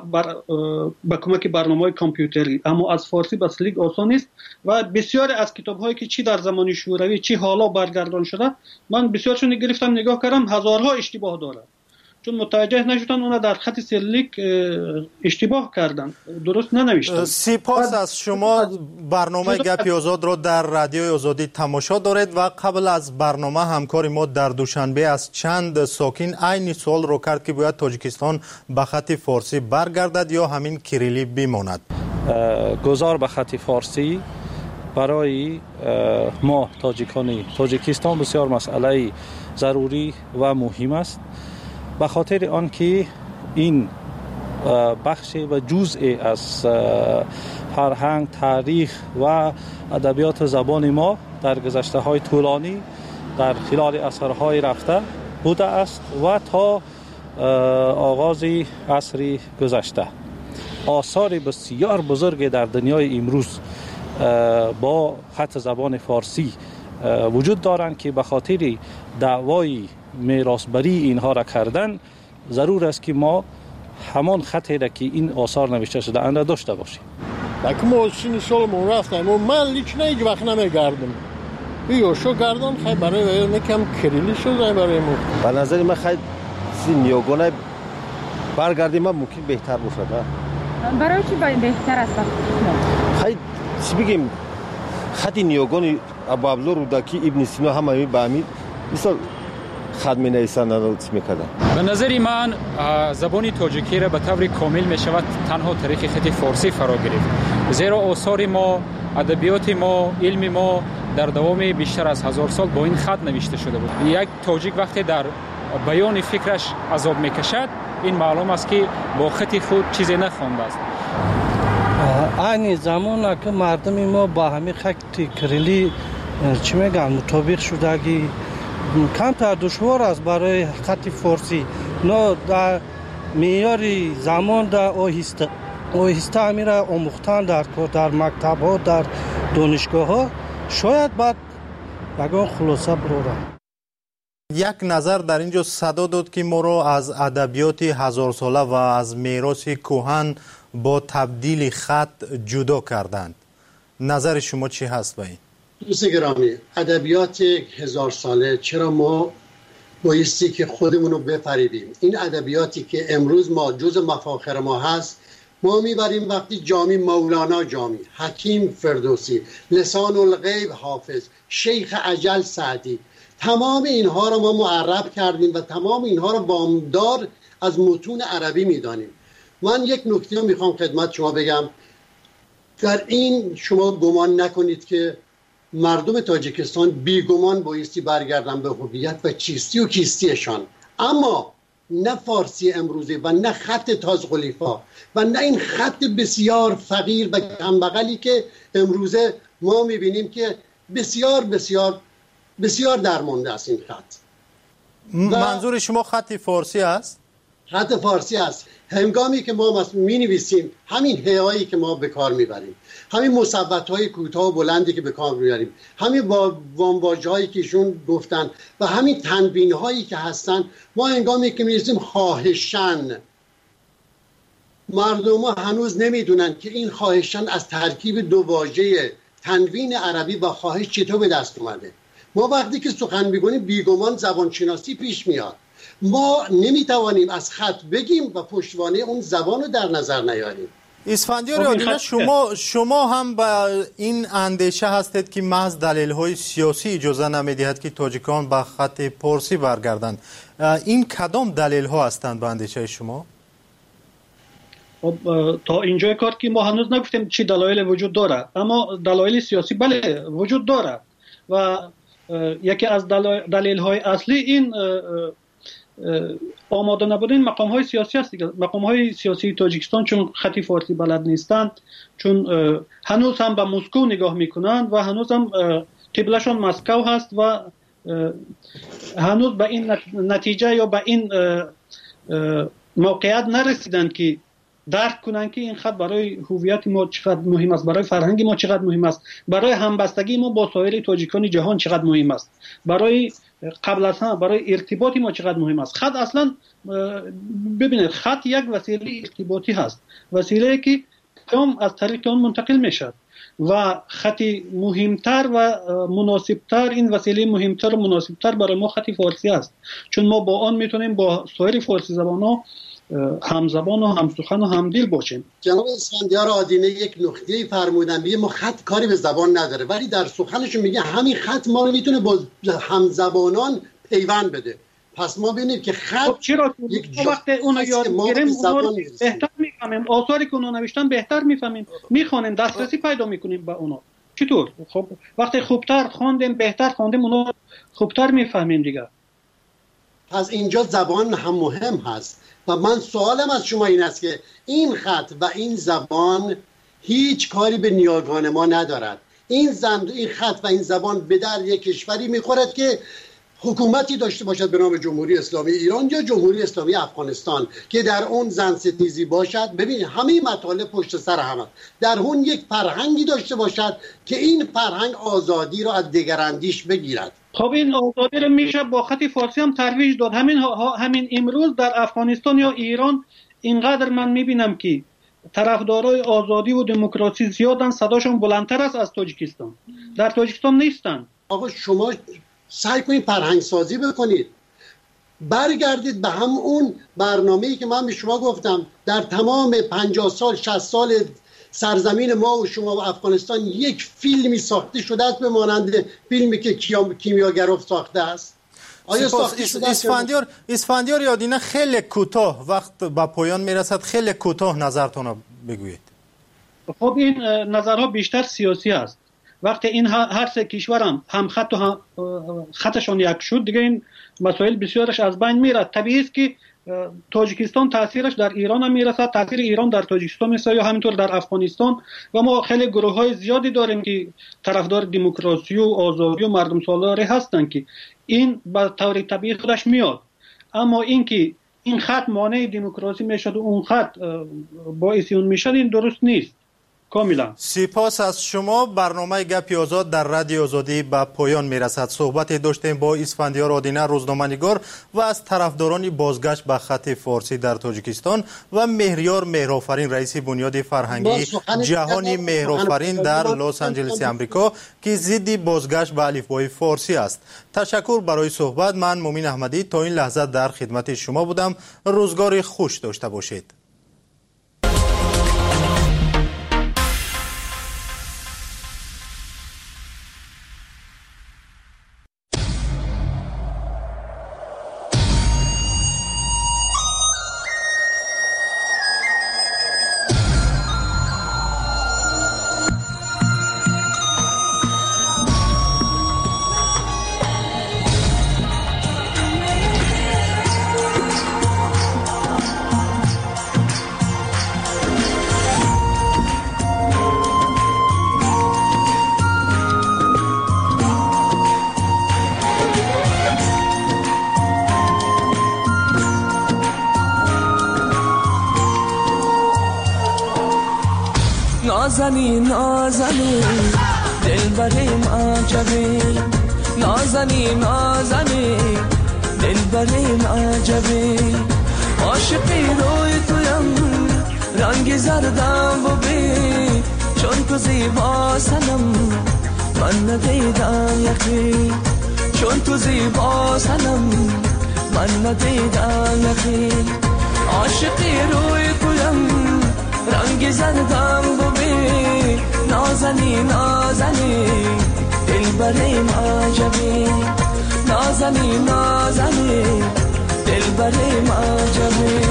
با کمک برنامه‌های کامپیوتری، اما از فارسی به سیریلیک آسان نیست و بسیاری از کتاب‌هایی که چی در زمان شوروی چی حالا برگردان شده من بسیارشون گرفتم نگاه کردم، هزارها اشتباه داره، چون متوجه نشدن اونا در خط سیریلیک اشتباه کردن، درست ننوشتن. سپاس از شما. برنامه گپی آزاد را در رادیوی آزادی تماشا دارید و قبل از برنامه همکار ما در دوشنبه از چند ساکن عین سوال رو کرد که باید تاجیکستان به خط فارسی برگردد یا همین کریلی بماند. گذار به خط فارسی برای ما تاجیکستان بسیار مسئله ضروری و مهم است، به خاطر آنکه این بخش و جزء از فرهنگ، تاریخ و ادبیات زبان ما در گذشته‌های طولانی در خلال عصرهای رفته بوده است و تا آغاز عصر گذشته آثار بسیار بزرگ در دنیای امروز با خط زبان فارسی وجود دارند که به خاطر دعوای میراثبری اینها را کردن ضرور است که ما همان خطی را که این آثار نوشته شده اند را داشته باشیم. که ما 30 سالمون رفتیم و من لیچنه هیچ وقت نمیگردم بیو شو گردم خیلی برای نکم کریلی شده برای ما. به نظر من خیلی نیاگانه برگردیم ممکن بهتر باشه. برای چی بهتر است؟ خیلی چی بگیم خط نیاگان ابوالفضل رودکی ابن سینا همه به همین مثال خط می نویسند و چی میکردن. به نظر من زبان تاجیکی را به طور کامل می شود تنها طریق خط فارسی فرا گرفت، زیرا آثار ما ادبیات ما، علم ما در دوام بیشتر از 1000 سال با این خط نوشته شده بود. یک تاجیک وقتی در بیان فکرش عذاب میکشد، این معلوم است که با خط خود چیزی نخوانده است. این زمان که مردم ما با همین خط کریلی چی میگن مطابق شدگی کمتر دشوار است برای خط فارسی. نه در معیار زمان در آهسته همیره آموختن در مکتب ها، در دانشگاه ها، شاید بعد یگان خلاصه برورم. یک نظر در اینجا صدا داد که ما رو از ادبیات 1000 ساله و از میراث کهن با تبدیل خط جدا کردند. نظر شما چی هست با این؟ دوست گرامی، ادبیات 1000 ساله چرا ما بایستی که خودمون رو بفریبیم؟ این ادبیاتی که امروز ما جز مفاخر ما هست، ما میبریم وقتی جامی مولانا جامی، حکیم فردوسی، لسان الغیب حافظ، شیخ اجل سعدی، تمام اینها رو ما معرب کردیم و تمام اینها رو وامدار از متون عربی میدانیم. من یک نکته رو میخوام خدمت شما بگم. در این شما گمان نکنید که مردم تاجیکستان بیگمان بایستی برگردن به هویت و چیستی و کیستیشان، اما نه فارسی امروزی و نه خط تاج خلیفه و نه این خط بسیار فقیر و کمبغلی که امروزه ما میبینیم که بسیار بسیار بسیار درمانده است این خط. منظور شما خط فارسی است؟ خط فارسی است. هنگامی که ما می نویسیم، همین هایی که ما به کار میبریم، همین مصوت‌های کوتاه و بلندی که به کار میبریم، همین وامواژه‌هایی که ایشون گفتن و همین تنوین‌هایی که هستن، ما هنگامی که می‌نویسیم خواهشاً، مردم ما هنوز نمیدونن که این خواهشاً از ترکیب دو واژه تنوین عربی و خواهش چطور به دست اومده. ما وقتی که سخن می‌گوییم بیگمان زبانشناسی پیش میاد. ما نمیتوانیم از خط بگیم و پشتوانه اون زبان رو در نظر نیاریم. اسفندیار آدینه، شما هم با این اندیشه هستید که محض دلیل‌های سیاسی اجازه نمی‌دهد که تاجیکان به خط پارسی برگردند. این کدام دلیل‌ها هستند به اندیشه شما؟ تا اینجای کار که ما هنوز نگفتیم چی دلایل وجود داره، اما دلایل سیاسی بله وجود داره و یکی از دلایل‌های اصلی این آماده نبودن مقام‌های سیاسی است دیگه. مقام‌های سیاسی تاجیکستان چون خط فارسی بلد نیستند، چون هنوز هم به مسکو نگاه میکنند و هنوز هم قبلشون مسکو هست و هنوز به این نتیجه یا به این موقعیت نرسیدند که درک کنند که این خط برای هویت ما چقدر مهم است، برای فرهنگ ما چقدر مهم است، برای همبستگی ما با سایر تاجیکان جهان چقدر مهم است، برای قبل از همه برای ارتباطی ما چقدر مهم است. خط اصلا ببینید، خط یک وسیله ارتباطی هست، وسیله که پیام از طریق آن منتقل میشد و خطی مهمتر و مناسبتر، این وسیله مهمتر و مناسبتر برای ما خط فارسی است، چون ما با آن میتونیم با سایر فارسی زبان‌ها همزبان و همسخن و همدل باشیم. جناب اسفندیار آدینه یک نکته فرمودن، میگه ما خط کاری به زبان نداره، ولی در سخنشون میگه همین خط ما رو میتونه با همزبانان پیوند بده. پس ما ببینیم که خط چرا وقتی اون رو یاد میگیریم اون بهتر میفهمیم، آثاری که اون نوشتن بهتر میفهمیم، میخوانیم، دسترسی پیدا میکنیم به اونا. چطور؟ خب وقتی خوبتر خواندیم، بهتر خواندیم، اونا خوبتر میفهمیم دیگه. از اینجا زبان هم مهم هست و من سوالم از شما این است که این خط و این زبان هیچ کاری به نیاگان ما ندارد. این خط و این زبان به در یک کشوری میخورد که حکومتی داشته باشد به نام جمهوری اسلامی ایران یا جمهوری اسلامی افغانستان که در اون زن ستیزی باشد. ببینید همه مطالب پشت سر هم است. در اون یک فرهنگی داشته باشد که این فرهنگ آزادی را از دگراندیش بگیرد. خب این آزادی رو میشه با خط فارسی هم ترویج داد. همین امروز در افغانستان یا ایران اینقدر من میبینم که طرفدارای آزادی و دموکراسی زیادن، صداشون بلندتر است از تاجیکستان. در تاجیکستان نیستن. آقا شما سعی کنید فرهنگ سازی بکنید، برگردید به هم اون برنامه‌ای که من به شما گفتم. در تمام 50 سال 60 سال سرزمین ما و شما و افغانستان یک فیلمی ساخته شده است به مانند فیلمی که کیمیاگرов ساخته است. آیا ساخته شده است؟ اسفندیار یادینه خیلی کوتاه، وقت به پایان میرسد، خیلی کوتاه نظرتون بگویید. خب این نظرها بیشتر سیاسی است. وقتی این هر سه کشور هم خط و خطشون یک شد، دیگه این مسائل بسیارش از بین میره. طبیعی است که تاجیکستان تاثیرش در ایران هم میرسد، تاثیر ایران در تاجیکستان میرسد یا همینطور در افغانستان. و ما خیلی گروه های زیادی داریم که طرفدار دموکراسی و آزادی و مردم سالاری هستند که این به طور طبیعی خودش میاد. اما اینکه این خط مانع دموکراسی میشد و اون خط باعث اون میشد، این درست نیست کاملا. سپاس از شما. برنامه گپی آزاد در رادیو آزادی به پایان میرسد. صحبت داشتیم با اسفندیار آدینه، روزنامه‌نگار و از طرفداران بازگشت به خط فارسی در تاجیکستان و مهریار مهرآفرین، رئیس بنیاد فرهنگی جهانی مهرآفرین در لس آنجلس آمریکا که ضد بازگشت به الفبای فارسی است. تشکر برای صحبت. من مومین احمدی تا این لحظه در خدمت شما بودم. روزگار خوش داشته باشید. نازنی نازنی دلبریم عجبی، نازنی نازنی دلبریم عجبی، عاشقی روی تویم رنگ زردم ببین، چون تو زیبا سنم من ندیدم یکی، چون تو زیبا سنم من ندیدم یکی، عاشقی روی تویم رنگ زردم ببین، نازنی نازنی دلبریم عجبی، نازنی نازنی دلبریم عجبی.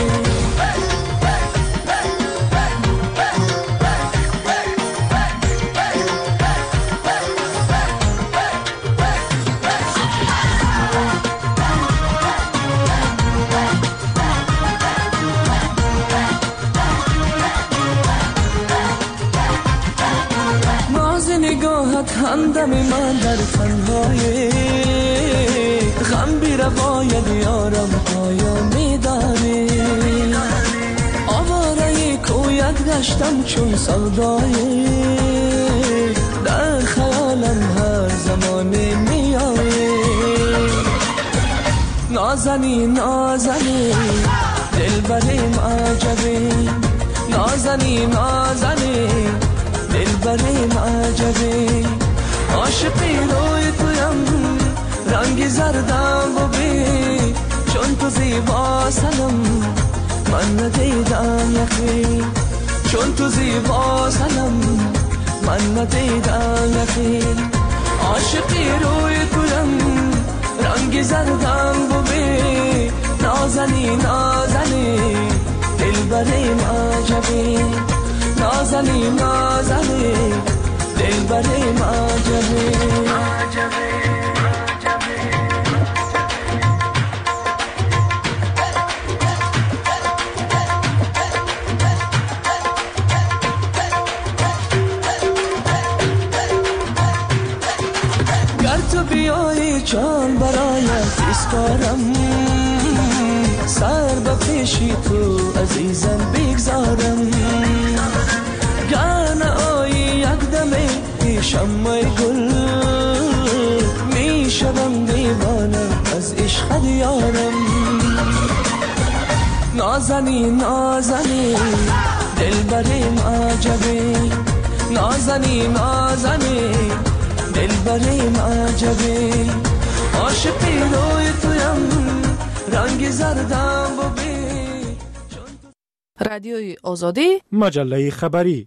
همدم من در تنهایی غم بی رواید یارم آیا میدانی، آواره کویت گشتم چون سودایی، در خیالم هر زمانی میایی، نازنی نازنی دلبریم عجبی، نازنی نازنی دلبریم عجبی، عاشقی روی تویم رنگ زردم ببین، چون تو زیبا سنم من ندیدم یکی، چون تو زیبا سنم من ندیدم یکی، عاشقی روی تویم رنگ زردم ببین، نازنی نازنی دلبریم عجبی، نازنی نازنی دلبریم عجبی. گر تو بیایی جان برایت اسپارم، سر به پیشی تو عزیزم بگذارم، گر نایی یک دمی پیشم گل، میشوم دیوانه از عشق یارم، نازنی نازنی دلبریم عجبی، نازنی نازنی دلبریم عجبی، عاشقی روی تویم رنگ زردم ببین. رادیوی آزادی، مجله خبری.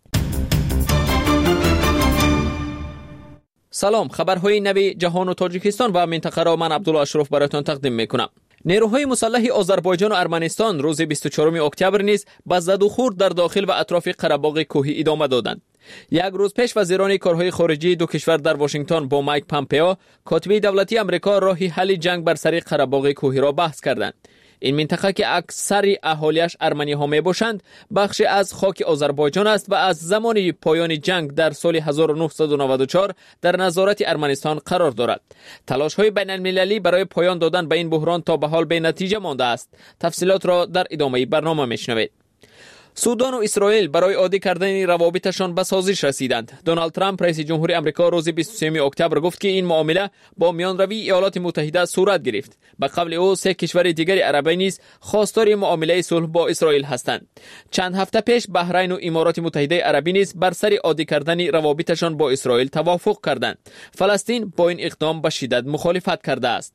سلام، خبرهای نوی جهان و تاجیکستان و منطقه را من عبدالله اشرف براتون تقدیم میکنم. نیروهای مسلح آذربایجان و ارمنستان روز 24 اکتبر نیز به زد و خورد در داخل و اطراف قره‌باغ کوهی ادامه دادند. یک روز پیش وزیران کارهای خارجی دو کشور در واشنگتن با مایک پامپئو، کاتب دولتی آمریکا، راه حل جنگ بر سر قره‌باغ کوهی را بحث کردند. این منطقه که اکثر اهالیش ارمنی ها می باشند بخشی از خاک آذربایجان است و از زمان پایان جنگ در سال 1994 در نظارت ارمنستان قرار دارد. تلاش های بین المللی برای پایان دادن به این بحران تا به حال به نتیجه مانده است. تفصیلات را در ادامه برنامه میشنوید. سودان و اسرائیل برای عادی کردن روابطشان به سازش رسیدند. دونالد ترامپ رئیس جمهوری آمریکا روز 23 اکتبر گفت که این معامله با میانروی ایالات متحده صورت گرفت. به قبل او سه کشور دیگر عربی نیز خواستار معامله صلح با اسرائیل هستند. چند هفته پیش بحرین و امارات متحده عربی نیز بر سر عادی کردن روابطشان با اسرائیل توافق کردند. فلسطین با این اقدام به شدت مخالفت کرده است.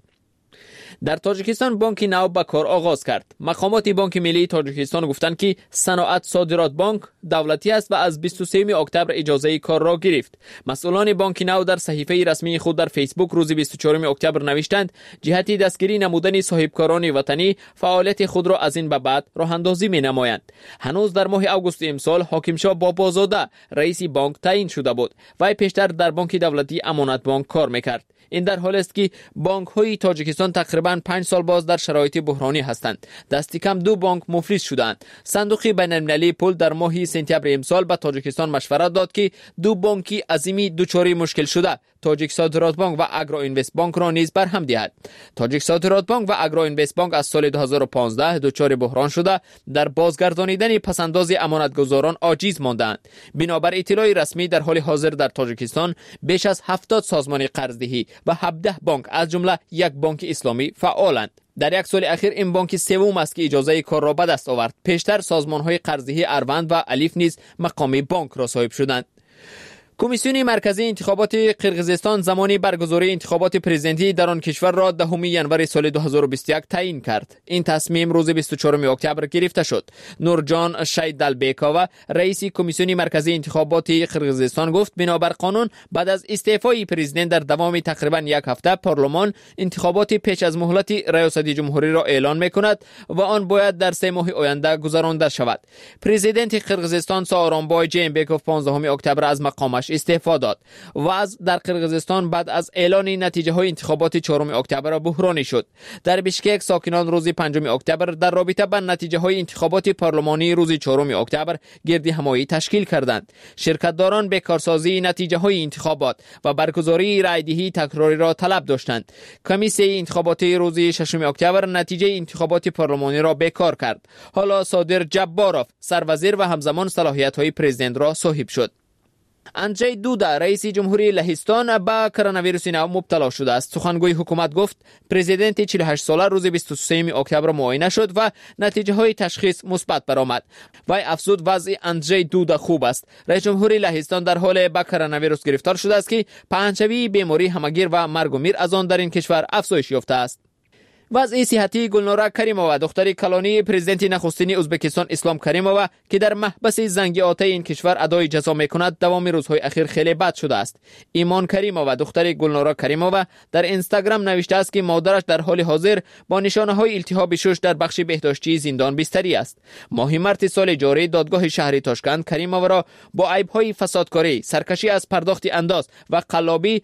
در تاجیکستان بانک نو به کار آغاز کرد. مقامات بانک ملی تاجیکستان گفتند که صنعت صادرات بانک دولتی است و از 23 اکتبر اجازه کار را گرفت. مسئولان بانک نو در صحیفه رسمی خود در فیسبوک روز 24 اکتبر نوشتند جهت دستگیری نمودن صاحبکاران وطنی فعالیت خود را از این به بعد راه اندازی می نمایند. هنوز در ماه آگوست امسال حاکم شاه بابازاده رئیس بانک تعیین شده بود. وی پیشتر در بانک دولتی امانت بانک کار میکرد. این در حالی است که بانک های تاجیکستان تقریباً 5 سال باز در شرایط بحرانی هستند. دست کم 2 بانک مفلس شدند. صندوق بین المللی پول در ماه سپتامبر امسال به تاجیکستان مشورت داد که 2 بانکی عظیمی دچار مشکل شده تاجیک صادرات بانک و اگرو اینوست بانک را نیز برهم دهد. تاجیک صادرات بانک و اگرو اینوست بانک از سال 2015 دچار بحران شده در بازگردانیدن پسنداز امانتگزاران عاجز ماندند. بنابر اطلاع رسمی در حال حاضر در تاجیکستان بیش از 70 سازمان قرضدهی و 17 بانک از جمله یک بانک اسلامی فعالند. در یک سال اخیر این بانک سوم است که اجازه کار را به دست آورد. پیشتر سازمان‌های قرضدهی اروند و الیف نیز مقام بانک را صاحب شدند. کمیسیون مرکزی انتخابات قرقیزستان زمانی برگزاری انتخابات پرزیدنتی در آن کشور را 10 ژانویه سال 2021 تعیین کرد. این تصمیم روز 24 اکتبر گرفته شد. نورجان شیدالبیکووا رئیس کمیسیون مرکزی انتخابات قرقیزستان گفت بنابر قانون بعد از استعفای پرزیدنت در دوام تقریبا یک هفته پارلمان انتخابات پیش از مهلت ریاست جمهوری را اعلان می‌کند و آن باید در 3 ماه آینده گذرانده شود. پرزیدنت قرقیزستان سارانبای جینبکوف 15 اکتبر از مقامش استعفا داد. وضع در قرقیزستان بعد از اعلان نتیجه های انتخابات 4 اکتبر بحرانی شد. در بیشکک ساکنان روز 5 اکتبر در رابطه با نتیجه های انتخابات پارلمانی روز 4 اکتبر گردی همایی تشکیل کردند. شرکتداران به کارسازی نتیجه های انتخابات و برگزاری رایدهی تکراری را طلب داشتند. کمیسیون انتخابات روز 6 اکتبر نتیجه انتخابات پارلمانی را بیکار کرد. حالا صادر جباروف سروزیر و همزمان صلاحیت های پرزیدنت را صاحب شد. اندری دودا رئیس جمهوری لهستان با کرونا ویروس نو مبتلا شده است. سخنگوی حکومت گفت پرزیدنت 48 ساله روز 23 اکتبر معاینه شد و نتیجه های تشخیص مثبت برآمد. وی افزود وضع اندری دودا خوب است. رئیس جمهوری لهستان در حال با کرونا ویروس گرفتار شده است که پهنشوی بیماری همگیر و مرگ و میر از آن در این کشور افزایش یافته است. وضع صحتی گلنوره کریمووا دختر کلانی پرزیدنت نخستین ازبکستان اسلام کریمووا که در محبس زنگ آتش این کشور ادای جزا میکند دوام روزهای اخیر خیلی بد شده است. ایمان کریمووا دختر گلنوره کریمووا در اینستاگرام نوشته است که مادرش در حال حاضر با نشانه های التهاب شش در بخش بهداشتی زندان بستری است. ماه مارس سال جاری دادگاه شهری تاشکند کریمووا را با عیب‌های فسادکاری، سرکشی از پرداخت انداز و قلابی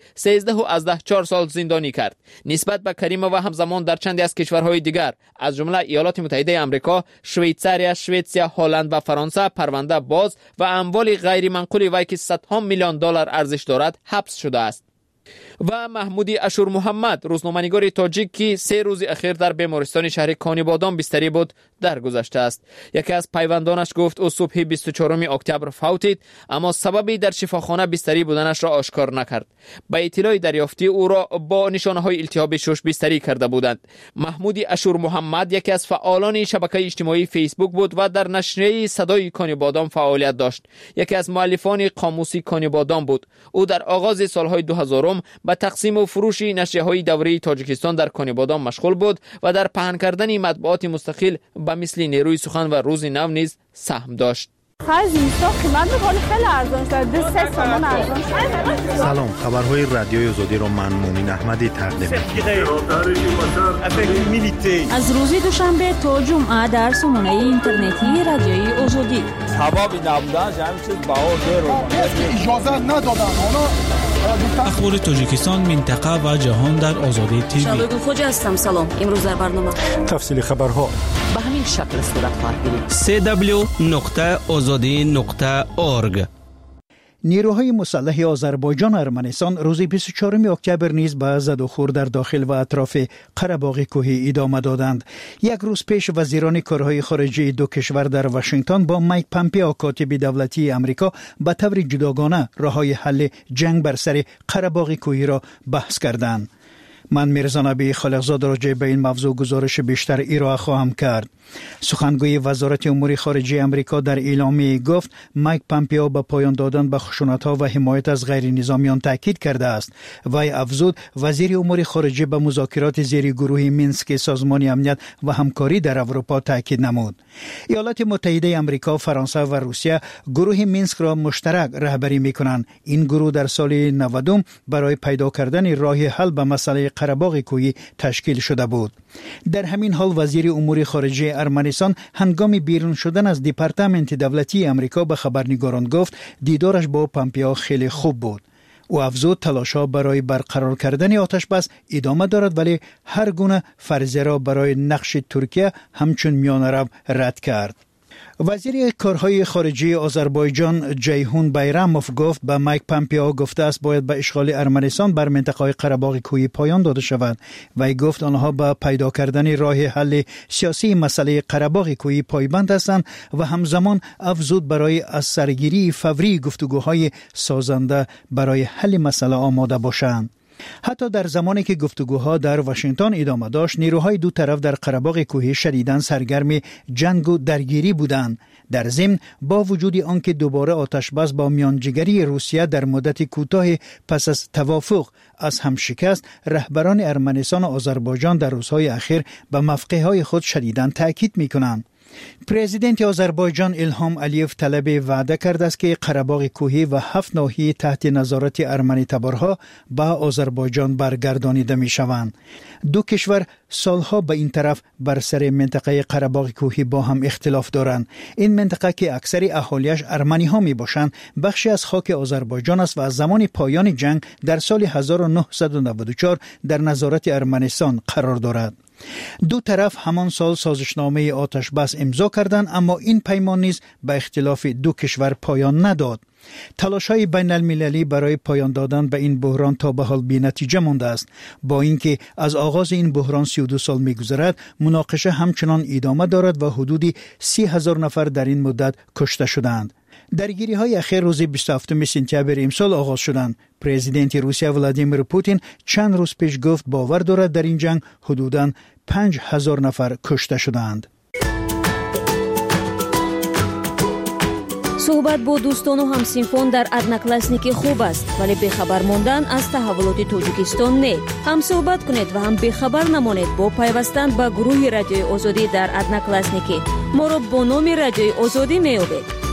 13 سال زندانی کرد. نسبت به کریمووا همزمان در چند از کشورهای دیگر از جمله ایالات متحده آمریکا، شویتزاریا، سوئیسریا، هلند و فرانسه پرونده باز و اموال غیر منقول وی که $100 میلیون ارزش دارد حبس شده است. و محمودی اشور محمد روزنامه‌نگار تاجیک که 3 روز اخیر در بیمارستان شهر کانیبادان بستری بود درگذشته است. یکی از پیوندانش گفت او صبح 24 اکتبر فوتید اما سببی در شفاخانه بستری بودنش را آشکار نکرد. به اطلاع دریافتی او را با نشانه‌های التهاب شش بستری کرده بودند. محمودی اشور محمد یکی از فعالان شبکه اجتماعی فیسبوک بود و در نشریه صدای کانیبادان فعالیت داشت. یکی از مؤلفان قاموس کانیبادان بود. او در آغاز سالهای 2000 با تقسیم و فروش نشریه‌های دوره تاجیکستان در کانیبادان مشغول بود و در پهن کردن مطبوعات مستقل به مثل نیروی سخن و روز نو نیز سهم داشت. اینستا قیمت میکنه خیلی ارزان شده 3 تومان ارزان شده. سلام، خبرهای رادیوی آزادی رو من مومین احمدی تقدیم می‌کنم. از روز دوشنبه تا جمعه در سامانه اینترنتی رادیوی آزادی. حبابی نبودن همین چیز باور رو اجازه ندادن. اخبار تاجیکستان، منطقه و جهان در آزادی تیوی. شادو خوج هستم. سلام. امروز در برنامه تفصیل خبرها به همین شکل صورت خواهد گرفت. www.azadi.org. نیروهای مسلح آذربایجان و ارمنستان روز 24 اکتبر نیز به زد و خورد در داخل و اطراف قره‌باغ کوهی ادامه دادند. یک روز پیش وزیران کارهای خارجه دو کشور در واشنگتن با مایک پامپئو کاتب دولتی امریکا به طور جداگانه راههای حل جنگ بر سر قره‌باغ کوهی را بحث کردند. من میرزا نبی خالقزاد راجع به این موضوع گزارش بیشتر ارائه خواهم کرد. سخنگوی وزارت امور خارجه امریکا در اعلامیه گفت مایک پامپئو به پایان دادن به خشونت‌ها و حمایت از غیر نظامیان تاکید کرده است. وی افزود وزیر امور خارجه به مذاکرات زیر گروه مینسک سازمان امنیت و همکاری در اروپا تاکید نمود. ایالات متحده امریکا، فرانسه و روسیه گروه مینسک را مشترک رهبری می‌کنند. این گروه در سال 90 برای پیدا کردن راه حل به مسئله قره‌باغ کوهی تشکیل شده بود. در همین حال وزیر امور خارجه ارمنستان هنگام بیرون شدن از دپارتمنت دولتی امریکا به خبرنگاران گفت دیدارش با پامپئو خیلی خوب بود. او افزود تلاش‌ها برای برقرار کردن آتش بس ادامه دارد، ولی هر گونه فرضیه را برای نقش ترکیه همچون میانه رو رد کرد. وزیر کارهای خارجه آذربایجان جیهون بیراموف گفت به مایک پامپئو گفته است باید به اشغال ارمنستان بر منطقه قره‌باغ کوهی پایان داده شود. وی گفت آنها به پیدا کردن راه حل سیاسی مسئله قره‌باغ کوهی پایبند هستند و همزمان افزود برای از سرگیری فوری گفتگوهای سازنده برای حل مسئله آماده باشند. حتی در زمانی که گفتگوها در واشنگتن ادامه داشت، نیروهای دو طرف در قره‌باغ کوهی شدیداً سرگرم جنگ و درگیری بودند. در ضمن با وجود آنکه دوباره آتش بس با میانجیگری روسیه در مدت کوتاه پس از توافق از هم شکست، رهبران ارمنستان و آذربایجان در روزهای اخیر به موقعهای خود شدیداً تاکید می‌کنند. پرزیدنت آذربایجان الهام علیف طلب وعده کرده است که قره‌باغ کوهی و 7 ناحیه تحت نظارت ارمنی تبارها به آذربایجان برگردانیده می شوند. دو کشور سالها به این طرف بر سر منطقه قره‌باغ کوهی با هم اختلاف دارند. این منطقه که اکثر اهالیش ارمنی ها می باشند بخشی از خاک آذربایجان است و از زمان پایان جنگ در سال 1994 در نظارت ارمنستان قرار دارد. دو طرف همان سال سازشنامه آتش بس امضا کردند، اما این پیمان نیز به اختلاف دو کشور پایان نداد. تلاش‌های بین المللی برای پایان دادن به این بحران تا به حال بی نتیجه مانده است. با اینکه از آغاز این بحران 32 سال می‌گذرد، مناقشه همچنان ادامه دارد و حدودی 30,000 نفر در این مدت کشته شدند. درگیری‌های اخیر روز 27 سپتامبر امسال آغاز شدند. پرزیدنت روسیه ولادیمیر پوتین چند روز پیش گفت باور دارد در این جنگ حدوداً 5,000 نفر کشته شدند. صحبت با دوستان و همسینفون در ادناکلاسنیکی خوب است، ولی بخبر ماندن از تحولات تاجیکستان نه. هم صحبت کنید و هم بخبر نمانید با پیوستن به گروه رادیوی آزادی در ادناکلاسنیکی. ما را با نام رادیوی آزادی می‌یابید.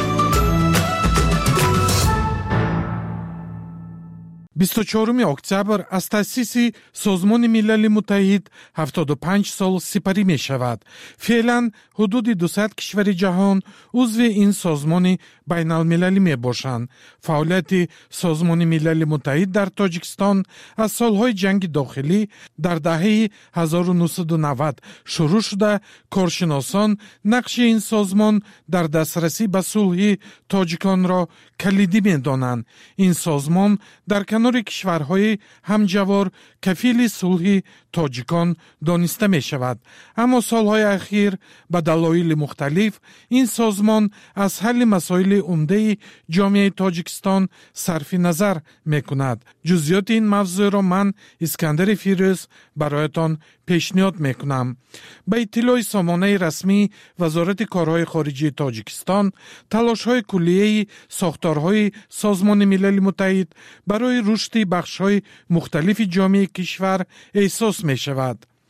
24 اکتبر از تأسیس سازمان ملل متحد 75 سال سپری می شود. فعلا حدود 200 کشور جهان عضو این سازمان بین المللی می باشند. فعالیت سازمان ملل متحد در تاجیکستان از سالهای جنگ داخلی در دهه 1990 شروع شده. کارشناسان نقش این سازمان در دسترسی به صلح تاجیکان را کلیدی می دانند. این سازمان در کنار کشورهای همجوار کفیل صلح تاجیکان دانسته می شود. اما سالهای اخیر به دلایل مختلف این سازمان از حل مسائل عمده جامعه تاجیکستان صرف نظر می کند. جزئیات این موضوع را من اسکندر فیروز برایتان پیشنهاد می کنم. به اطلاع سامانه رسمی وزارت کارهای خارجه تاجیکستان، تلاش‌های کلیه ساختارهای سازمان ملل متحد برای رشد بخش‌های مختلف جامعه کشور احساس می شود.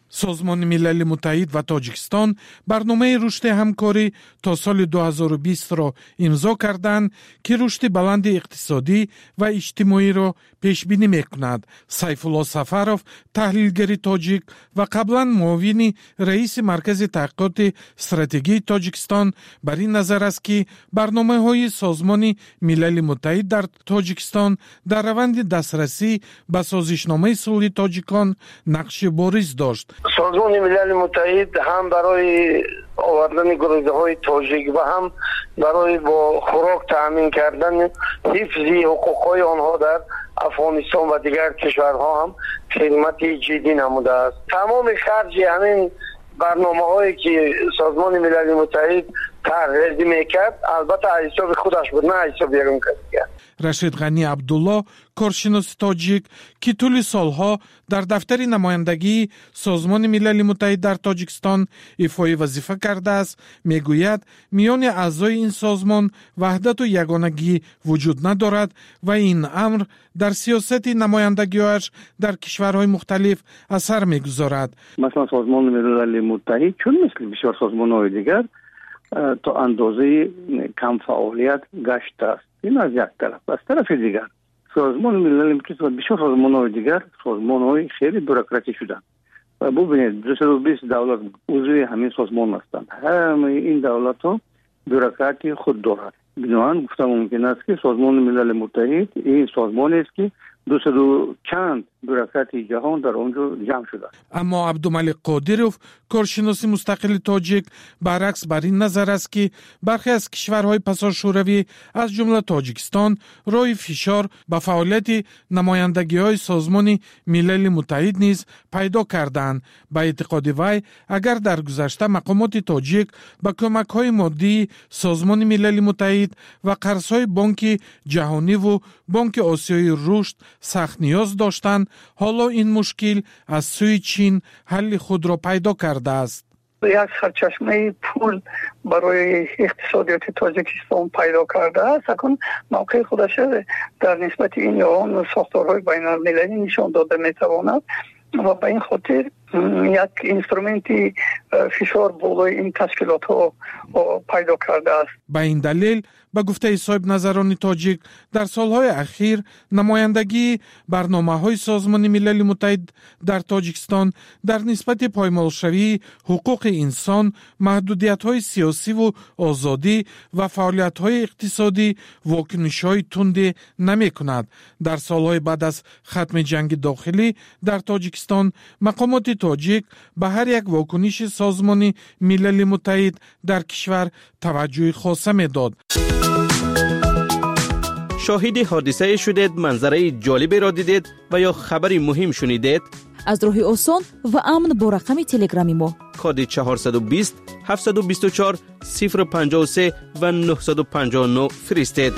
سازمان ملل متحد و تاجیکستان برنامه رشد همکاری تا سال 2020 را امضا کردند که رشد بلند اقتصادی و اجتماعی را پیش بینی می‌کند. سیف الله سفرов تحلیلگر تاجیک و قبلا معاون رئیس مرکز تحقیقات استراتژی تاجیکستان بر این نظر است که برنامه‌های سازمان ملل متحد در تاجیکستان در روند دسترسی به سازشنامه صلح تاجیکان نقش بارز داشت. سازمان ملل متحد هم برای آوردن گروه‌های تاجیک و هم برای با خوراک تامین کردن حفظ حقوق‌های آنها در افغانستان و دیگر کشورها هم خدمت جدی نموده است. تمام خرج همین برنامه‌هایی که سازمان ملل متحد طرح‌ریزی میکرد البته حساب خودش بود، نه حساب یکم کسی. رشید غنی عبدالله کارشناس تاجیک که طول سالها در دفتر نمایندگی سازمان ملل متحد در تاجیکستان ایفای وظیفه کرده است میگوید میان اعضای این سازمان وحدت و یگانگی وجود ندارد و این امر در سیاست نمایندگی‌هایش در کشورهای مختلف اثر میگذارد. مثلا سازمان ملل متحد چون مثل بسیار سازمان‌های دیگر تا اندازه کم فعالیت گشته است. این از یک طرف. از طرف دیگر سازمان ملل متحد و بسیار سازمان‌های دیگر سازمان‌های خیلی بوروکراتی شدند. و ببینید 220 دولت عضو همین سازمان هستند. همه این دولت‌ها بوروکراتی خود دارند. بنابراین گفتم ممکن است که سازمان ملل متحد این سازمانی است که 200 چند بوروکرات جهان در آنجا جمع شده. اما عبدالملک قادرов کارشناس مستقل تاجیک برعکس بر این نظر است که برخی از کشورهای پسا شوروی از جمله تاجیکستان راه فشار به فعالیت نمایندگی‌های سازمان ملل متحد نیز پیدا کردند. به اعتقاد وی اگر در گذشته مقامات تاجیک با کمک‌های مادی سازمان ملل متحد و قرض‌های بانک جهانی و بانک آسیای رشد سخت نیاز داشتند، حالا این مشکل از سوی چین حل خود را پیدا کرده است. یک سرچشمه پول برای اقتصادیات تاجیکستان پیدا کرده است. اکنون موقع خودش در نسبت این یا آن ساختارهای بین المللی نشان داده میتواند و به این خاطر یک اینسترومنتی فشار بالای این تشکیلات ها پیدا کرده است. به این دلیل به گفته صاحب نظران تاجیک در سالهای اخیر نمایندگی برنامه‌های سازمان ملل متحد در تاجیکستان در نسبت پایمالشوی حقوق انسان، محدودیت‌های سیاسی و آزادی و فعالیت‌های اقتصادی واکنش‌های تند نمی‌کند. در سالهای بعد از ختم جنگ داخلی در تاجیکستان مقامات تاجیک به هر یک واکنش سازمان ملل متحد در کشور توجه خاصه می‌داد. شاهد حادثه شدید، منظره جالبی را دیدید و یا خبری مهم شنیدید؟ از راه آسان و امن با رقم تلگرامی ما کد 420 724 053 و 959 فرستید.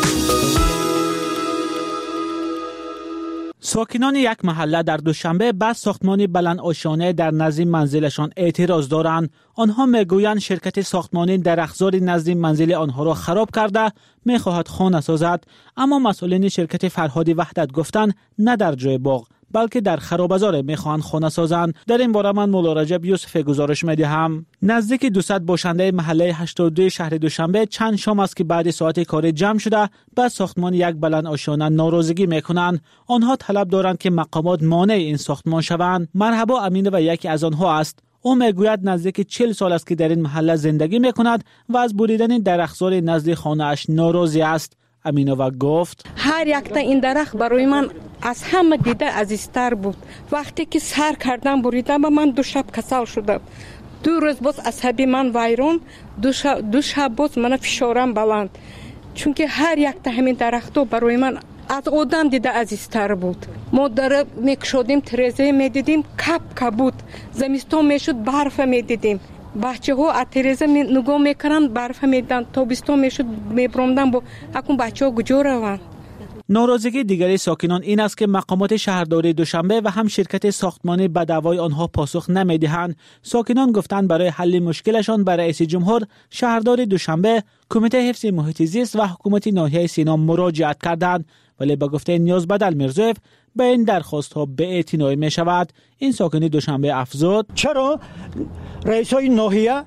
ساکنان یک محله در دوشنبه به ساختمان بلند آشانه در نزد منزلشان اعتراض دارند. آنها میگویند شرکت ساختمانی درخزار نزد منزل آنها را خراب کرده میخواهد خانه سازد، اما مسئولین شرکت فرهاد وحدت گفتند نه در جای باغ بلکه در خرابزار میخواهند خانه سازند. در این باره من مولا رجب یوسف گزارش میدهم. نزدیک 200 باشنده محله 82 شهر دوشنبه چند شام است که بعد ساعت کار جمع شده به ساختمان یک بلند آشانه ناراضگی میکنند. آنها طلب دارند که مقامات مانع این ساختمان شوند. مرحبا امین و یکی از آنها است. او میگوید نزدیک 40 سال است که در این محله زندگی میکند و از بریدن درختزار نزد خانه‌اش ناراضی است. امینова گفت هر یک تا این درخت برای من از همه دیده عزیزتر بود. وقتی که سر کردم بریدم و من 2 شب کسل شدم. 2 روز باز عصبی من ویران، 2 شب باز من فشارم بلند، چون که هر یک تا همین درختو برای من از آدم دیده عزیزتر بود. ما در میکشودیم ترزه میدیدیم کپ بود، زمستان میشد برف میدیدیم، بچه ها از ترزه نگاه میکنن برف میدن، تابستان میشد میبرمدن با اکون بچه ها کجا روند. ناراضگی دیگری ساکنان این است که مقامات شهرداری دوشنبه و هم شرکت ساختمانی به دعوای آنها پاسخ نمیدهند. ساکنان گفتند برای حل مشکلشان به رئیس جمهور، شهردار دوشنبه، کمیته حفظ محیط زیست و حکومت ناحیه سینا مراجعت کردند، ولی به گفته نیاز بدل میرزویف به این درخواست ها بی‌اعتنایی می شود. این ساکن دوشنبه افزود: چرا رئیسای ناحیه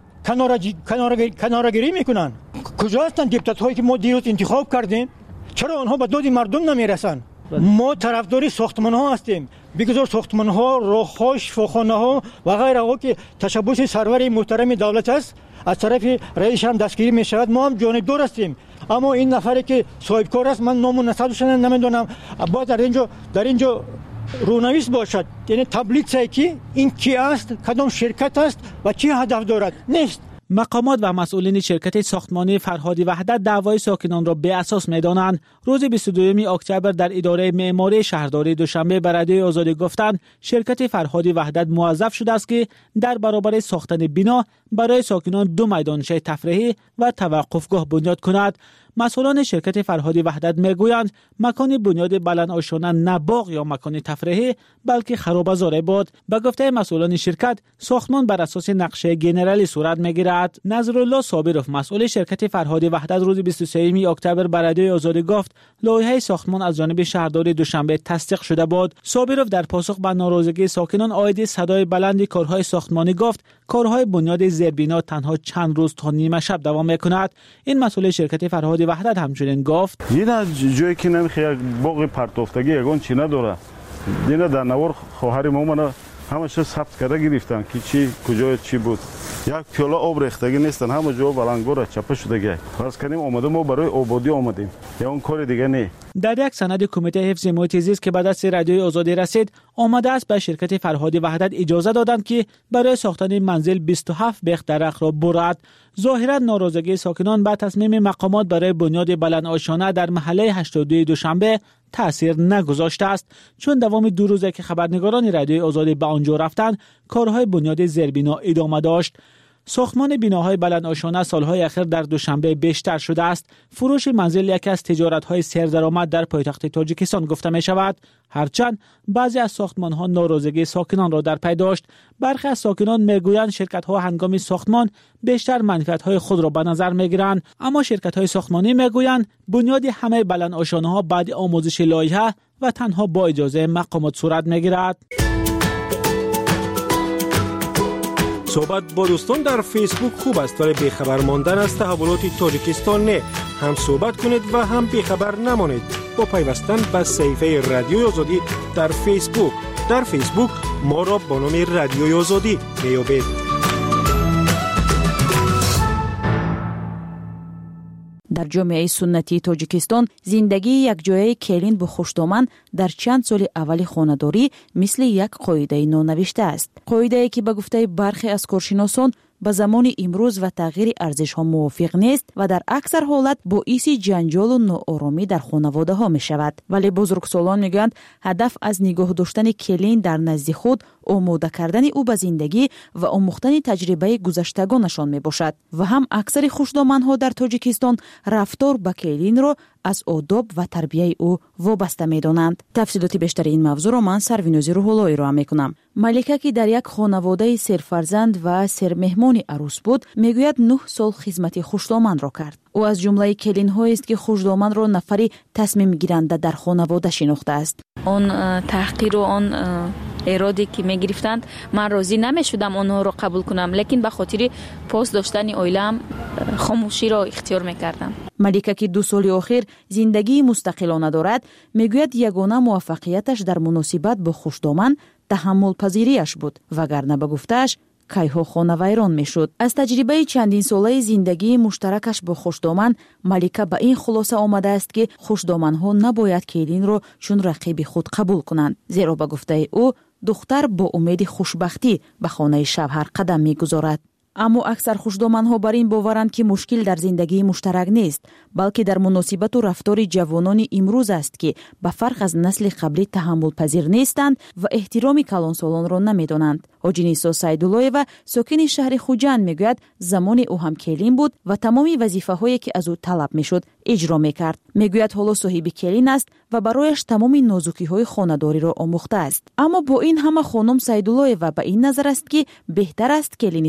کنارگیری میکنن؟ کجا هستن دپوتات هایی که ما دیروز انتخاب کردیم؟ چرا آنها به داد مردم نمیرسن؟ ما طرفداری ساختمان ها هستیم. بگذار ساختمان ها، راه ها، شفاخانه ها و غیره ها که تشبث سرور محترم دولت است از طرف رئیس هم دستگیری می شود. ما هم جانبدار هستیم. اما این نفری که صاحب کار است، من نام و نسبش نمیدونم، باید در اینجا رونویس باشد، یعنی تبلیغ که این کی است، کدام شرکت است و چی هدف دارد نیست. مقامات و مسئولین شرکت ساختمانی فرهادی وحدت دعوای ساکنان را به اساس می‌دانند. روز 22 اکتبر در اداره معماری شهرداری دوشنبه به رادیوی آزادی گفتند شرکت فرهادی وحدت موظف شده است که در برابر ساختن بنا برای ساکنان 2 میدانچه تفریحی و توقفگاه بنیاد کند. مسئولان شرکت فرهادی وحدت میگویند مکان بنیاد بلند آشانه نه باغ یا مکان تفریحی بلکه خرابه‌زار بود. به گفته مسئولان شرکت ساختمان بر اساس نقشه گنرالی صورت میگیرد. نظرالله صابرов مسئول شرکت فرهادی وحدت روز 23 اکتبر به رادیوی آزادی گفت لایحه ساختمان از جانب شهرداری دوشنبه تصدیق شده بود. صابرов در پاسخ به ناراضگی ساکنان عاید صدای بلند کارهای ساختمانی گفت کارهای بنیاد زیربنا تنها چند روز تا نیمه شب دوام میکند. این مسئول شرکت فرهادی وحدت همچنین گفت اینا جایی که نمیخواد باغ پرتافتگی یگان چی نداره. اینا در نوار خواهر ما همش ثبت کرده گرفتن که چی کجا چی بود. یک پیاله آب ریختگی نیستن، همه جا بلنگور چپه شدگی. فرض کنیم اومده ما برای آبادی اومدیم یا اون کار دیگه نه. در یک سند کمیته حفظ محیط زیست که به دست رادیوی آزادی رسید آمده است به شرکت فرهادی وحدت اجازه دادند که برای ساختن منزل 27 بیخ درخت را برد. ظاهرا ناراضگی ساکنان به تصمیم مقامات برای بنیاد بلند آشانه در محله 82 دوشنبه تأثیر نگذاشته است، چون دوام 2 روزه که خبرنگاران رادیوی آزادی به آنجا رفتند کارهای بنیاد زیربنا ادامه داشت. ساختمان بناهای بلند آشانه سالهای اخیر در دوشنبه بیشتر شده است. فروش منزل یکی از تجارت‌های سردرآمد در پایتخت تاجیکستان گفته می شود. هرچند بعضی از ساختمان‌ها ناراضگی ساکنان را در پی داشت. برخی از ساکنان میگویند شرکت‌ها هنگام ساختمان بیشتر منفعت‌های خود را به نظر می‌گیرند، اما شرکت‌های ساختمانی میگویند بنیاد همه بلند آشانه‌ها بعد آموزش لایحه و تنها با اجازه مقامات صورت می‌گیرد. صحبت با دوستان در فیسبوک خوب است ولی بیخبر ماندن از تحولات تاجیکستان نه. هم صحبت کنید و هم بیخبر نمانید با پیوستن به صفحه رادیوی آزادی در فیسبوک. در فیسبوک ما را با نام رادیوی آزادی میابید. در جامعه سنتی تاجیکستان زندگی یک جایه کلین با خوشدامن در چند سال اول خانه‌داری مثل یک قاعده نونوشته است. قاعده‌ای که به گفته برخی از کارشناسان به زمان امروز و تغییر ارزش‌ها موافق نیست و در اکثر حالت باعث جنجال و ناآرامی در خانواده ها می شود. ولی بزرگسالان میگویند هدف از نگاه داشتن کلین در نزد خود آماده کردن او به زندگی و آموختن تجربه گذشتگانشان می باشد و هم اکثر خوشدامن‌ها در تاجیکستان رفتار با کلین را از آداب و تربیت او وابسته می‌دانند. تفصیلات بیشتر این موضوع را من سروینوزی روح‌اللهی را می‌کنم. ملکه که در یک خانواده سرفرزند و سرمهمان عروس بود، میگوید 9 سال خدمت خوشدامن را کرد. او از جمله کلین‌هایی است که خوشدامن را نفری تصمیم گیرنده در خانواده شناخته است. آن تحقیر و آن ارادی که می‌گرفتند من راضی نمی‌شدم آنها را قبول کنم، لیکن به خاطر پاس داشتن عائله‌ام خاموشی را اختیار می‌کردم. ملکه که 2 سال اخیر زندگی مستقلانه دارد، میگوید یگانه موفقیتش در مناسبت با خوشدامن تحمل پذیریش بود، وگرنه به گفته‌اش کایها خانه ویران میشد. از تجربه چندین ساله زندگی مشترکش با خوشدامن، ملکه به این خلاصه آمده است که خوشدامن‌ها نباید کلین را چون رقیب خود قبول کنند، زیرا به گفته او دختر با امید خوشبختی به خانه شوهر قدم میگذارد. اما اکثر خوشدامن‌ها بر این باورند که مشکل در زندگی مشترک نیست، بلکه در مناسبت و رفتار جوانان امروز است که به فرق از نسل قبلی تحمل پذیر نیستند و احترام کلانسالان را نمی‌دانند. حاجی نیسا سیدالله‌یوا ساکن شهر خوجند میگوید زمان او هم کلین بود و تمامی وظیفه‌هایی که از او طلب میشد اجرا میکرد. میگوید حالا صاحب کلین است و برایش تمامی نازکی‌های خانه‌داری را آموخته است. اما با این همه خانم سیدالله‌یوا به این نظر است که بهتر است کلین خانواده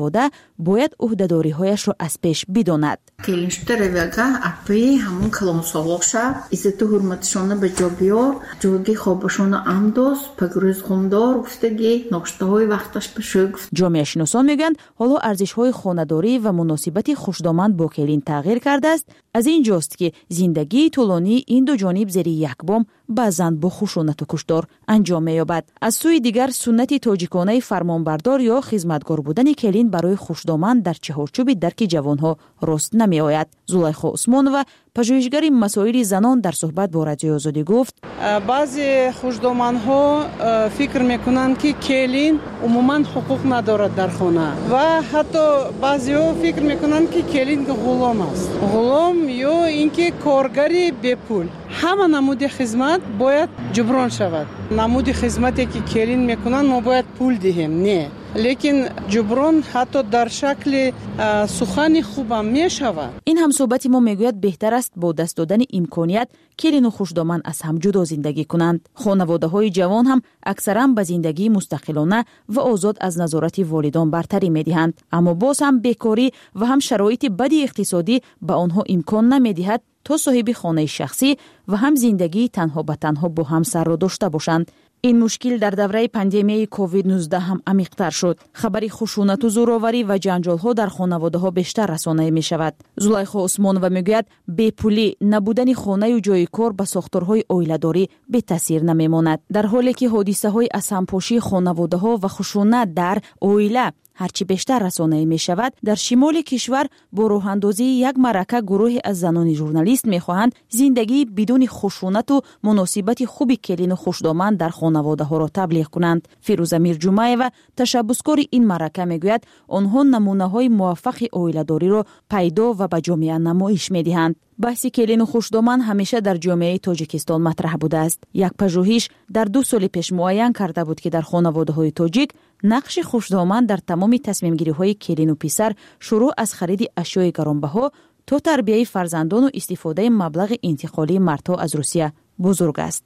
خانواده باید عهده‌داری‌هایش را از پیش بداند. Келиншутар эвелга апи ҳамун калонсолоқша иззату ҳурматишона ба ҷо биёр, ҷойги хобашона амдос, пагрӯз хумдор гуфтаги ноштаҳои вақташ бишӯ гуфт. ҷомеашиносон мегӯянд ҳоло арзишҳои хонадорӣ ва муносибати хушдоманд бо келин тағйир кардааст. аз ин ҷост ки зиндагии тӯлонии ин ду ҷониб зери як бом баъзан бо хушунату кушдор анҷом меёбад. аз сӯи дигар суннати тоҷиконаи фармонбардор ё хизматгор будани келин барои хушдоманд дар чаҳорчӯби дарки ҷавонҳо рост намеояд. зулайхо усмонова, пажӯҳишгари масоили занон, дар суҳбат бо Радиои Озодӣ гуфт: баъзе хушдомандҳо фикр мекунанд ки келин умуман ҳуқуқ надорад дар хона ва ҳатто баъзеҳо фикр мекунанд ки келин ғулом аст. ғулом ё ин ки коргари бепул. ҳама намуди хизмат бояд ҷуброн шавад. намуди хизмате ки келин мекунанд мо бояд пул диҳем, не. лекин ҷуброн ҳатто дар шакли сухани хубам мешавад. ин ҳамсӯҳбати мо мегӯяд беҳтар аст бо даст додани имконият келину хушдоманд аз ҳам ҷудо зиндагӣ кунанд. хонаводаҳои ҷавон ҳам аксаран ба зиндагии мустақилона ва озод аз назорати волидон бартарӣ медиҳанд. аммо боз ҳам бекорӣ ва ҳам шароити бади иқтисодӣ ба онҳо имкон намедиҳад то соҳиби хонаи шахсӣ ва ҳам зиндагии танҳо ба танҳо бо ҳамсарро дошта бошанд. ин мушкил дар давраи пандемияи COVID-19 ҳам амиқтар шуд. хабари хушунату зӯроварӣ ва ҷанҷолҳо дар хонаводаҳо бештар расонае мешавад. зулайхо усмонова мегӯяд бепулӣ, набудани хонаю ҷои кор ба сохторҳои оиладорӣ бетаъсир намемонад. дар ҳоле ки ҳодисаҳои аз ҳампошии хонаводаҳо ва хушунат дар оила ҳарчи бештар расонае мешавад, дар шимоли кишвар бо роҳандозии як маърака гурӯҳе аз занони журналист мехоҳанд зиндагии бидуни хушунату муносибати хуби келину хушдоманд дар хонаводаҳоро таблиғ кунанд. фирӯза мирҷумаева, ташаббускори ин маърака, мегӯяд онҳо намунаҳои муваффақи оиладориро пайдо ва ба ҷомеа намоиш медиҳанд. баҳси келину хушдоманд ҳамеша дар ҷомеаи Тоҷикистон матраҳ будааст. як пажӯҳиш дар 2 соли пеш муайян карда буд ки дар хонаводаҳои тоҷик нақши хушдоманд дар тамоми тасмимгириҳои келину писар шурӯъ аз хариди ашёи гаронбаҳо то тарбияи фарзандону истифодаи маблағи интиқолии мардҳо аз Русия бузург аст.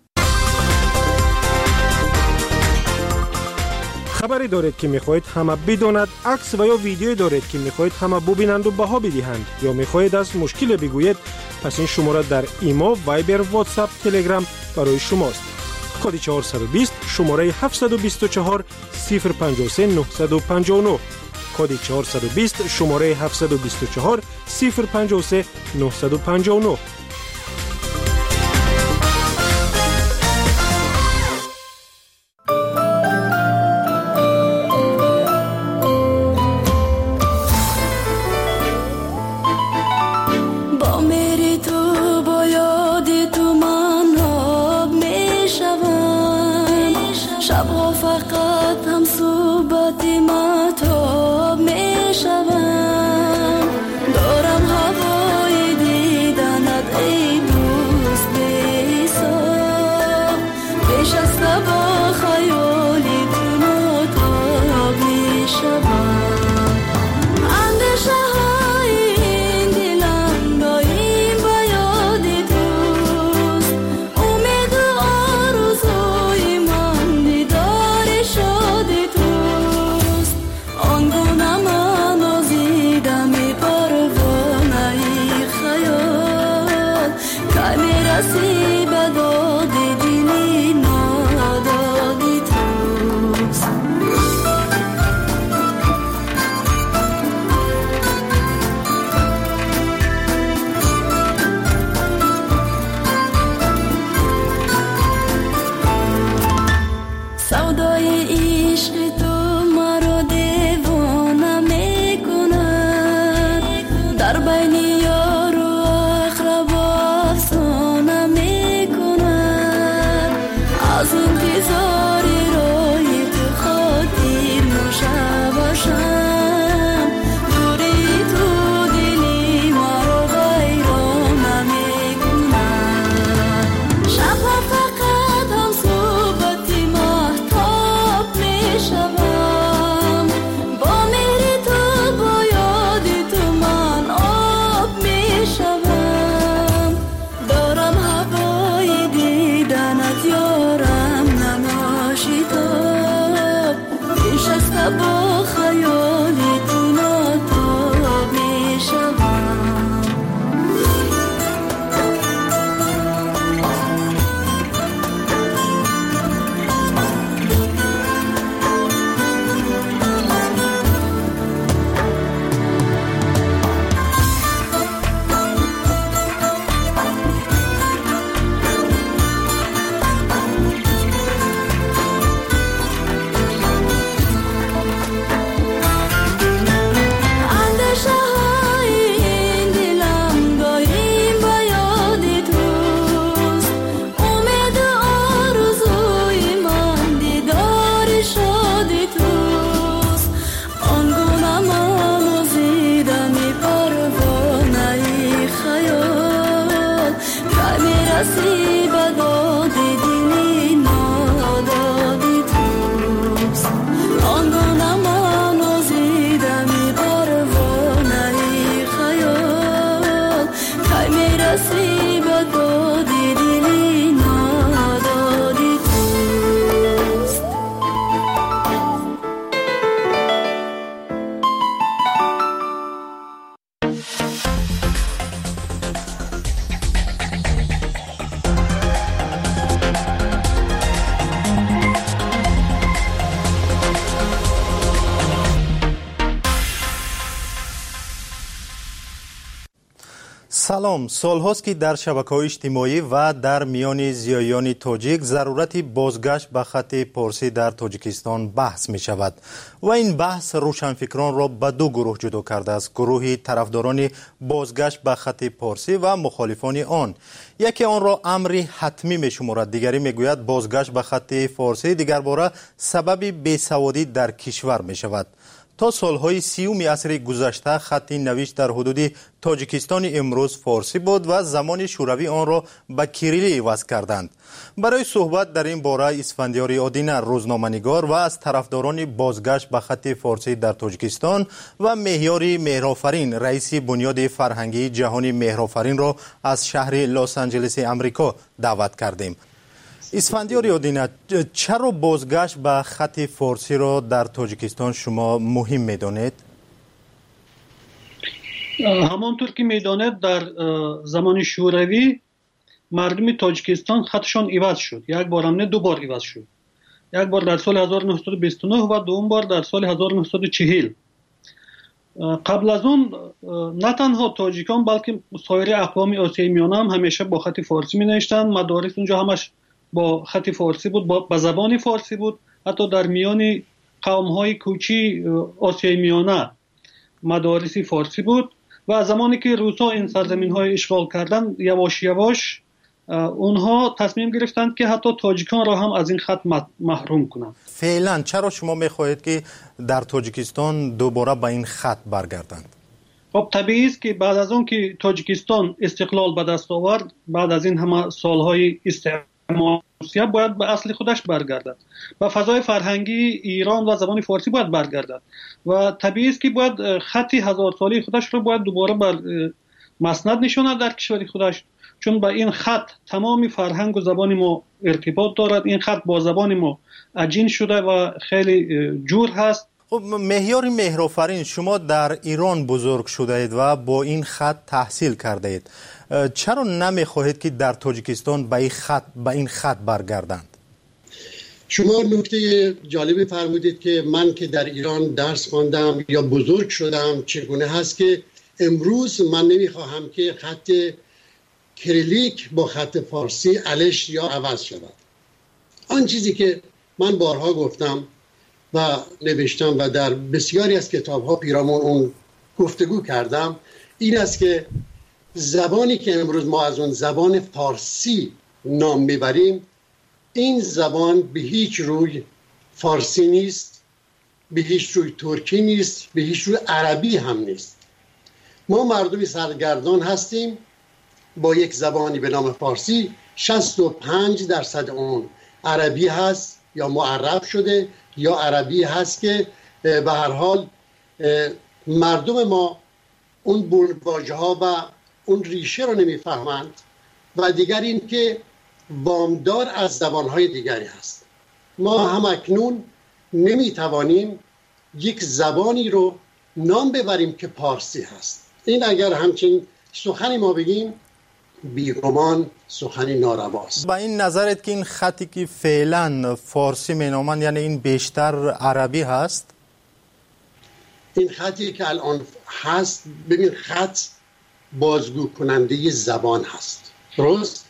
خبری دارید که میخواهید همه بداند، عکس و یا ویدیویی دارید که میخواهید همه ببینند و بها بدهند یا میخواهید از مشکل بگویید، پس این شماره در ایما، وایبر، واتساپ، تلگرام برای شماست. کد 420 شماره 724 053 959. کد 420 شماره 724 053 959. سلام. سال‌هاست که در شبکه‌های اجتماعی و در میان زیایان تاجیک ضرورت بازگشت به خط پارسی در تاجیکستان بحث می شود و این بحث روشنفکران را به دو گروه جدا کرده است: گروهی طرفداران بازگشت به خط پارسی و مخالفان آن. یکی آن را امری حتمی می شمارد، دیگری می گوید بازگشت به خط فارسی دیگر باره سبب بیسوادی در کشور می شود. تا سالهای 30 عصر گذشته خط نوشت در حدود تاجیکستان امروز فارسی بود و زمان شوروی آن را به کیریلی عوض کردند. برای صحبت در این باره اسفندیار آدینه، روزنامه‌نگار و از طرفداران بازگشت به خط فارسی در تاجیکستان و مهیار مهرآفرین، رئیس بنیاد فرهنگی جهان مهرآفرین را از شهر لس آنجلس امریکا دعوت کردیم. اسفندیار آدینه، چرا بازگشت به خط فارسی را در تاجیکستان شما مهم می‌دانید؟ همانطور که می‌دانید در زمان شوروی مردم تاجیکستان خطشان عوض شد. یک بار هم نه، دو بار عوض شد. یک بار در سال 1929 و دوم بار در سال 1940. قبل از اون نه تنها تاجیکان بلکه سایر اقوام آسیای میانه هم همیشه با خط فارسی می‌نوشتند. مدارس اونجا همش با خط فارسی بود، با زبان فارسی بود. حتی در میان قوم‌های کوچی آسیای میانه مدارسی فارسی بود و زمانی که روسا این سرزمین‌های اشغال کردند یواش یواش اونها تصمیم گرفتند که حتی تاجیکان را هم از این خط محروم کنند. فعلا چرا شما می‌خواهید که در تاجیکستان دوباره به این خط برگردند؟ خب طبیعی است که بعد از اون که تاجیکستان استقلال به دست آورد، بعد از این همه سال‌های استعمار روسیه باید به اصل خودش برگردد، به فضای فرهنگی ایران و زبان فارسی باید برگردد و طبیعی است که باید خط هزار ساله خودش رو باید دوباره بر مسند نشاند در کشور خودش، چون با این خط تمام فرهنگ و زبان ما ارتباط دارد. این خط با زبان ما عجین شده و خیلی جور هست. خب مهیار مهرآفرین، شما در ایران بزرگ شده اید و با این خط تحصیل کرده اید. چرا نمیخواهید که در تاجیکستان به این خط برگردند؟ شما نکته جالبی فرمودید که من که در ایران درس خواندم یا بزرگ شدم چگونه هست که امروز من نمیخواهم که خط کریلیک با خط فارسی الش یا عوض شود. آن چیزی که من بارها گفتم و نوشتم و در بسیاری از کتاب‌ها پیرامون اون گفتگو کردم این است که زبانی که امروز ما از اون زبان فارسی نام میبریم، این زبان به هیچ روی فارسی نیست، به هیچ روی ترکی نیست، به هیچ روی عربی هم نیست. ما مردمی سرگردان هستیم با یک زبانی به نام فارسی. 65% اون عربی هست یا معرب شده یا عربی هست که به هر حال مردم ما اون بلواژه ها و اون ریشه رو نمیفهمند و دیگر این که وامدار از زبانهای دیگری هست. ما هم اکنون نمیتوانیم یک زبانی رو نام ببریم که پارسی هست. این اگر همچین سخنی ما بگیم بیگمان سخنی نارواست. با این نظرت که این خطی که فعلا فارسی مینامند یعنی این بیشتر عربی هست؟ این خطی که الان هست، ببین خط بازگو کننده زبان هست، درست؟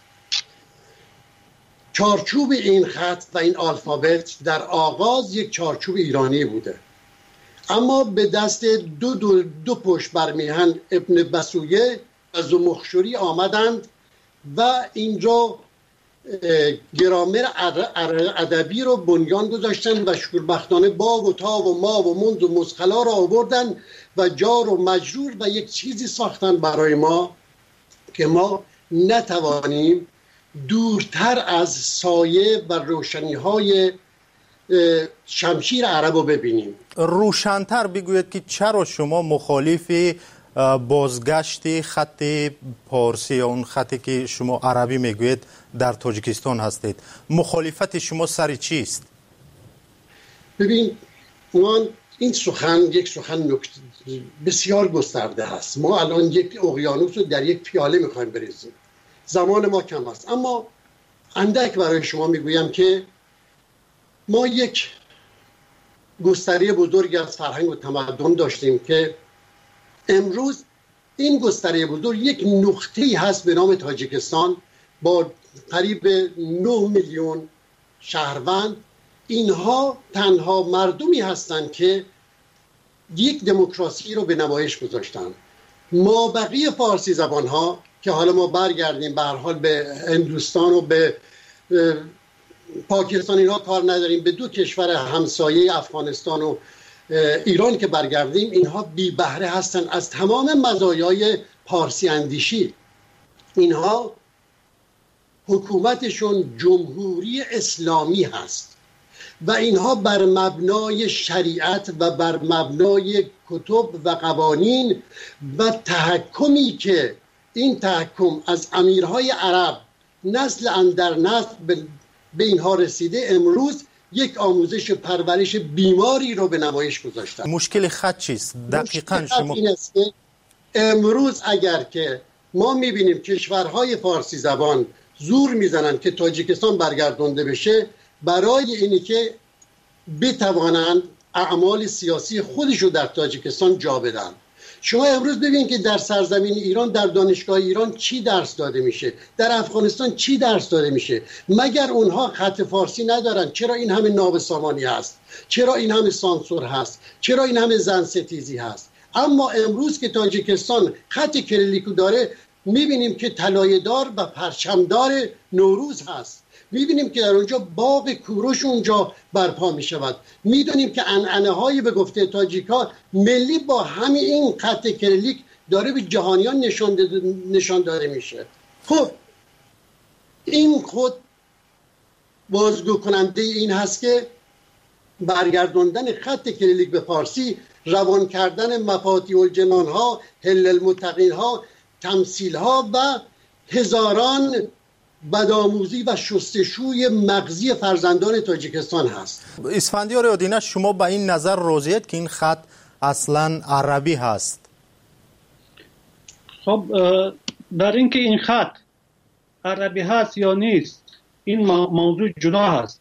چارچوب این خط و این الفابت در آغاز یک چارچوب ایرانی بوده، اما به دست دو پشت برمیهن ابن بسویه و زمخشری آمدند و اینجا گرامر ادبی رو بنیان گذاشتن و شوربختانه با و تا و ما و منذ و مسخلا رو آوردن و جار و مجرور و یک چیزی ساختن برای ما که ما نتوانیم دورتر از سایه و روشنی های شمشیر عرب رو ببینیم. روشنتر بگوید که چرا شما مخالف بازگشت خط پارسی یا اون خطی که شما عربی میگوید در تاجیکستان هستید؟ مخالفت شما سر چیست؟ ببین این سخن یک سخن بسیار گسترده هست. ما الان یک اقیانوس رو در یک پیاله میخوایم بریزیم، زمان ما کم است، اما اندک برای شما میگویم که ما یک گستره بزرگی از فرهنگ و تمدن داشتیم که امروز این گستره بزرگ یک نقطه‌ای هست به نام تاجیکستان با قریب 9 میلیون شهروند. اینها تنها مردمی هستند که یک دموکراسی رو به نمایش گذاشتن. ما بقیه فارسی زبان ها که حالا ما برگردیم به هر حال به هندوستان و به پاکستان اینها کار نداریم، به دو کشور همسایه افغانستان و ایران که برگردیم، اینها بی بهره هستن از تمام مزایای پارسی اندیشی. اینها حکومتشون جمهوری اسلامی هست و اینها بر مبنای شریعت و بر مبنای کتب و قوانین و تحکمی که این تحکم از امیرهای عرب نسل اندر نسل به اینها رسیده، امروز یک آموزش پرورش بیماری رو به نمایش گذاشتن. مشکل خط چیست؟ دقیقاً شما این است که امروز اگر که ما میبینیم کشورهای فارسی زبان زور میزنن که تاجیکستان برگردانده بشه برای اینی که بتوانند اعمال سیاسی خودشو در تاجیکستان جا بدن. شما امروز ببینید که در سرزمین ایران، در دانشگاه ایران چی درس داده میشه، در افغانستان چی درس داده میشه؟ مگر اونها خط فارسی ندارن؟ چرا این همه نابسامانی هست؟ چرا این همه سانسور هست؟ چرا این همه زن ستیزی هست؟ اما امروز که تاجیکستان خط کریلیکو داره، میبینیم که طلایه‌دار و پرچمدار نوروز هست. میبینیم که در اونجا باغ کوروش اونجا برپا میشود. میدونیم که عنعنه‌های به گفته تاجیکا ملی با همین این خط کریلیک داره به جهانیان نشان داده میشه. خب این خود بازگو کننده این هست که برگرداندن خط کریلیک به فارسی، روان کردن مفاتیح الجنان ها، حل المتقین ها، تمثیل ها و هزاران بدآموزی و شستشوی مغزی فرزندان تاجیکستان هست. اسفندیار آدینه، شما به این نظر راضیید که این خط اصلا عربی هست؟ خب در اینکه این خط عربی هست یا نیست این موضوع جدا هست.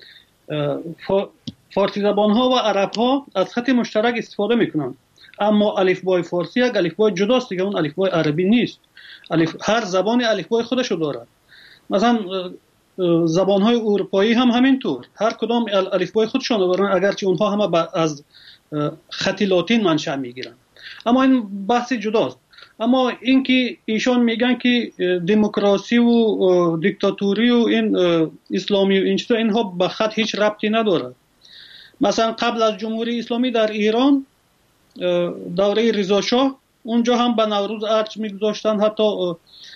فارسی زبان ها و عرب ها از خط مشترک استفاده میکنن، اما الفبای فارسی یک الفبای جداست دیگه، اون الفبای عربی نیست. هر زبان الفبای خودشو داره. مثلا زبان های اروپایی هم همینطور، هر کدام الفبای خودشون دارن، اگرچه اونها همه از خط لاتین منشأ میگیرن، اما این بحث جداست. اما اینکه ایشون میگن که دموکراسی و دیکتاتوری و این اسلامی و این چیزا، اینها به خط هیچ ربطی نداره. مثلا قبل از جمهوری اسلامی در ایران دوره رضا شاه، اونجا هم به نوروز ارج میگذاشتن، حتی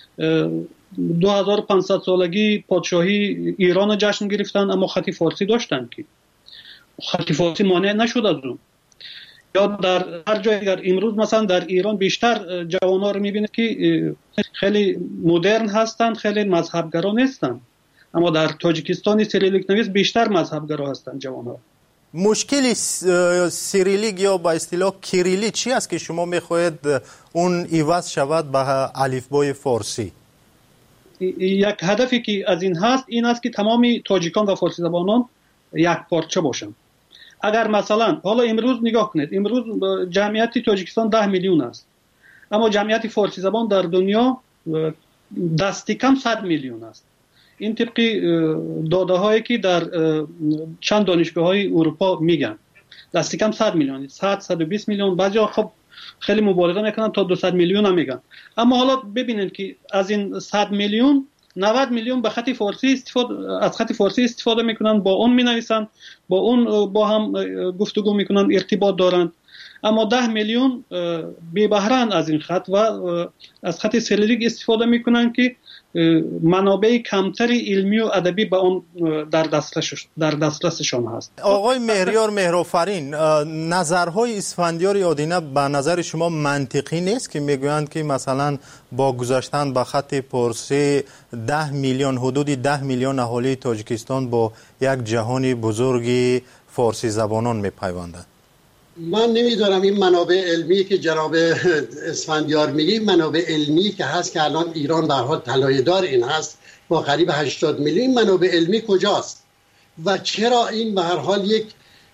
2500 سالگی پادشاهی ایران جشن گرفتن، اما خط فارسی داشتن که خط فارسی مانع نشد از اون. یا در هر جای، اگر امروز مثلا در ایران بیشتر جوانان رو میبینید که خیلی مدرن هستن، خیلی مذهبگرا نیستن، اما در تاجیکستان سیریلیک نویس بیشتر مذهبگرا هستن جوانان. مشکل سیریلیک یا با اصطلاح کریلی چی است که شما میخواهید اون عوض شود به الفبای فارسی؟ یک هدفی که از این هست این است که تمام تاجیکان و فارسی زبانان یک پارچه باشن. اگر مثلا حالا امروز نگاه کنید، امروز جمعیت تاجیکستان 10 میلیون است، اما جمعیت فارسی زبان در دنیا دستی کم 100 میلیون است. این طبق داده هایی که در چند دانشگاه های اروپا میگن دستی کم 100 میلیون، 100-120 میلیون، بعضیا خب خیلی مبالغه میکنن تا 200 میلیون هم میگن. اما حالا ببینید که از این 100 میلیون 90 میلیون به خط فارسی از خط فارسی استفاده میکنن، با اون مینویسن، با اون با هم گفتگو میکنن، ارتباط دارن. اما 10 میلیون بی بهره‌اند از این خط و از خط سیریلیک استفاده میکنن که منابع کمتری علمی و ادبی به اون در دسترسشان هست. آقای مهریار مهرآفرین، نظرهای اسفندیار آدینه به نظر شما منطقی نیست که میگویند که مثلا با گذاشتن به خط فارسی 10 میلیون، حدود 10 میلیون اهالی تاجیکستان با یک جهان بزرگی فارسی زبانان میپیوندند؟ من نمیدارم این منابع علمی که جناب اسفندیار میگی، منابع علمی که هست که الان ایران به هر حال طلایه‌دار این هست با قریب 80 میلیون، منابع علمی کجاست و چرا این به هر حال یک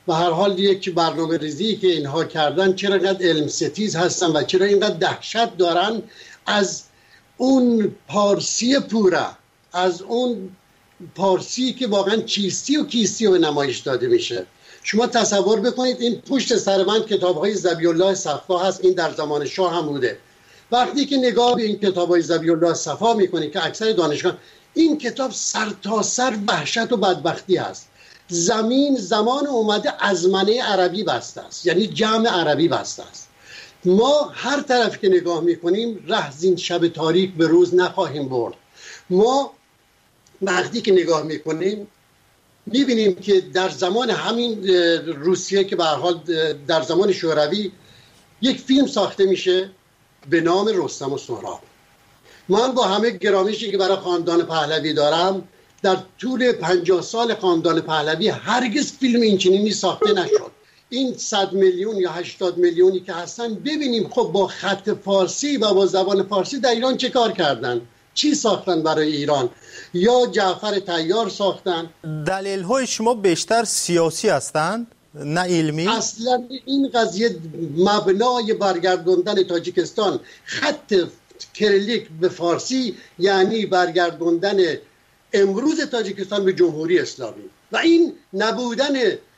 به هر حال یک برنامه ریزی که اینها کردن چرا اینقدر علم ستیز هستن و چرا اینقدر دهشت دارن از اون پارسی پوره، از اون پارسی که واقعا چیستی و کیستی به نمایش داده میشه. شما تصور بکنید این پشت سر من کتاب‌های ذبیح الله صفا هست، این در زمان شاه هم بوده. وقتی که نگاه به این کتاب‌های ذبیح الله صفا میکنید که اکثر دانشگاه، این کتاب سرتاسر وحشت و بدبختی است. زمان اومده ازمنه عربی بسته است، یعنی جمع عربی بسته است. ما هر طرف که نگاه میکنیم ره زین شب تاریک به روز نخواهیم برد. ما وقتی که نگاه میکنیم میبینیم که در زمان همین روسیه که به هر حال در زمان شوروی یک فیلم ساخته میشه به نام رستم و سهراب. من با همه گرامشی که برای خاندان پهلوی دارم، در طول 50 سال خاندان پهلوی هرگز فیلم اینچنینی ساخته نشد. این 100 میلیون یا 80 میلیونی که هستن، ببینیم خب با خط فارسی و با زبان فارسی در ایران چه کار کردن، چی ساختن برای ایران، یا جعفر طیار ساختن. دلیل های شما بیشتر سیاسی هستند نه علمی؟ اصلا این قضیه مبنای برگردوندن تاجیکستان خط کریلیک به فارسی یعنی برگردوندن امروز تاجیکستان به جمهوری اسلامی و این نبودن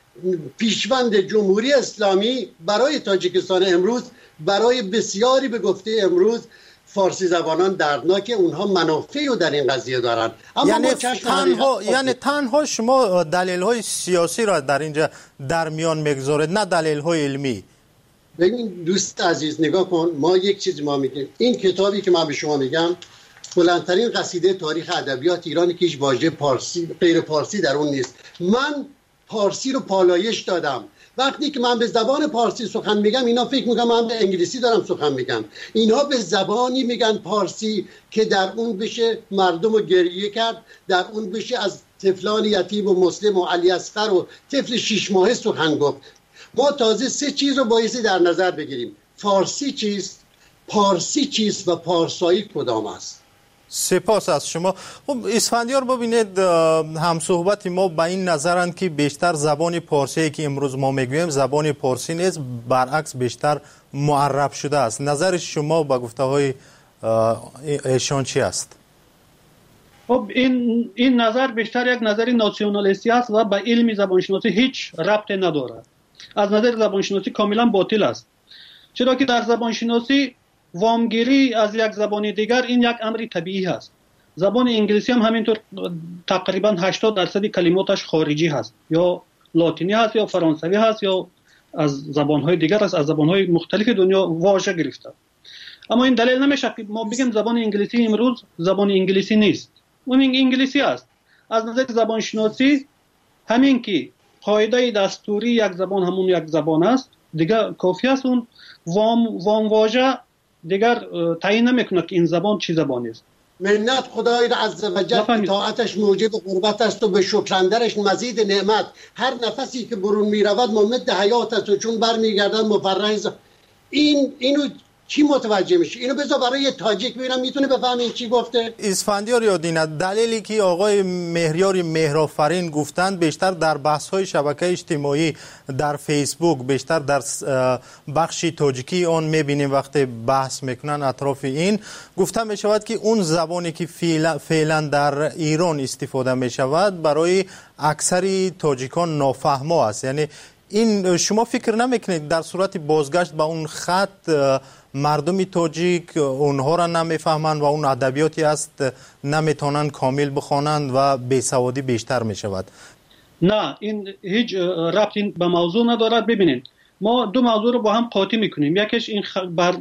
پیشوند جمهوری اسلامی برای تاجیکستان امروز، برای بسیاری به گفته امروز فارسی زبانان دردناکه. اونها منافعی رو در این قضیه دارن. اما یعنی تنها شما دلیل های سیاسی را در اینجا در میان میگذارید نه دلیل های علمی. ببین دوست عزیز نگاه کن، ما یک چیز ما میگیم، این کتابی که من به شما میگم بلندترین قصیده تاریخ ادبیات ایرانی که هیچ واژه پارسی غیر پارسی در اون نیست. من پارسی رو پالایش دادم. وقتی که من به زبان پارسی سخن میگم اینا فکر میکنم من به انگلیسی دارم سخن میگم. اینها به زبانی میگن پارسی که در اون بشه مردم رو گریه کرد، در اون بشه از طفلان یتیم و مسلم و علی اصغر و طفل 6 ماهه سخن گفت. ما تازه 3 چیز رو بایستی در نظر بگیریم: فارسی چیست، پارسی چیست و پارسایی کدام است. سپاس از شما. خب اسفندیار ببینید، همصحبت ما به این نظرند که بیشتر زبان پارسی که امروز ما میگوییم زبان پارسی نیست، برعکس بیشتر معرب شده است. نظر شما با گفته‌های ایشان چی است؟ خب این نظر بیشتر یک نظر ناسیونالیستی است و به علم زبانشناسی هیچ ربطی ندارد. از نظر زبانشناسی کاملا باطل است، چرا که در زبانشناسی وامگیری از یک زبان دیگر این یک امر طبیعی هست. زبان انگلیسی هم همینطور تقریبا 80% کلماتش خارجی هست، یا لاتینی هست یا فرانسوی هست یا از زبانهای دیگر است، از زبانهای مختلف دنیا واژه گرفته. اما این دلیل نمیشه که ما بگیم زبان انگلیسی امروز زبان انگلیسی نیست. اون انگلیسی است. از نظر زبان شناسی همین که قاعده دستوری یک زبان همون یک زبان است دیگه کافی است. اون وام واژه دیگر تعیین نمیکنه که این زبان چی زبانی است. منت خدای را عزوجل طاعتش موجب قربت است و به شکرندرش مزید نعمت. هر نفسی که برون میرود ممد حیات است و چون برمیگردد مفرح. اینو کی متوجه میشه؟ اینو بذار برای تاجیک ببینم میتونه بفهمه این چی گفته. اسفندیار یادینه دلیلی که آقای مهریار مهرآفرین گفتند بیشتر در بحث های شبکه اجتماعی در فیسبوک، بیشتر در بخشی تاجیکی اون میبینیم وقتی بحث میکنن اطراف این گفته میشود که اون زبانی که فعلا در ایران استفاده میشود برای اکثری تاجیکان نافهمه است. یعنی این شما فکر نمیکنید در صورت بازگشت به اون خط مردم تاجیک اونها را نمیفهمند و اون ادبیاتی است نمیتونن کامل بخوانند و بیسوادی بیشتر میشود؟ نه، این هیچ ربطی به موضوع ندارد. ببینید ما دو موضوع رو با هم قاطی میکنیم. یکیش این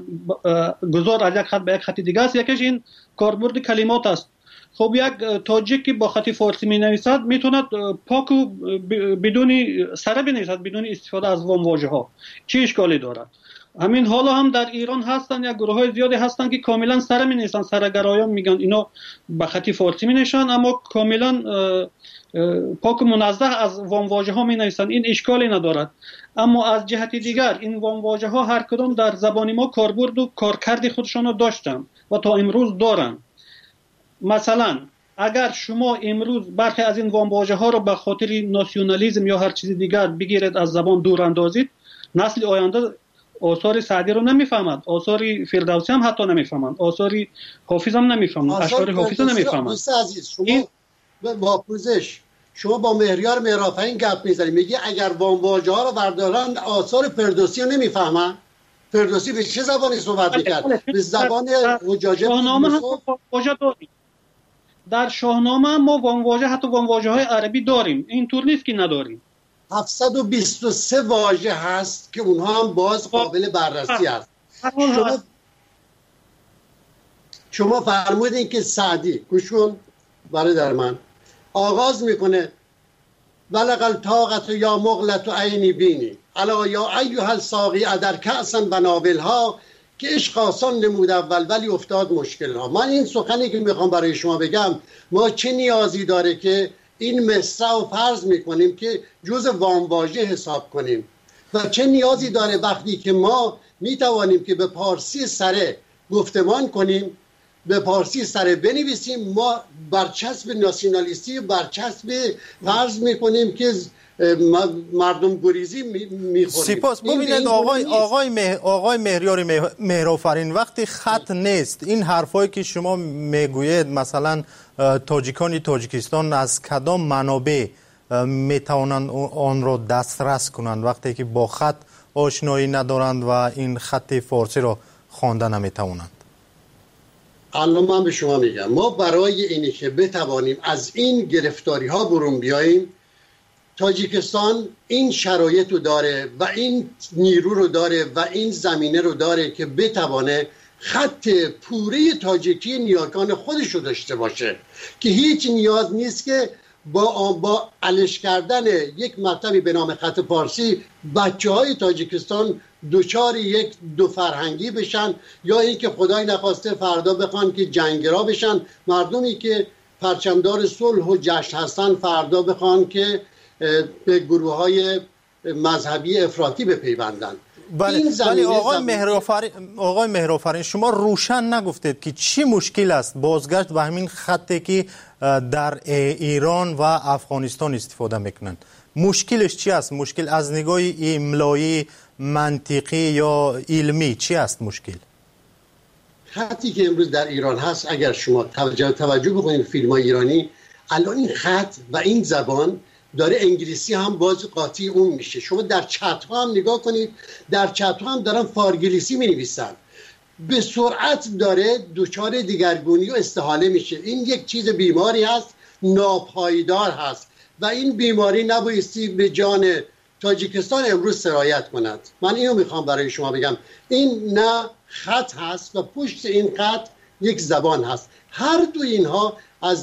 گذار از یک خط به یک خط دیگه است، یکیش این کاربرد کلمات است. خب یک تاجیک که با خط فارسی می نویسد میتوند پاک و بدون سره بنویسد بدون استفاده از وام واژه ها. چه اشکالی دارد؟ همین حالا هم در ایران هستن یک گروه های زیادی هستن که کاملا سره می نویسن، سرگرایان میگن اینا با خط فارسی می نویسن اما کاملا پاک و منزه از وام واژه ها می نویسن. این اشکالی ندارد. اما از جهت دیگر این وام واژه ها هر کدام در زبان ما کاربرد و کارکرد خودشان را داشتن و تا امروز دارن. مثلا اگر شما امروز برخی از این وامواژه ها رو به خاطر ناسیونالیسم یا هر چیز دیگر بگیرید از زبان دور اندازید، نسل آینده آثار سعدی رو نمیفهمد، آثار فردوسی هم حتی نمیفهمند، آثار حافظ هم نمیفهمند، اشعار حافظ هم نمیفهمند. دوست عزیز شما با پوزش شما با مهریار مهرآفرین گپ میزنید، میگی اگر وامواژه ها رو بردارن آثار فردوسی رو نمیفهمن. فردوسی به چه زبانی صحبت میکرد؟ به زبان حجاج در شاهنامه ما وامواژه، حتی وامواژه های عربی داریم، اینطور نیست که نداریم. 723 واژه هست که اونها هم باز قابل بررسی هست. شما فرمودین که سعدی، گوش کن برادر من، آغاز میکنه ولقل طاقت یا مغلت و عینی بینی الا یا ایها الساقی ادر کأسا بناولها که عشق آسان نمود اول ولی افتاد مشکل ها. من این سخنی که میخوام برای شما بگم، ما چه نیازی داره که این مصرع رو فرض میکنیم که جز وامواژه حساب کنیم و چه نیازی داره وقتی که ما میتوانیم که به پارسی سره گفتمان کنیم، به پارسی سره بنویسیم. ما برچسب ناسیونالیستی، برچسب فرض میکنیم که مردم گریزی میخوریم. سپاس. ببینید آقای مهریار مهرآفرین، وقتی خط نیست، این حرفایی که شما میگویید مثلا تاجیکان تاجیکستان از کدام منابع میتوانند آن را دسترس کنند وقتی که با خط آشنایی ندارند و این خط فارسی را خوانده نمیتوانند؟ الان من به شما میگم، ما برای اینی که بتوانیم از این گرفتاری ها برون بیاییم، تاجیکستان این شرایط رو داره و این نیرو رو داره و این زمینه رو داره که بتوانه خط پوره تاجیکی نیاکان خودش رو داشته باشه که هیچ نیاز نیست که با علش کردن یک مطلبی به نام خط فارسی بچه های تاجیکستان دوچار یک دو فرهنگی بشن، یا اینکه خدای نخواسته فردا بخوان که جنگرا بشن. مردمی که پرچمدار صلح و جشن هستن فردا بخوان که به گروه های مذهبی افراطی بپیوندن. ولی آقای مهرآفرین، شما روشن نگفتید که چی مشکل است بازگشت به همین خطی که در ایران و افغانستان استفاده میکنند. مشکلش چی است؟ مشکل از نگاه املایی، منطقی یا علمی چی است مشکل؟ خطی که امروز در ایران هست، اگر شما توجه بکنید فیلم های ایرانی، الان این خط و این زبان داره انگلیسی هم باز قاطی اون میشه. شما در چت ها هم نگاه کنید، در چت ها هم دارن فارگلیسی می نویسن، به سرعت داره دچار دیگرگونی و استحاله میشه. این یک چیز بیماری هست، ناپایدار هست و این بیماری نبایستی به جان تاجیکستان امروز سرایت کند. من اینو میخوام برای شما بگم، این نه خط هست و پشت این خط یک زبان هست. هر دو اینها از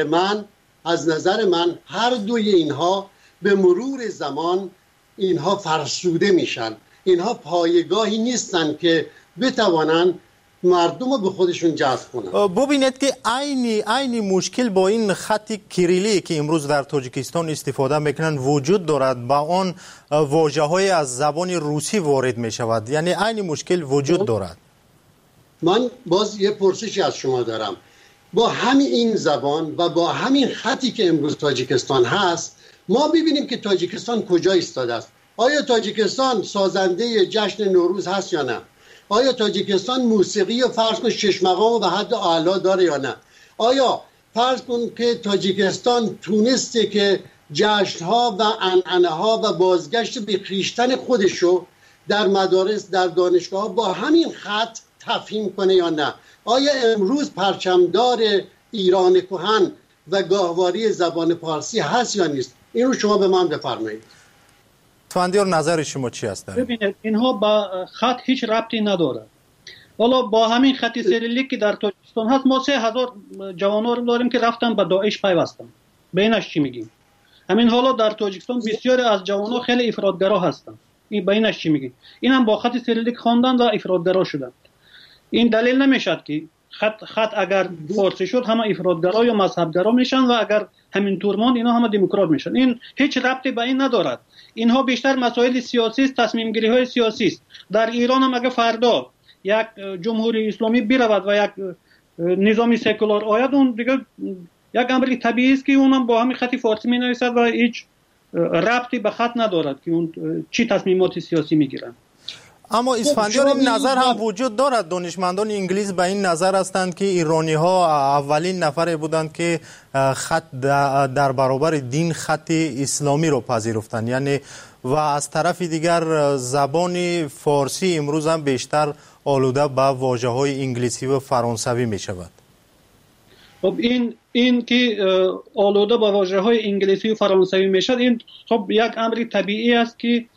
نظر من هر دوی اینها به مرور زمان اینها فرسوده میشن. اینها پایگاهی نیستن که بتوانن مردم رو به خودشون جذب کنن. ببینید که عینی مشکل با این خط کریلی که امروز در تاجیکستان استفاده میکنن وجود دارد، با آن واژه های از زبان روسی وارد میشود، یعنی عینی مشکل وجود دارد. من باز یه پرسشی از شما دارم، با همین این زبان و با همین خطی که امروز تاجیکستان هست، ما ببینیم که تاجیکستان کجا ایستاده است. آیا تاجیکستان سازنده جشن نوروز هست یا نه؟ آیا تاجیکستان موسیقی و فرض کن شش مقام به حد اعلی داره یا نه؟ آیا فرض کن که تاجیکستان تونسته که جشن‌ها و عنعنه‌ها و بازگشت به خویشتن خودشو در مدارس، در دانشگاه‌ها با همین خط تفهیم کنه یا نه؟ آیا امروز پرچمدار ایران کهن و گاهواری زبان پارسی هست یا نیست؟ این رو شما به من بفرمایید. فندیار نظر شما چی است؟ ببینید اینها با خط هیچ ربطی نداره. والا با همین خط سریلیک که در تاجیکستان هست، ما 3000 جوانان داریم که رفتن به داعش پیوستن. بینش چی میگیم؟ همین حالا در تاجیکستان بسیاری از جوانان خیلی افراطگرا هستن. این بینش چی میگیم؟ این هم با خط سریلیک خواندن و افراطگرا شدن. این دلیل نمیشد که خط اگر فارسی شد همه افراطگرا یا مذهبگرا میشن و اگر همین طور ماند اینا همه دموکرات میشن. این هیچ ربطی به این ندارد. اینها بیشتر مسائل سیاسی است، تصمیم گیری های سیاسی است. در ایران هم اگر فردا یک جمهوری اسلامی برود و یک نظام سکولار آید، اون دیگه یک امر طبیعی است که اونم با همین خط فارسی می‌نویسد و هیچ ربطی به خط ندارد که اون چی تصمیمات سیاسی میگیرن. اما اسفندیار این نظر هم وجود دارد. دانشمندان انگلیس به این نظر هستند که ایرانی ها اولین نفر بودند که خط در برابر دین خط اسلامی رو پذیرفتند، یعنی و از طرف دیگر زبان فارسی امروز هم بیشتر آلوده به واژه‌های انگلیسی و فرانسوی می شود. خب این که آلوده به واژه‌های انگلیسی و فرانسوی می شود، این خب یک امر طبیعی است که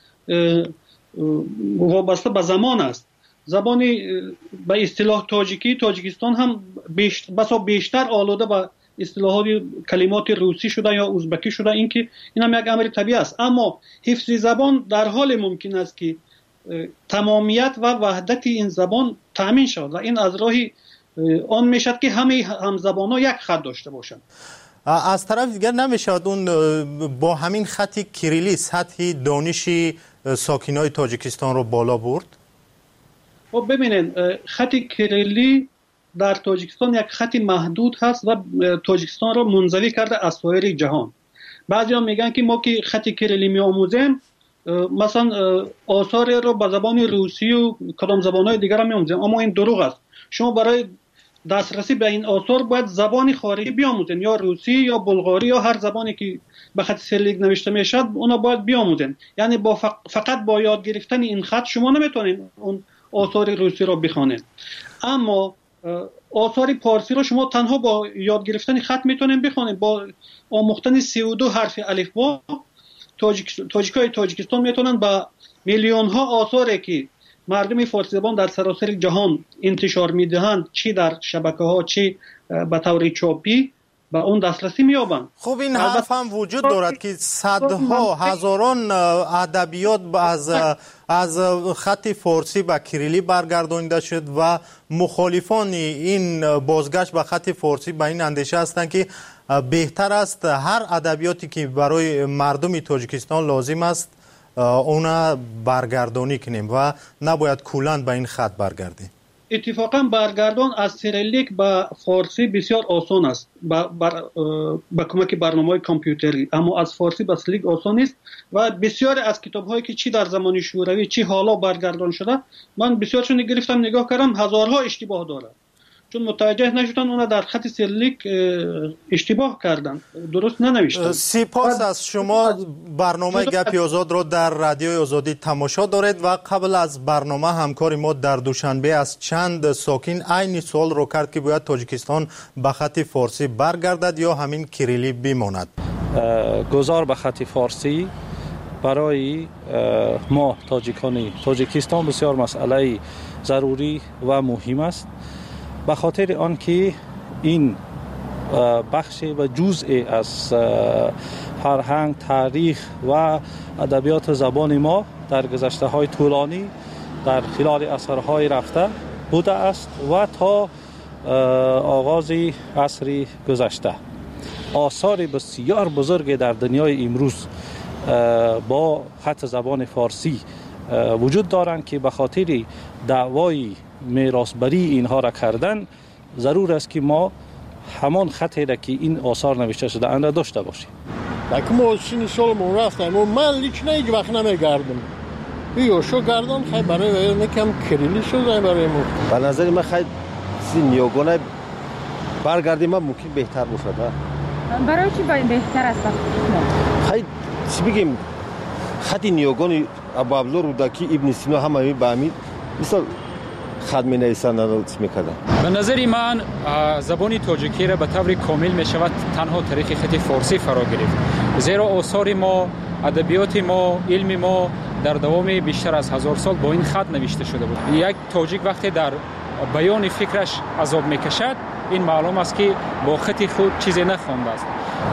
وابسته به زمان است. زبان به اصطلاح تاجیکستان هم بیشتر آلوده به اصطلاحات کلمات روسی شده یا ازبکی شده. این هم یک امر طبیعی است. اما حفظ زبان در حال ممکن است که تمامیت و وحدت این زبان تامین شود و این از راهی آن میشد که همه همزبان‌ها یک خط داشته باشند. از طرف دیگر نمیشود اون با همین خط کریلی سطح دانش ساکنای تاجیکستان رو بالا برد؟ خب ببینید، خط کریلی در تاجیکستان یک خط محدود هست و تاجیکستان رو منزوی کرده از سایر جهان. بعضیا میگن که ما که خط کریلی میآموزیم مثلا آثار رو به زبان روسی و کدام زبان‌های دیگر هم میآموزیم، اما این دروغ است. شما برای دسترسی به این آثار باید زبان خارجی بیاموزین، یا روسی یا بلغاری یا هر زبانی که به خط سیریلیک نوشته میشد اونا باید بیاموزین. یعنی فقط با یاد گرفتن این خط شما نمیتونین اون آثار روسی رو بخوانید، اما آثار پارسی رو شما تنها با یاد گرفتن خط میتونین بخوانید. با آموختن 32 حرف الفبا تاجیکای تاجیکستان میتونن با میلیون ها آثاری که مردم فارسی زبان در سراسر جهان انتشار میدهند، چی در شبکه‌ها چی به طور چاپی، به اون دسترسی می‌یابند. خب این حرف هم وجود دارد که صدها هزاران ادبیات از خط فارسی به کریلی برگردانیده شد و مخالفان این بازگشت به خط فارسی به این اندیشه هستند که بهتر است هر ادبیاتی که برای مردم تاجیکستان لازم است اونا برگردانی کنیم و نباید کلاً به این خط برگردیم. اتفاقا برگردان از سیریلیک به فارسی بسیار آسان است با کمک برنامه‌های کامپیوتری، اما از فارسی به سیریلیک آسان است و بسیار از کتاب‌هایی که چی در زمان شوروی چی حالا برگردان شده من بسیارشون گرفتم نگاه کردم، هزارها اشتباه داره، چون متوجه نشدن اونا در خط سیریلیک اشتباه کردن، درست ننوشتن. سپاس از شما. برنامه گپی آزاد را در رادیوی آزادی تماشا دارید و قبل از برنامه همکار ما در دوشنبه از چند ساکن عین سوال رو کرد که باید تاجیکستان به خط فارسی برگردد یا همین کریلی بماند. گذار به خط فارسی برای ما تاجیکستان بسیار مسئله ضروری و مهم است، به خاطر آنکه این بخش و جزء از فرهنگ، تاریخ و ادبیات زبان ما در گذشته‌های طولانی در خلال عصرهای رفته بوده است و تا آغاز عصر گذشته آثار بسیار بزرگ در دنیای امروز با خط زبان فارسی وجود دارند که به خاطر دعوای میراثبری اینها را کردن ضرور است که ما همان خطی را که این آثار نوشته شده اند داشته باشیم. که ما 30 سالمون رفتیم و من لیچنه هیچ وقت نمیگردم بیو شو گردان خیلی برای نکم کریلی شده برای ما. به نظر من خیلی نیاگانه برگردیم ما ممکن بهتر بشه. برای چی باید بهتر است؟ خیلی چی بگیم خط نیاگان ابوالفضل رودکی ابن سینا همه به همین مثل خط می نویسند و چی میکردن. به نظر من زبان تاجیکی را به طور کامل می شود تنها طریق خط فارسی فرا گرفت، زیرا آثار ما، ادبیات ما، علم ما در دوام بیشتر از 1000 سال با این خط نوشته شده بود. یک تاجیک وقتی در بیان فکرش عذاب میکشد این معلوم است که با خط خود چیزی نخوانده است.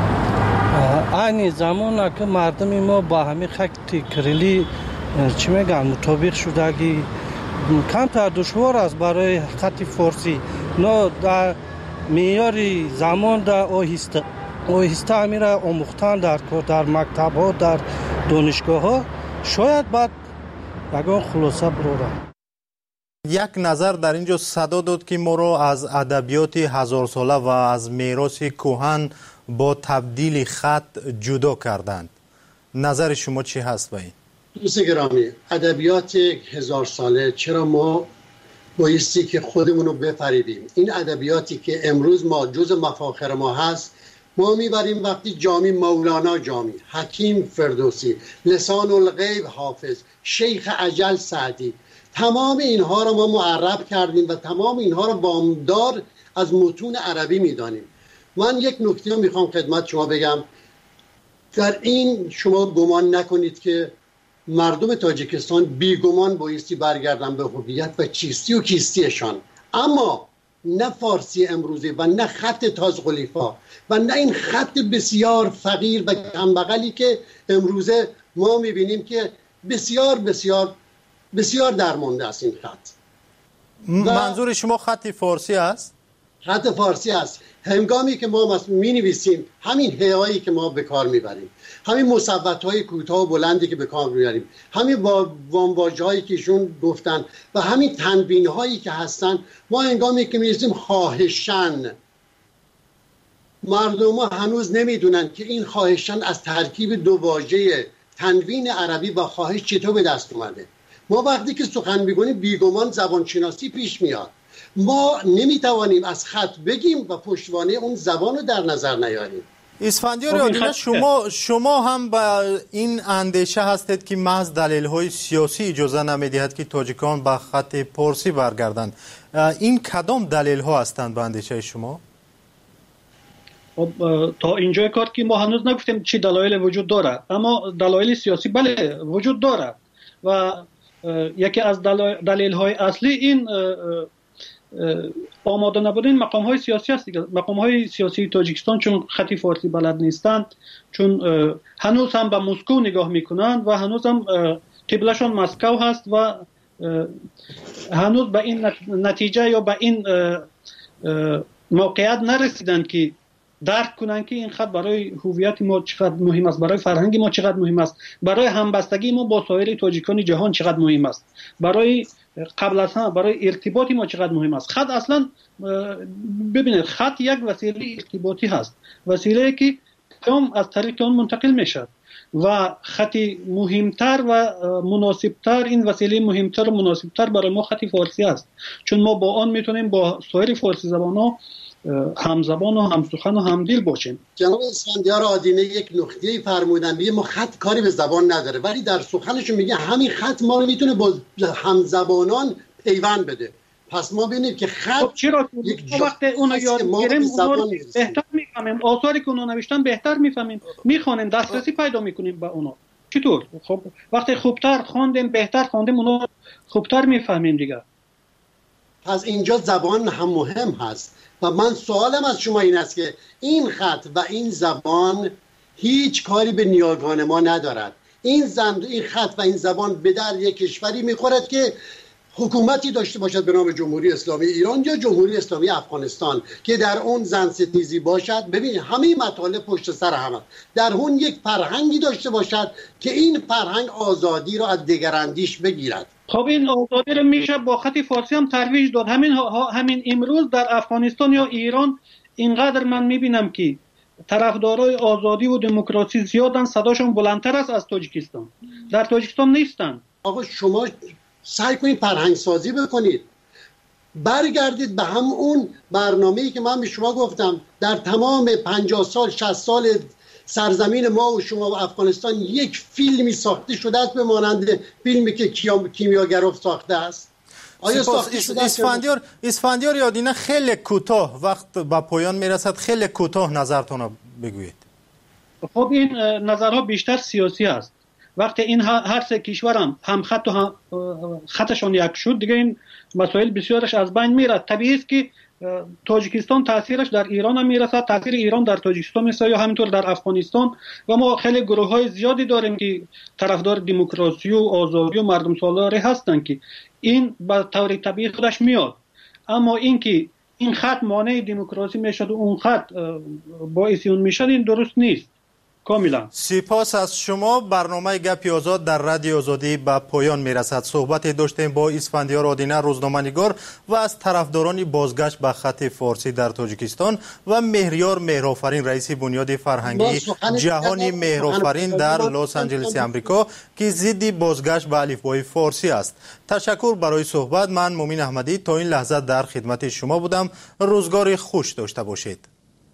این زمان که مردم ما با همین خط کریلی چی میگن مطابق شدگی کمتر دشوار است برای خط فارسی. نه در معیار زمان در آهسته امیره آموختن در مکتب ها در دانشگاه ها شاید بعد یگان خلاصه برورم. یک نظر در اینجا صدا داد که ما رو از ادبیات هزار ساله و از میراث کهن با تبدیل خط جدا کردند. نظر شما چی هست با این؟ دوست گرامی، ادبیات هزار ساله چرا ما بایستی که خودمون رو بفریبیم؟ این ادبیاتی که امروز ما جز مفاخر ما هست، ما میبریم وقتی جامی مولانا جامی، حکیم فردوسی، لسان الغیب حافظ، شیخ اجل سعدی، تمام اینها رو ما معرب کردیم و تمام اینها رو وامدار از متون عربی میدانیم. من یک نکته میخوام خدمت شما بگم. در این شما گمان نکنید که مردم تاجیکستان بیگمان بایستی برگردن به هویت و چیستی و کیستیشان، اما نه فارسی امروزی و نه خط تاج خلیفه و نه این خط بسیار فقیر و کمبغلی که امروزه ما میبینیم که بسیار بسیار بسیار درمانده است این خط. منظور شما خط فارسی است؟ خط فارسی است. هنگامی که ما می نویسیم، همین هایی که ما به کار میبریم، همین مصوت‌های کوتاه و بلندی که به کار میبریم، همین وامواژه‌هایی که ایشون گفتن و همین تنوین‌هایی که هستن، ما هنگامی که می‌نویسیم خواهشاً، مردم هنوز نمیدونن که این خواهشاً از ترکیب دو واژه تنوین عربی و خواهش چطور به دست اومده. ما وقتی که سخن می‌گوییم بیگمان زبانشناسی پیش میاد. ما نمیتوانیم از خط بگیم و پشتوانه اون زبان رو در نظر نیاریم. اسفندیار یادینه، شما هم با این اندیشه هستید که محض دلیل‌های سیاسی اجازه نمی‌دهد که تاجیکان به خط پارسی برگردند. این کدام دلیل‌ها هستند به اندیشه شما؟ تا اینجای کار که ما هنوز نگفتیم چی دلایل وجود داره، اما دلایل سیاسی بله وجود داره و یکی از دلایل‌های اصلی این آماده نبودن مقام‌های سیاسی است دیگه. مقام‌های سیاسی تاجیکستان چون خط فارسی بلد نیستند، چون هنوز هم به مسکو نگاه میکنند و هنوز هم قبلشون مسکو هست و هنوز به این نتیجه یا به این موقعیت نرسیدند که درک کنند که این خط برای هویت ما چقدر مهم است، برای فرهنگ ما چقدر مهم است، برای همبستگی ما با سایر تاجیکان جهان چقدر مهم است، برای قبل از همه برای ارتباطی ما چقدر مهم است. خط اصلا ببینید، خط یک وسیله ارتباطی هست، وسیله که پیام از طریق اون منتقل میشد و خطی مهمتر و مناسبتر، این وسیله مهمتر و مناسبتر برای ما خط فارسی است، چون ما با آن میتونیم با سایر فارسی زبان‌ها همزبان و همسخن و همدل باشیم. جناب اسفندیار آدینه یک نکته فرمودن، میگه ما خط کاری به زبان نداره، ولی در سخنشون میگه همین خط ما رو میتونه با همزبانان پیوند بده. پس ما ببینیم که خط چرا وقت اون یاد میگیریم بهتر میفهمیم، آثاری که اونا نوشتن بهتر میفهمیم، میخوانیم، دسترسی پیدا میکنیم به اونا. چطور؟ خب وقتی خوبتر خواندیم، بهتر خواندیم، اونا خوبتر میفهمیم دیگه. پس اینجا زبان هم مهم هست و من سوالم از شما این است که این خط و این زبان هیچ کاری به نیاگان ما ندارد. این خط و این زبان به در یک کشوری میخورد که حکومتی داشته باشد به نام جمهوری اسلامی ایران یا جمهوری اسلامی افغانستان که در اون زن ستیزی باشد. ببین همه مطالب پشت سر هم، در اون یک فرهنگی داشته باشد که این فرهنگ آزادی را از دگراندیش بگیرد. خب این آزادی رو میشه با خط فارسی هم ترویج داد. همین امروز در افغانستان یا ایران اینقدر من میبینم که طرفدارای آزادی و دموکراسی زیادن، صداشون بلندتر است از تاجیکستان. در تاجیکستان نیستن. آقا شما سعی کنید فرهنگ سازی بکنید، برگردید به هم اون برنامه‌ای که من به شما گفتم. در تمام 50 سال 60 سال سرزمین ما و شما و افغانستان یک فیلمی ساخته شده است به مانند فیلمی که کیمیاگروف ساخته است. آیا ساخته شده است؟ اسفندیار یادینه خیلی کوتاه، وقت به پایان میرسد، خیلی کوتاه نظرتون بگویید. خب این نظرها بیشتر سیاسی است. وقتی این هر سه کشورم هم خط و خطشون یک شد دیگه، این مسائل بسیارش از بین میره. طبیعی است که تاجیکستان تاثیرش در ایران هم میرسد، تاثیر ایران در تاجیکستان میرسد یا همینطور در افغانستان. و ما خیلی گروه‌های زیادی داریم که طرفدار دموکراسی و آزادی و مردم سالاری هستن که این به طور طبیعی خودش میاد. اما اینکه این خط مانع دموکراسی میشد و اون خط باعث اون میشد، این درست نیست. کاملا. سپاس از شما. برنامه گپی آزاد در رادیو آزادی به پایان میرسد. صحبت داشتیم با اسفندیار آدینه روزنامه‌نگار و از طرفداران بازگشت به خط فارسی در تاجیکستان و مهریار مهرآفرین رئیس بنیاد فرهنگی جهانی مهرآفرین در لس آنجلس آمریکا که ضد بازگشت به الفبای فارسی است. تشکر برای صحبت. من مومین احمدی تا این لحظه در خدمت شما بودم. روزگار خوش داشته باشید.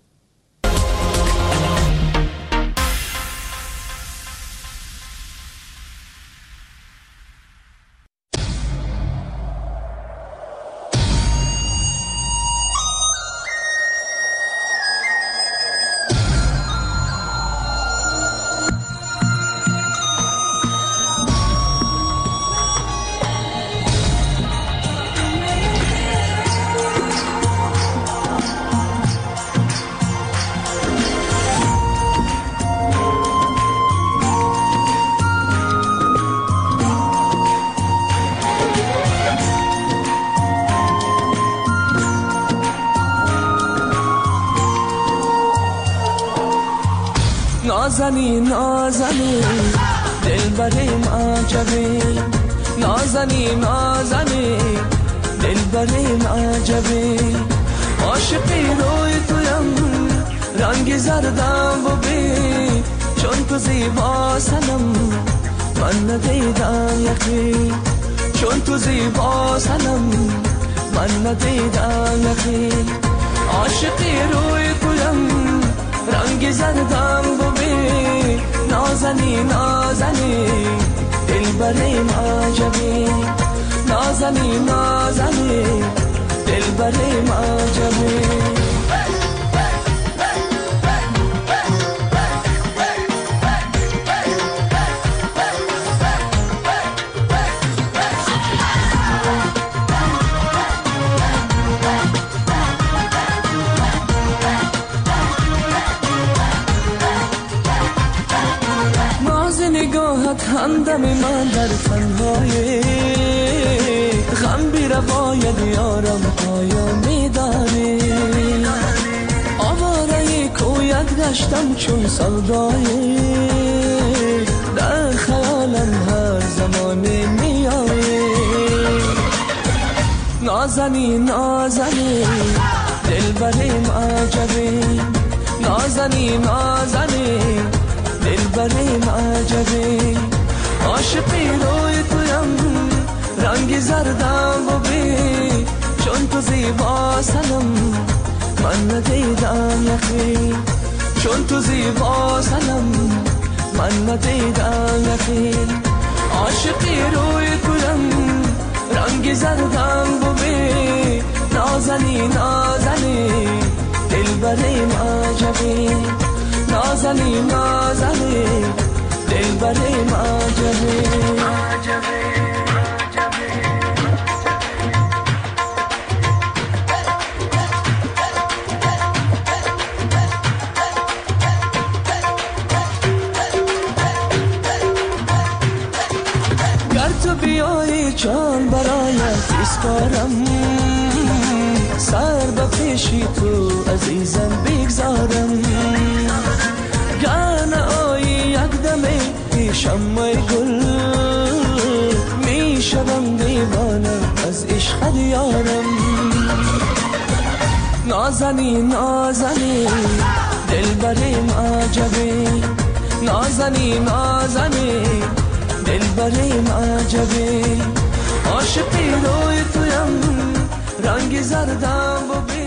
نازنین نازنین دلبریم عجبی، نازنین نازنین دلبریم عجبی، عاشقی روی تویم رنگ زردم ببین، چون تو زیبا سنم من ندیدم یقین، چون تو زیبا سنم من ندیدم یقین، عاشقی روی تویم رنگ زردم ببین، نازنین نازنین دلبریم عجبی، نازنین نازنین دلبریم عجبی. همدم من در تنهایی غم بی روایت یارم پایا میداری، آواره کویت گشتم چون سودایی، در خیالم هر زمان میایی، نازنین نازنین دلبریم عجبی، نازنین نازنین دلبریم عجبی، عاشقی روی تویم رنگ زردم ببین، چون تو زیبا سنم من ندیدم یقین، چون تو زیبا سنم من ندیدم یقین، عاشقی روی تویم رنگ زردم ببین، نازنین نازنین دلبریم عجبی، نازنین نازنین دلبریم عجبی. گر تو بیایی جان برایت اسپارم، سر به پیشی تو عزیزم بگذارم، گر نایی یک دمه شمع گل میشم دیوانه از عشق یارم، نازنین نازنین دلبریم عجبی، نازنین نازنین دلبریم عجبی، عاشقی روی تویم رنگ زردم ببین.